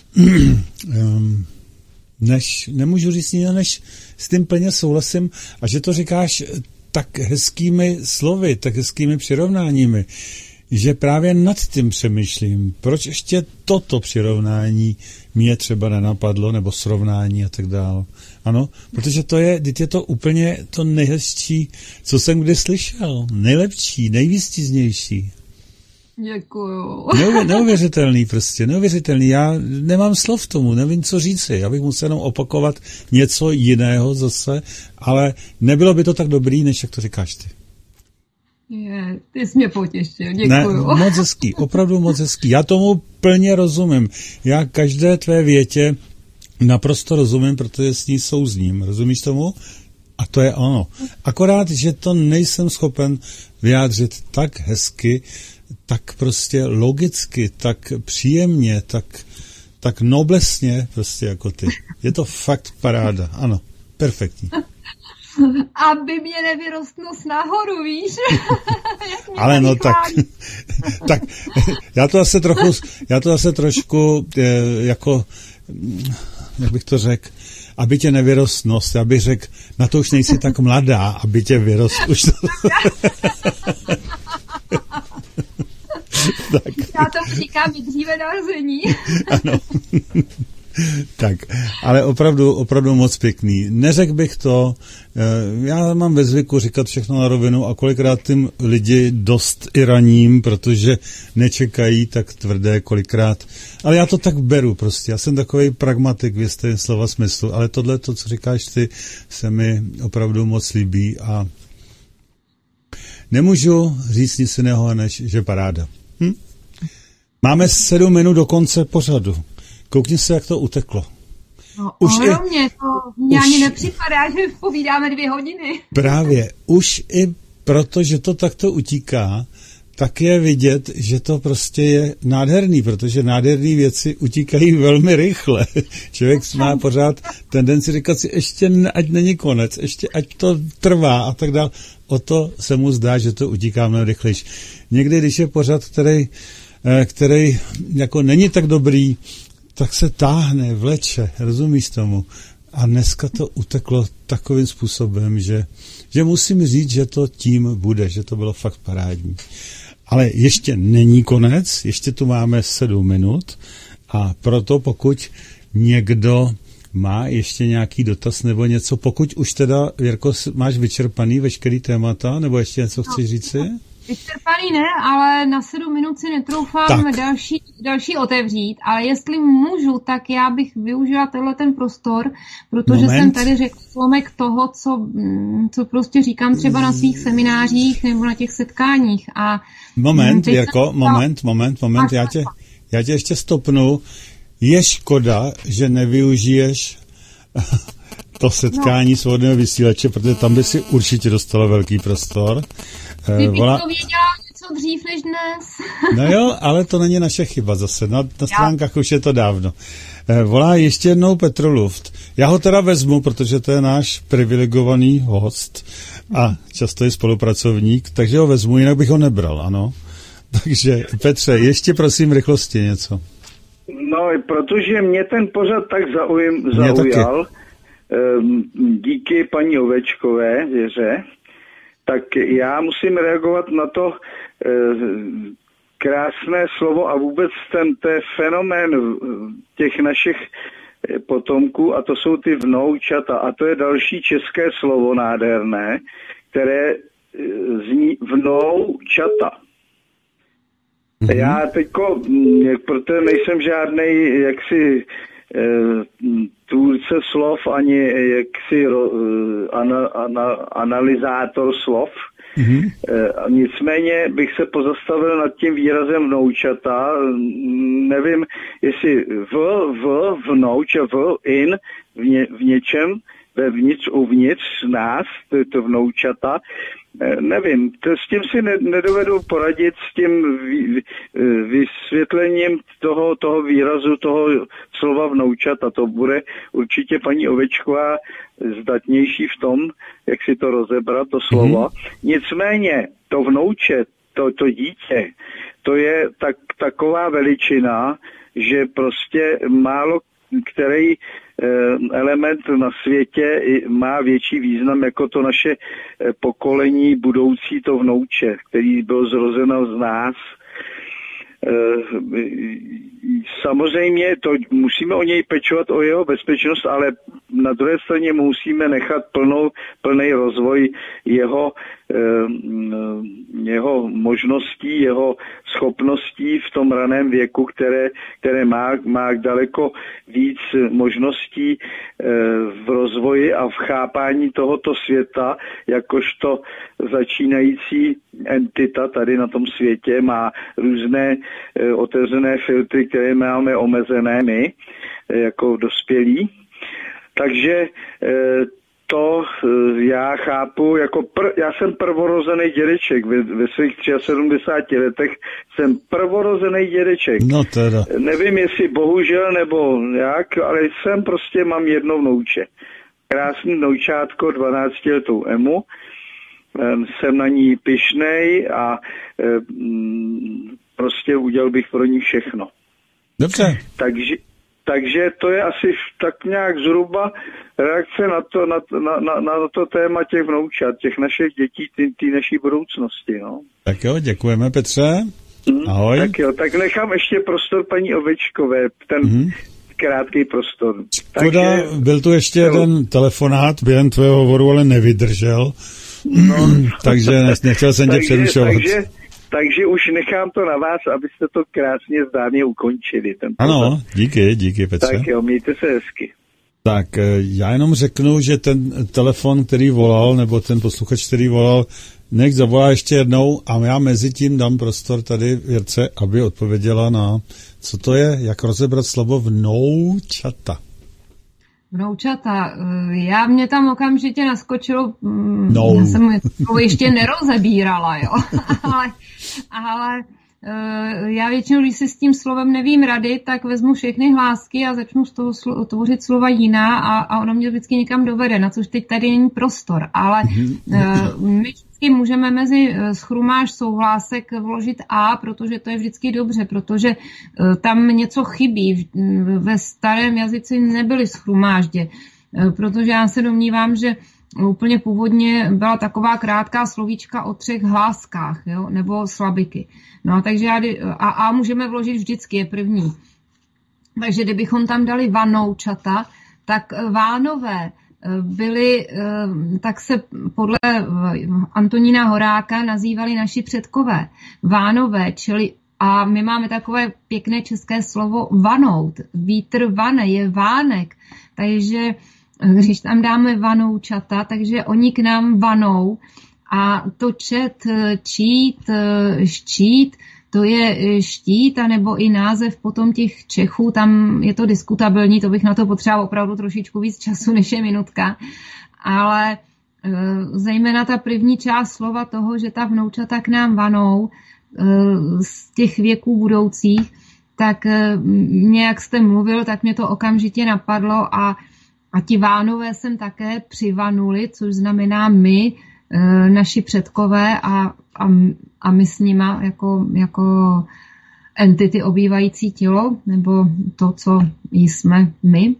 Speaker 2: nemůžu říct nic, než s tím plně souhlasím, a že to říkáš tak hezkými slovy, tak hezkými přirovnáními, že právě nad tím přemýšlím, proč ještě toto přirovnání mě třeba nenapadlo, nebo srovnání a tak dále. Ano, protože je to úplně to nejhezčí, co jsem kdy slyšel. Nejlepší, nejvýstižnější.
Speaker 3: Děkuju.
Speaker 2: Neuvěřitelný. Já nemám slov tomu, nevím, co říci. Já bych musel jenom opakovat něco jiného zase, ale nebylo by to tak dobrý, než jak to říkáš ty.
Speaker 3: Ty jsi mě potěšil, děkuju.
Speaker 2: Ne, moc hezký, opravdu moc hezký. Já tomu plně rozumím. Já každé tvé větě naprosto rozumím, protože s ní souzním. Rozumíš tomu? A to je ono. Akorát, že to nejsem schopen vyjádřit tak hezky, tak prostě logicky, tak příjemně, tak noblesně, prostě jako ty. Je to fakt paráda. Ano, perfektní.
Speaker 3: Aby mě nevyrostnost nahoru, víš?
Speaker 2: Ale no tak já to zase trošku jako, jak bych to řekl, aby tě nevyrostnost, já bych řekl, na to už nejsi tak mladá, aby tě vyrost už to...
Speaker 3: Tak. Já to říkám i dříve narození.
Speaker 2: Ano. Tak, ale opravdu moc pěkný. Neřekl bych to, já mám ve zvyku říkat všechno na rovinu a kolikrát tím lidi dost i raním, protože nečekají tak tvrdé kolikrát. Ale já to tak beru prostě, já jsem takovej pragmatik v jistém slova smyslu, ale tohle, to, co říkáš ty, se mi opravdu moc líbí a nemůžu říct nic jiného, než že paráda. Máme 7 minut do konce pořadu. Koukni se, jak to uteklo.
Speaker 3: No, mě ani nepřipadá, že povídáme 2 hodiny.
Speaker 2: Právě. Už i proto, že to takto utíká, tak je vidět, že to prostě je nádherný, protože nádherné věci utíkají velmi rychle. Člověk má pořád tendenci říkat si, ještě ať není konec, ještě ať to trvá a tak dále. O to se mu zdá, že to utíká mnohem rychlejš. Někdy, když je pořad, který jako není tak dobrý, tak se táhne, vleče, rozumíš tomu? A dneska to uteklo takovým způsobem, že musím říct, že to tím bude, že to bylo fakt parádní. Ale ještě není konec, ještě tu máme 7 minut a proto pokud někdo má ještě nějaký dotaz nebo něco, pokud už teda, Věrko, máš vyčerpaný veškerý témata, nebo ještě něco chceš říci?
Speaker 3: Vyčerpaný ne, ale na 7 minut si netroufám další otevřít, ale jestli můžu, tak já bych využila ten prostor, protože jsem tady řekl slomek toho, co prostě říkám třeba na svých seminářích nebo na těch setkáních. A
Speaker 2: moment, Věrko, moment, já tě ještě stopnu. Je škoda, že nevyužiješ to setkání svobodného vysílače, protože tam by si určitě dostala velký prostor.
Speaker 3: Kdybych to věděla něco dřív než dnes.
Speaker 2: No jo, ale to není naše chyba zase. Na stránkách už je to dávno. Volá ještě jednou Petr Luft. Já ho teda vezmu, protože to je náš privilegovaný host a často je spolupracovník, takže ho vezmu, jinak bych ho nebral, ano. Takže Petře, ještě prosím rychlosti něco.
Speaker 4: No, protože mě ten pořad tak zaujal, díky paní Ovečkové, Věře, tak já musím reagovat na to krásné slovo a vůbec ten fenomén těch našich potomků, a to jsou ty vnoučata, a to je další české slovo nádherné, které zní vnoučata. Já teďko, protože nejsem žádnej jaksi tvůrce slov, ani jaksi analyzátor slov. Nicméně bych se pozastavil nad tím výrazem vnoučata. Nevím, jestli vnouč a in v něčem, uvnitř nás, to vnoučata. Nevím, s tím si nedovedu poradit, s tím vysvětlením toho výrazu, toho slova vnoučata. To bude určitě paní Ovečková zdatnější v tom, jak si to rozebrat, to slovo. Nicméně to vnouče, to dítě, to je taková veličina, že prostě málo který element na světě má větší význam jako to naše pokolení budoucí, to vnouče, který byl zrozeno z nás. Samozřejmě to musíme o něj pečovat, o jeho bezpečnost, ale na druhé straně musíme nechat plný rozvoj jeho možností, jeho schopností v tom raném věku, které má daleko víc možností v rozvoji a v chápání tohoto světa, jakožto začínající entita tady na tom světě má různé otevřené filtry, které máme omezené my, jako dospělí. Takže to já chápu, já jsem prvorozený dědeček, ve svých 73 letech jsem prvorozený dědeček.
Speaker 2: No teda.
Speaker 4: Nevím, jestli bohužel nebo jak, ale mám jedno vnouče. Krásný vnoučátko, 12letou Emu. Jsem na ní pyšnej a prostě udělal bych pro ní všechno.
Speaker 2: Dobře.
Speaker 4: Takže to je asi tak nějak zhruba reakce na to téma těch vnoučat, těch našich dětí, ty naší budoucnosti. No.
Speaker 2: Tak jo, děkujeme, Petře. Ahoj.
Speaker 4: Tak jo, tak nechám ještě prostor paní Ovečkové, ten krátký prostor.
Speaker 2: Škoda, byl tu ještě jeden telefonát během tvého hovoru, ale nevydržel. No, takže nechtěl jsem tě přerušovat.
Speaker 4: Takže už nechám to na vás, abyste to krásně zdárně ukončili.
Speaker 2: Ano, díky Petře.
Speaker 4: Tak jo, mějte se hezky.
Speaker 2: Tak já jenom řeknu, že ten telefon, který volal, nebo ten posluchač, který volal, nech zavolá ještě jednou a já mezi tím dám prostor tady Věrce, aby odpověděla na, co to je, jak rozebrat slovo vnoučata.
Speaker 3: Vnoučata, mě tam okamžitě naskočilo, já jsem to ještě nerozebírala, jo, ale já většinou, když si s tím slovem nevím rady, tak vezmu všechny hlásky a začnu z toho tvořit slova jiná a ono mě vždycky někam dovede, na což teď tady není prostor, ale my vždycky můžeme mezi schrumáž souhlásek vložit A, protože to je vždycky dobře, protože tam něco chybí. Ve starém jazyce nebyly schrumáždě, protože já se domnívám, že úplně původně byla taková krátká slovíčka o 3 hláskách, jo, nebo slabiky. No, takže A můžeme vložit vždycky, je první. Takže kdybychom tam dali vanoučata, tak Vánové byli, tak se podle Antonína Horáka nazývali naši předkové. Vánové, čili a my máme takové pěkné české slovo vanout. Vítr vane je vánek, takže když tam dáme vanoučata, takže oni k nám vanou a to čít, štít, to je štít, anebo i název potom těch Čechů, tam je to diskutabilní, to bych na to potřeboval opravdu trošičku víc času, než je minutka, ale zejména ta první část slova toho, že ta vnoučata k nám vanou z těch věků budoucích, tak mě, jak jste mluvil, tak mě to okamžitě napadlo a ti Vánové sem také přivanuli, což znamená my, naši předkové a my s nima jako entity obývající tělo, nebo to, co jsme my.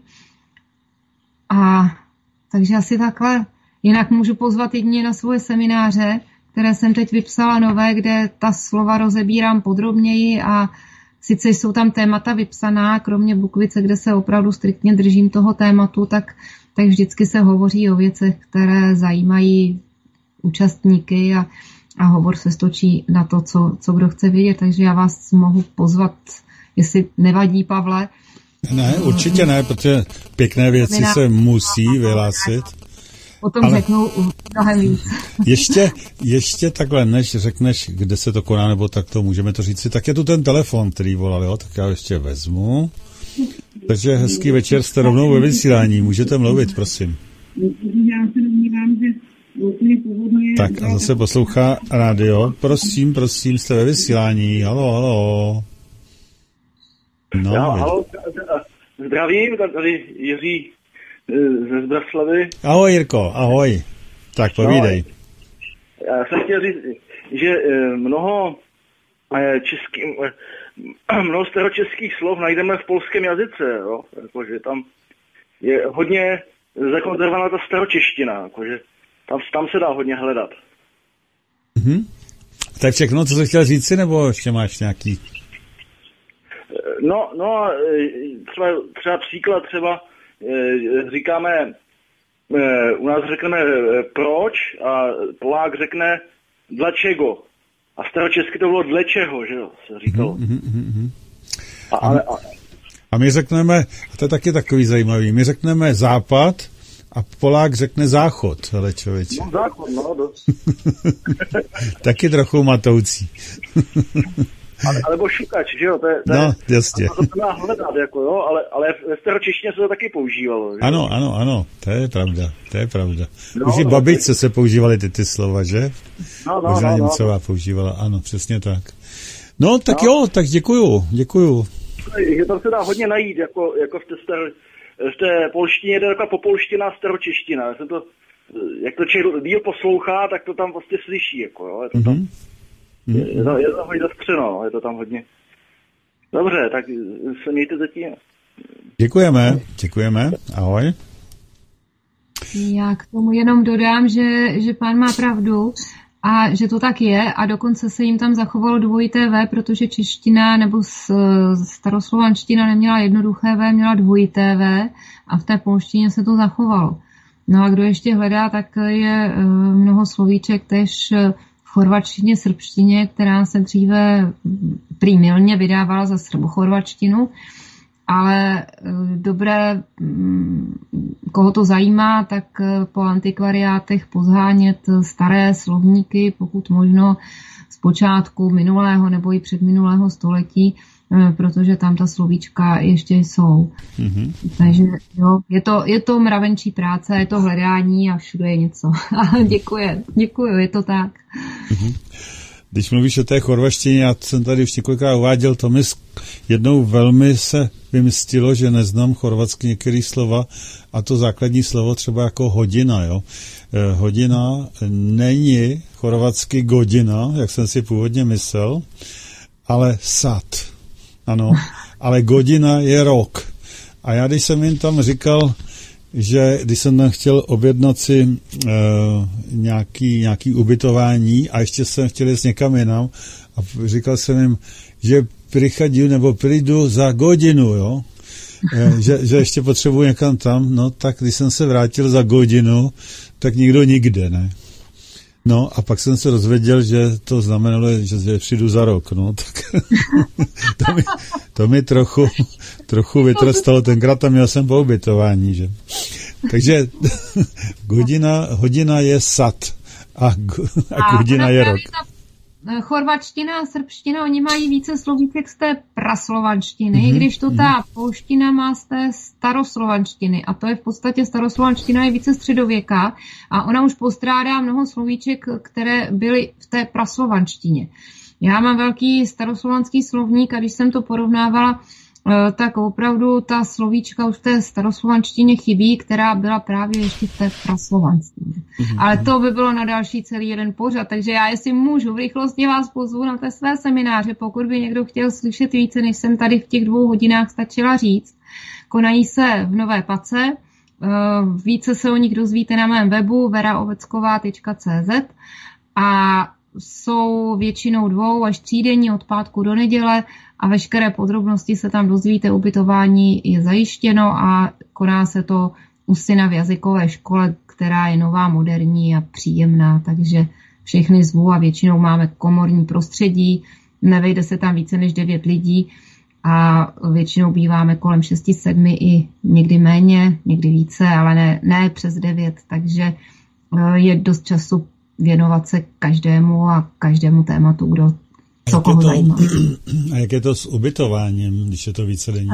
Speaker 3: A takže asi takhle. Jinak můžu pozvat jedině na svoje semináře, které jsem teď vypsala nové, kde ta slova rozebírám podrobněji a sice jsou tam témata vypsaná, kromě Bukvice, kde se opravdu striktně držím toho tématu, tak vždycky se hovoří o věcech, které zajímají účastníky a hovor se stočí na to, co kdo chce vědět. Takže já vás mohu pozvat, jestli nevadí, Pavle.
Speaker 2: Ne, určitě ne, protože pěkné věci se musí vyhlásit.
Speaker 3: Potom řeknu mnohem víc.
Speaker 2: Ještě takhle, než řekneš, kde se to koná, nebo tak to můžeme to říct si, tak je tu ten telefon, který volal, jo, tak já ještě vezmu. Takže hezký večer, jste rovnou ve vysílání, můžete mluvit, prosím.
Speaker 3: Já se domnívám, že úplně původně...
Speaker 2: Tak a zase poslouchá rádio. Prosím, jste ve vysílání. Halo. No,
Speaker 8: halo, zdravím, tady Jiří ze Zbraslavy.
Speaker 2: Ahoj, Jirko, ahoj. Tak povídej.
Speaker 8: No, já jsem chtěl říct, že mnoho staročeských slov najdeme v polském jazyce, jo? Jakože tam je hodně zakonzervovaná ta staročeština, jakože tam se dá hodně hledat.
Speaker 2: Mhm. Tak všechno, co jsi chtěl říci, nebo ještě máš nějaký?
Speaker 8: No, třeba příklad, říkáme, u nás řekneme proč a Polák řekne dlačego. A staročesky to bylo dle čeho, že jo, se říkalo.
Speaker 2: A my řekneme, a to je taky takový zajímavý, my řekneme západ a Polák řekne záchod, hele člověče.
Speaker 8: No záchod,
Speaker 2: Taky trochu matoucí.
Speaker 8: Alebo šukač, že jo?
Speaker 2: No, jasně.
Speaker 8: To dá hledat, jako jo, ale ve staročeštině se to taky používalo. Že?
Speaker 2: Ano, to je pravda. Už i babičce se používaly ty slova, že? Možná Němcová používala, ano, přesně tak. No, tak jo, tak děkuju.
Speaker 8: Že tam se dá hodně najít, jako v té polštině, je to taková popolština, staročeština. Jak to člověk díl poslouchá, tak to tam vlastně slyší, jako jo, je to tam... Je to hodně zastřeno, je to tam hodně. Dobře, tak se mějte zatím.
Speaker 2: Děkujeme, ahoj.
Speaker 3: Já k tomu jenom dodám, že pán má pravdu a že to tak je a dokonce se jim tam zachovalo dvojité V, protože čeština nebo staroslovanština neměla jednoduché V, měla dvojité V a v té polštině se to zachovalo. No a kdo ještě hledá, tak je mnoho slovíček tež v chorvačtině, srbštině, která se dříve primilně vydávala za srbochorvačtinu, ale dobré, koho to zajímá, tak po antikvariátech pozhánět staré slovníky, pokud možno z počátku minulého nebo i předminulého století, protože tam ta slovíčka ještě jsou. Mm-hmm. Takže jo, je to mravenčí práce, je to hledání a všude je něco. Děkuju, je to tak.
Speaker 2: Mm-hmm. Když mluvíš o té chorvaštině, já jsem tady už několikrát uváděl, to mi jednou velmi se vymstilo, že neznám chorvatsky některé slova a to základní slovo třeba jako hodina, jo. Hodina není chorvatsky godina, jak jsem si původně myslel, ale sat. Ano, ale godina je rok. A já, když jsem jim tam říkal, že když jsem tam chtěl objednat si nějaký ubytování a ještě jsem chtěl jít někam jinam a říkal jsem jim, že přijdu za godinu, jo? že ještě potřebuji někam tam, no tak když jsem se vrátil za godinu, tak nikdo nikde, ne? No a pak jsem se dozvěděl, že to znamenalo, že přijdu za rok, no tak to mi trochu vytrstalo, tenkrát tam měl jsem po ubytování, že? Takže hodina je sat a godina je rok.
Speaker 3: Chorvačtina a srbština, oni mají více slovíček z té praslovanštiny, když to ta polština má z té staroslovanštiny. A to je v podstatě staroslovanština je více středověká a ona už postrádá mnoho slovíček, které byly v té praslovanštině. Já mám velký staroslovanský slovník a když jsem to porovnávala, tak opravdu ta slovíčka už v té staroslovanštině chybí, která byla právě ještě v té praslovanštině. Ale to by bylo na další celý jeden pořad, takže já jestli můžu v rychlosti vás pozvu na té své semináře, pokud by někdo chtěl slyšet více, než jsem tady v těch 2 hodinách stačila říct. Konají se v Nové Pace, více se o nich dozvíte na mém webu veraovecková.cz a jsou většinou 2 až 3 denní od pátku do neděle a veškeré podrobnosti se tam dozvíte, ubytování je zajištěno a koná se to u syna v jazykové škole, která je nová, moderní a příjemná, takže všechny zvu a většinou máme komorní prostředí, nevejde se tam více než 9 lidí a většinou býváme kolem 6-7 i někdy méně, někdy více, ale ne přes 9, takže je dost času věnovat se každému tématu, kdo co koho zajímá.
Speaker 2: A jak je to s ubytováním, když je to vícedenní?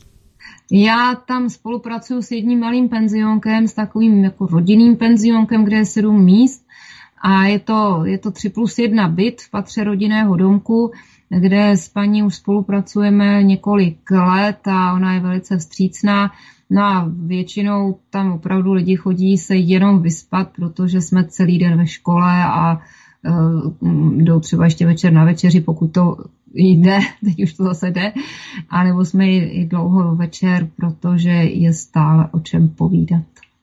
Speaker 3: Já tam spolupracuju s jedním malým penzionkem, s takovým jako rodinným penzionkem, kde je 7 míst a je to 3+1 byt v patře rodinného domku, kde s paní už spolupracujeme několik let a ona je velice vstřícná. No a většinou tam opravdu lidi chodí se jenom vyspat, protože jsme celý den ve škole a jdou třeba ještě večer na večeři, pokud to jde, teď už to zase jde, anebo jsme i dlouho večer, protože je stále o čem povídat.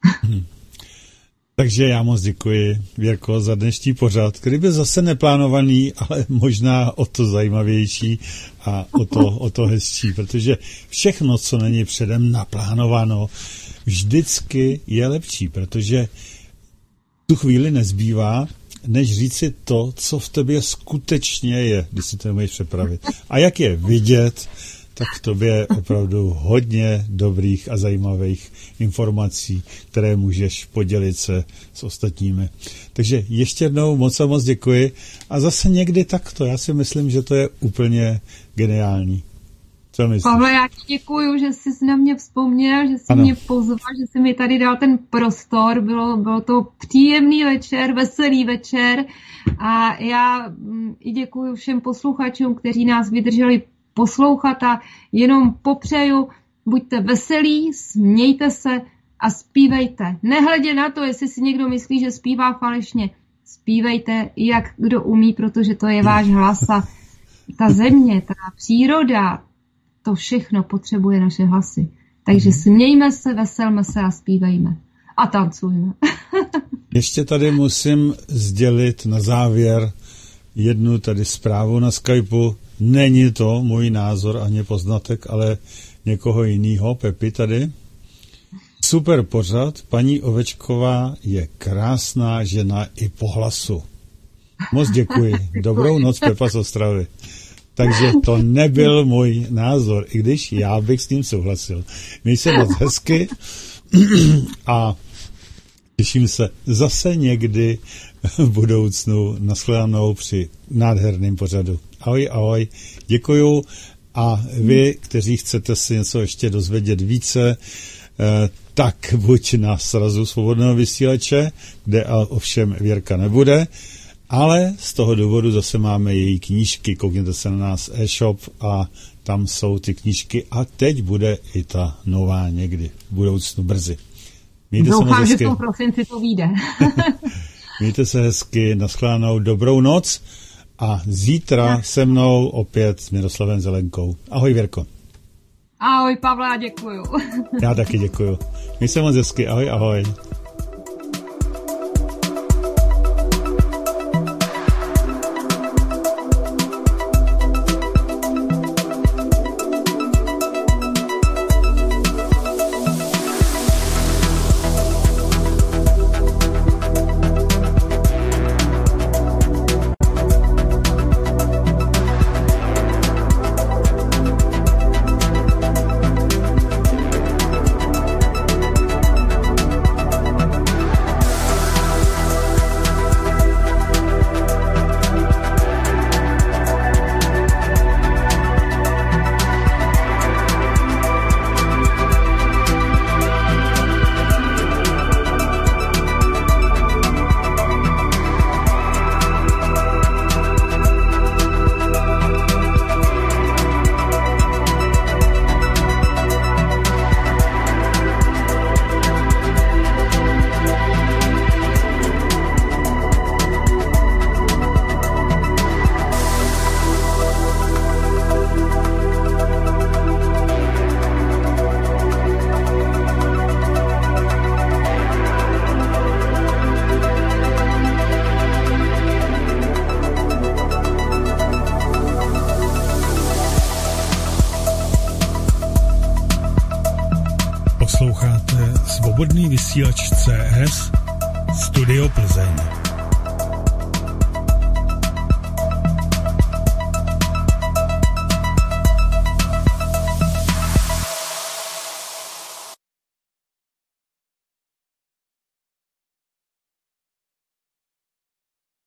Speaker 2: Takže já moc děkuji, Věrko, za dnešní pořad, který byl zase neplánovaný, ale možná o to zajímavější a o to hezčí, protože všechno, co není předem naplánováno, vždycky je lepší, protože tu chvíli nezbývá, než říci to, co v tobě skutečně je, když si to můžeš přepravit. A jak je vidět, tak v tobě je opravdu hodně dobrých a zajímavých informací, které můžeš podělit se s ostatními. Takže ještě jednou moc děkuji a zase někdy takto. Já si myslím, že to je úplně geniální. Co myslíš?
Speaker 3: Pavle, já ti děkuju, že jsi na mě vzpomněl, že jsi mě pozval, že jsi mi tady dal ten prostor. Bylo to příjemný večer, veselý večer a já i děkuju všem posluchačům, kteří nás vydrželi poslouchat a jenom popřeju, buďte veselí, smějte se a zpívejte. Nehledě na to, jestli si někdo myslí, že zpívá falešně. Zpívejte, jak kdo umí, protože to je váš hlas a ta země, ta příroda, to všechno potřebuje naše hlasy. Takže smějme se, veselme se a zpívejme. A tancujme.
Speaker 2: Ještě tady musím sdělit na závěr jednu tady zprávu na Skypeu. Není to můj názor ani poznatek, ale někoho jiného, Pepi tady. Super pořad, paní Ovečková je krásná žena i po hlasu. Moc děkuji. Dobrou noc, Pepa z Ostravy. Takže to nebyl můj názor, i když já bych s tím souhlasil. Měj se moc hezky a těším se zase někdy v budoucnu nashledanou při nádherném pořadu. Ahoj, ahoj, děkuju a vy, kteří chcete si něco ještě dozvědět více, tak buď na srazu Svobodného vysílače, kde ovšem Věrka nebude, ale z toho důvodu zase máme její knížky, koukněte se na nás e-shop a tam jsou ty knížky a teď bude i ta nová někdy v budoucnu brzy.
Speaker 3: Doufám, že v tom prosinci to vyjde.
Speaker 2: Mějte se hezky, nashledanou, dobrou noc a zítra se mnou opět s Miroslavem Zelenkou. Ahoj, Věrko.
Speaker 3: Ahoj, Pavle, děkuju.
Speaker 2: Já taky děkuju. Měj se moc hezky, ahoj, ahoj. Posloucháte Svobodný vysílač CS Studio Plzeň.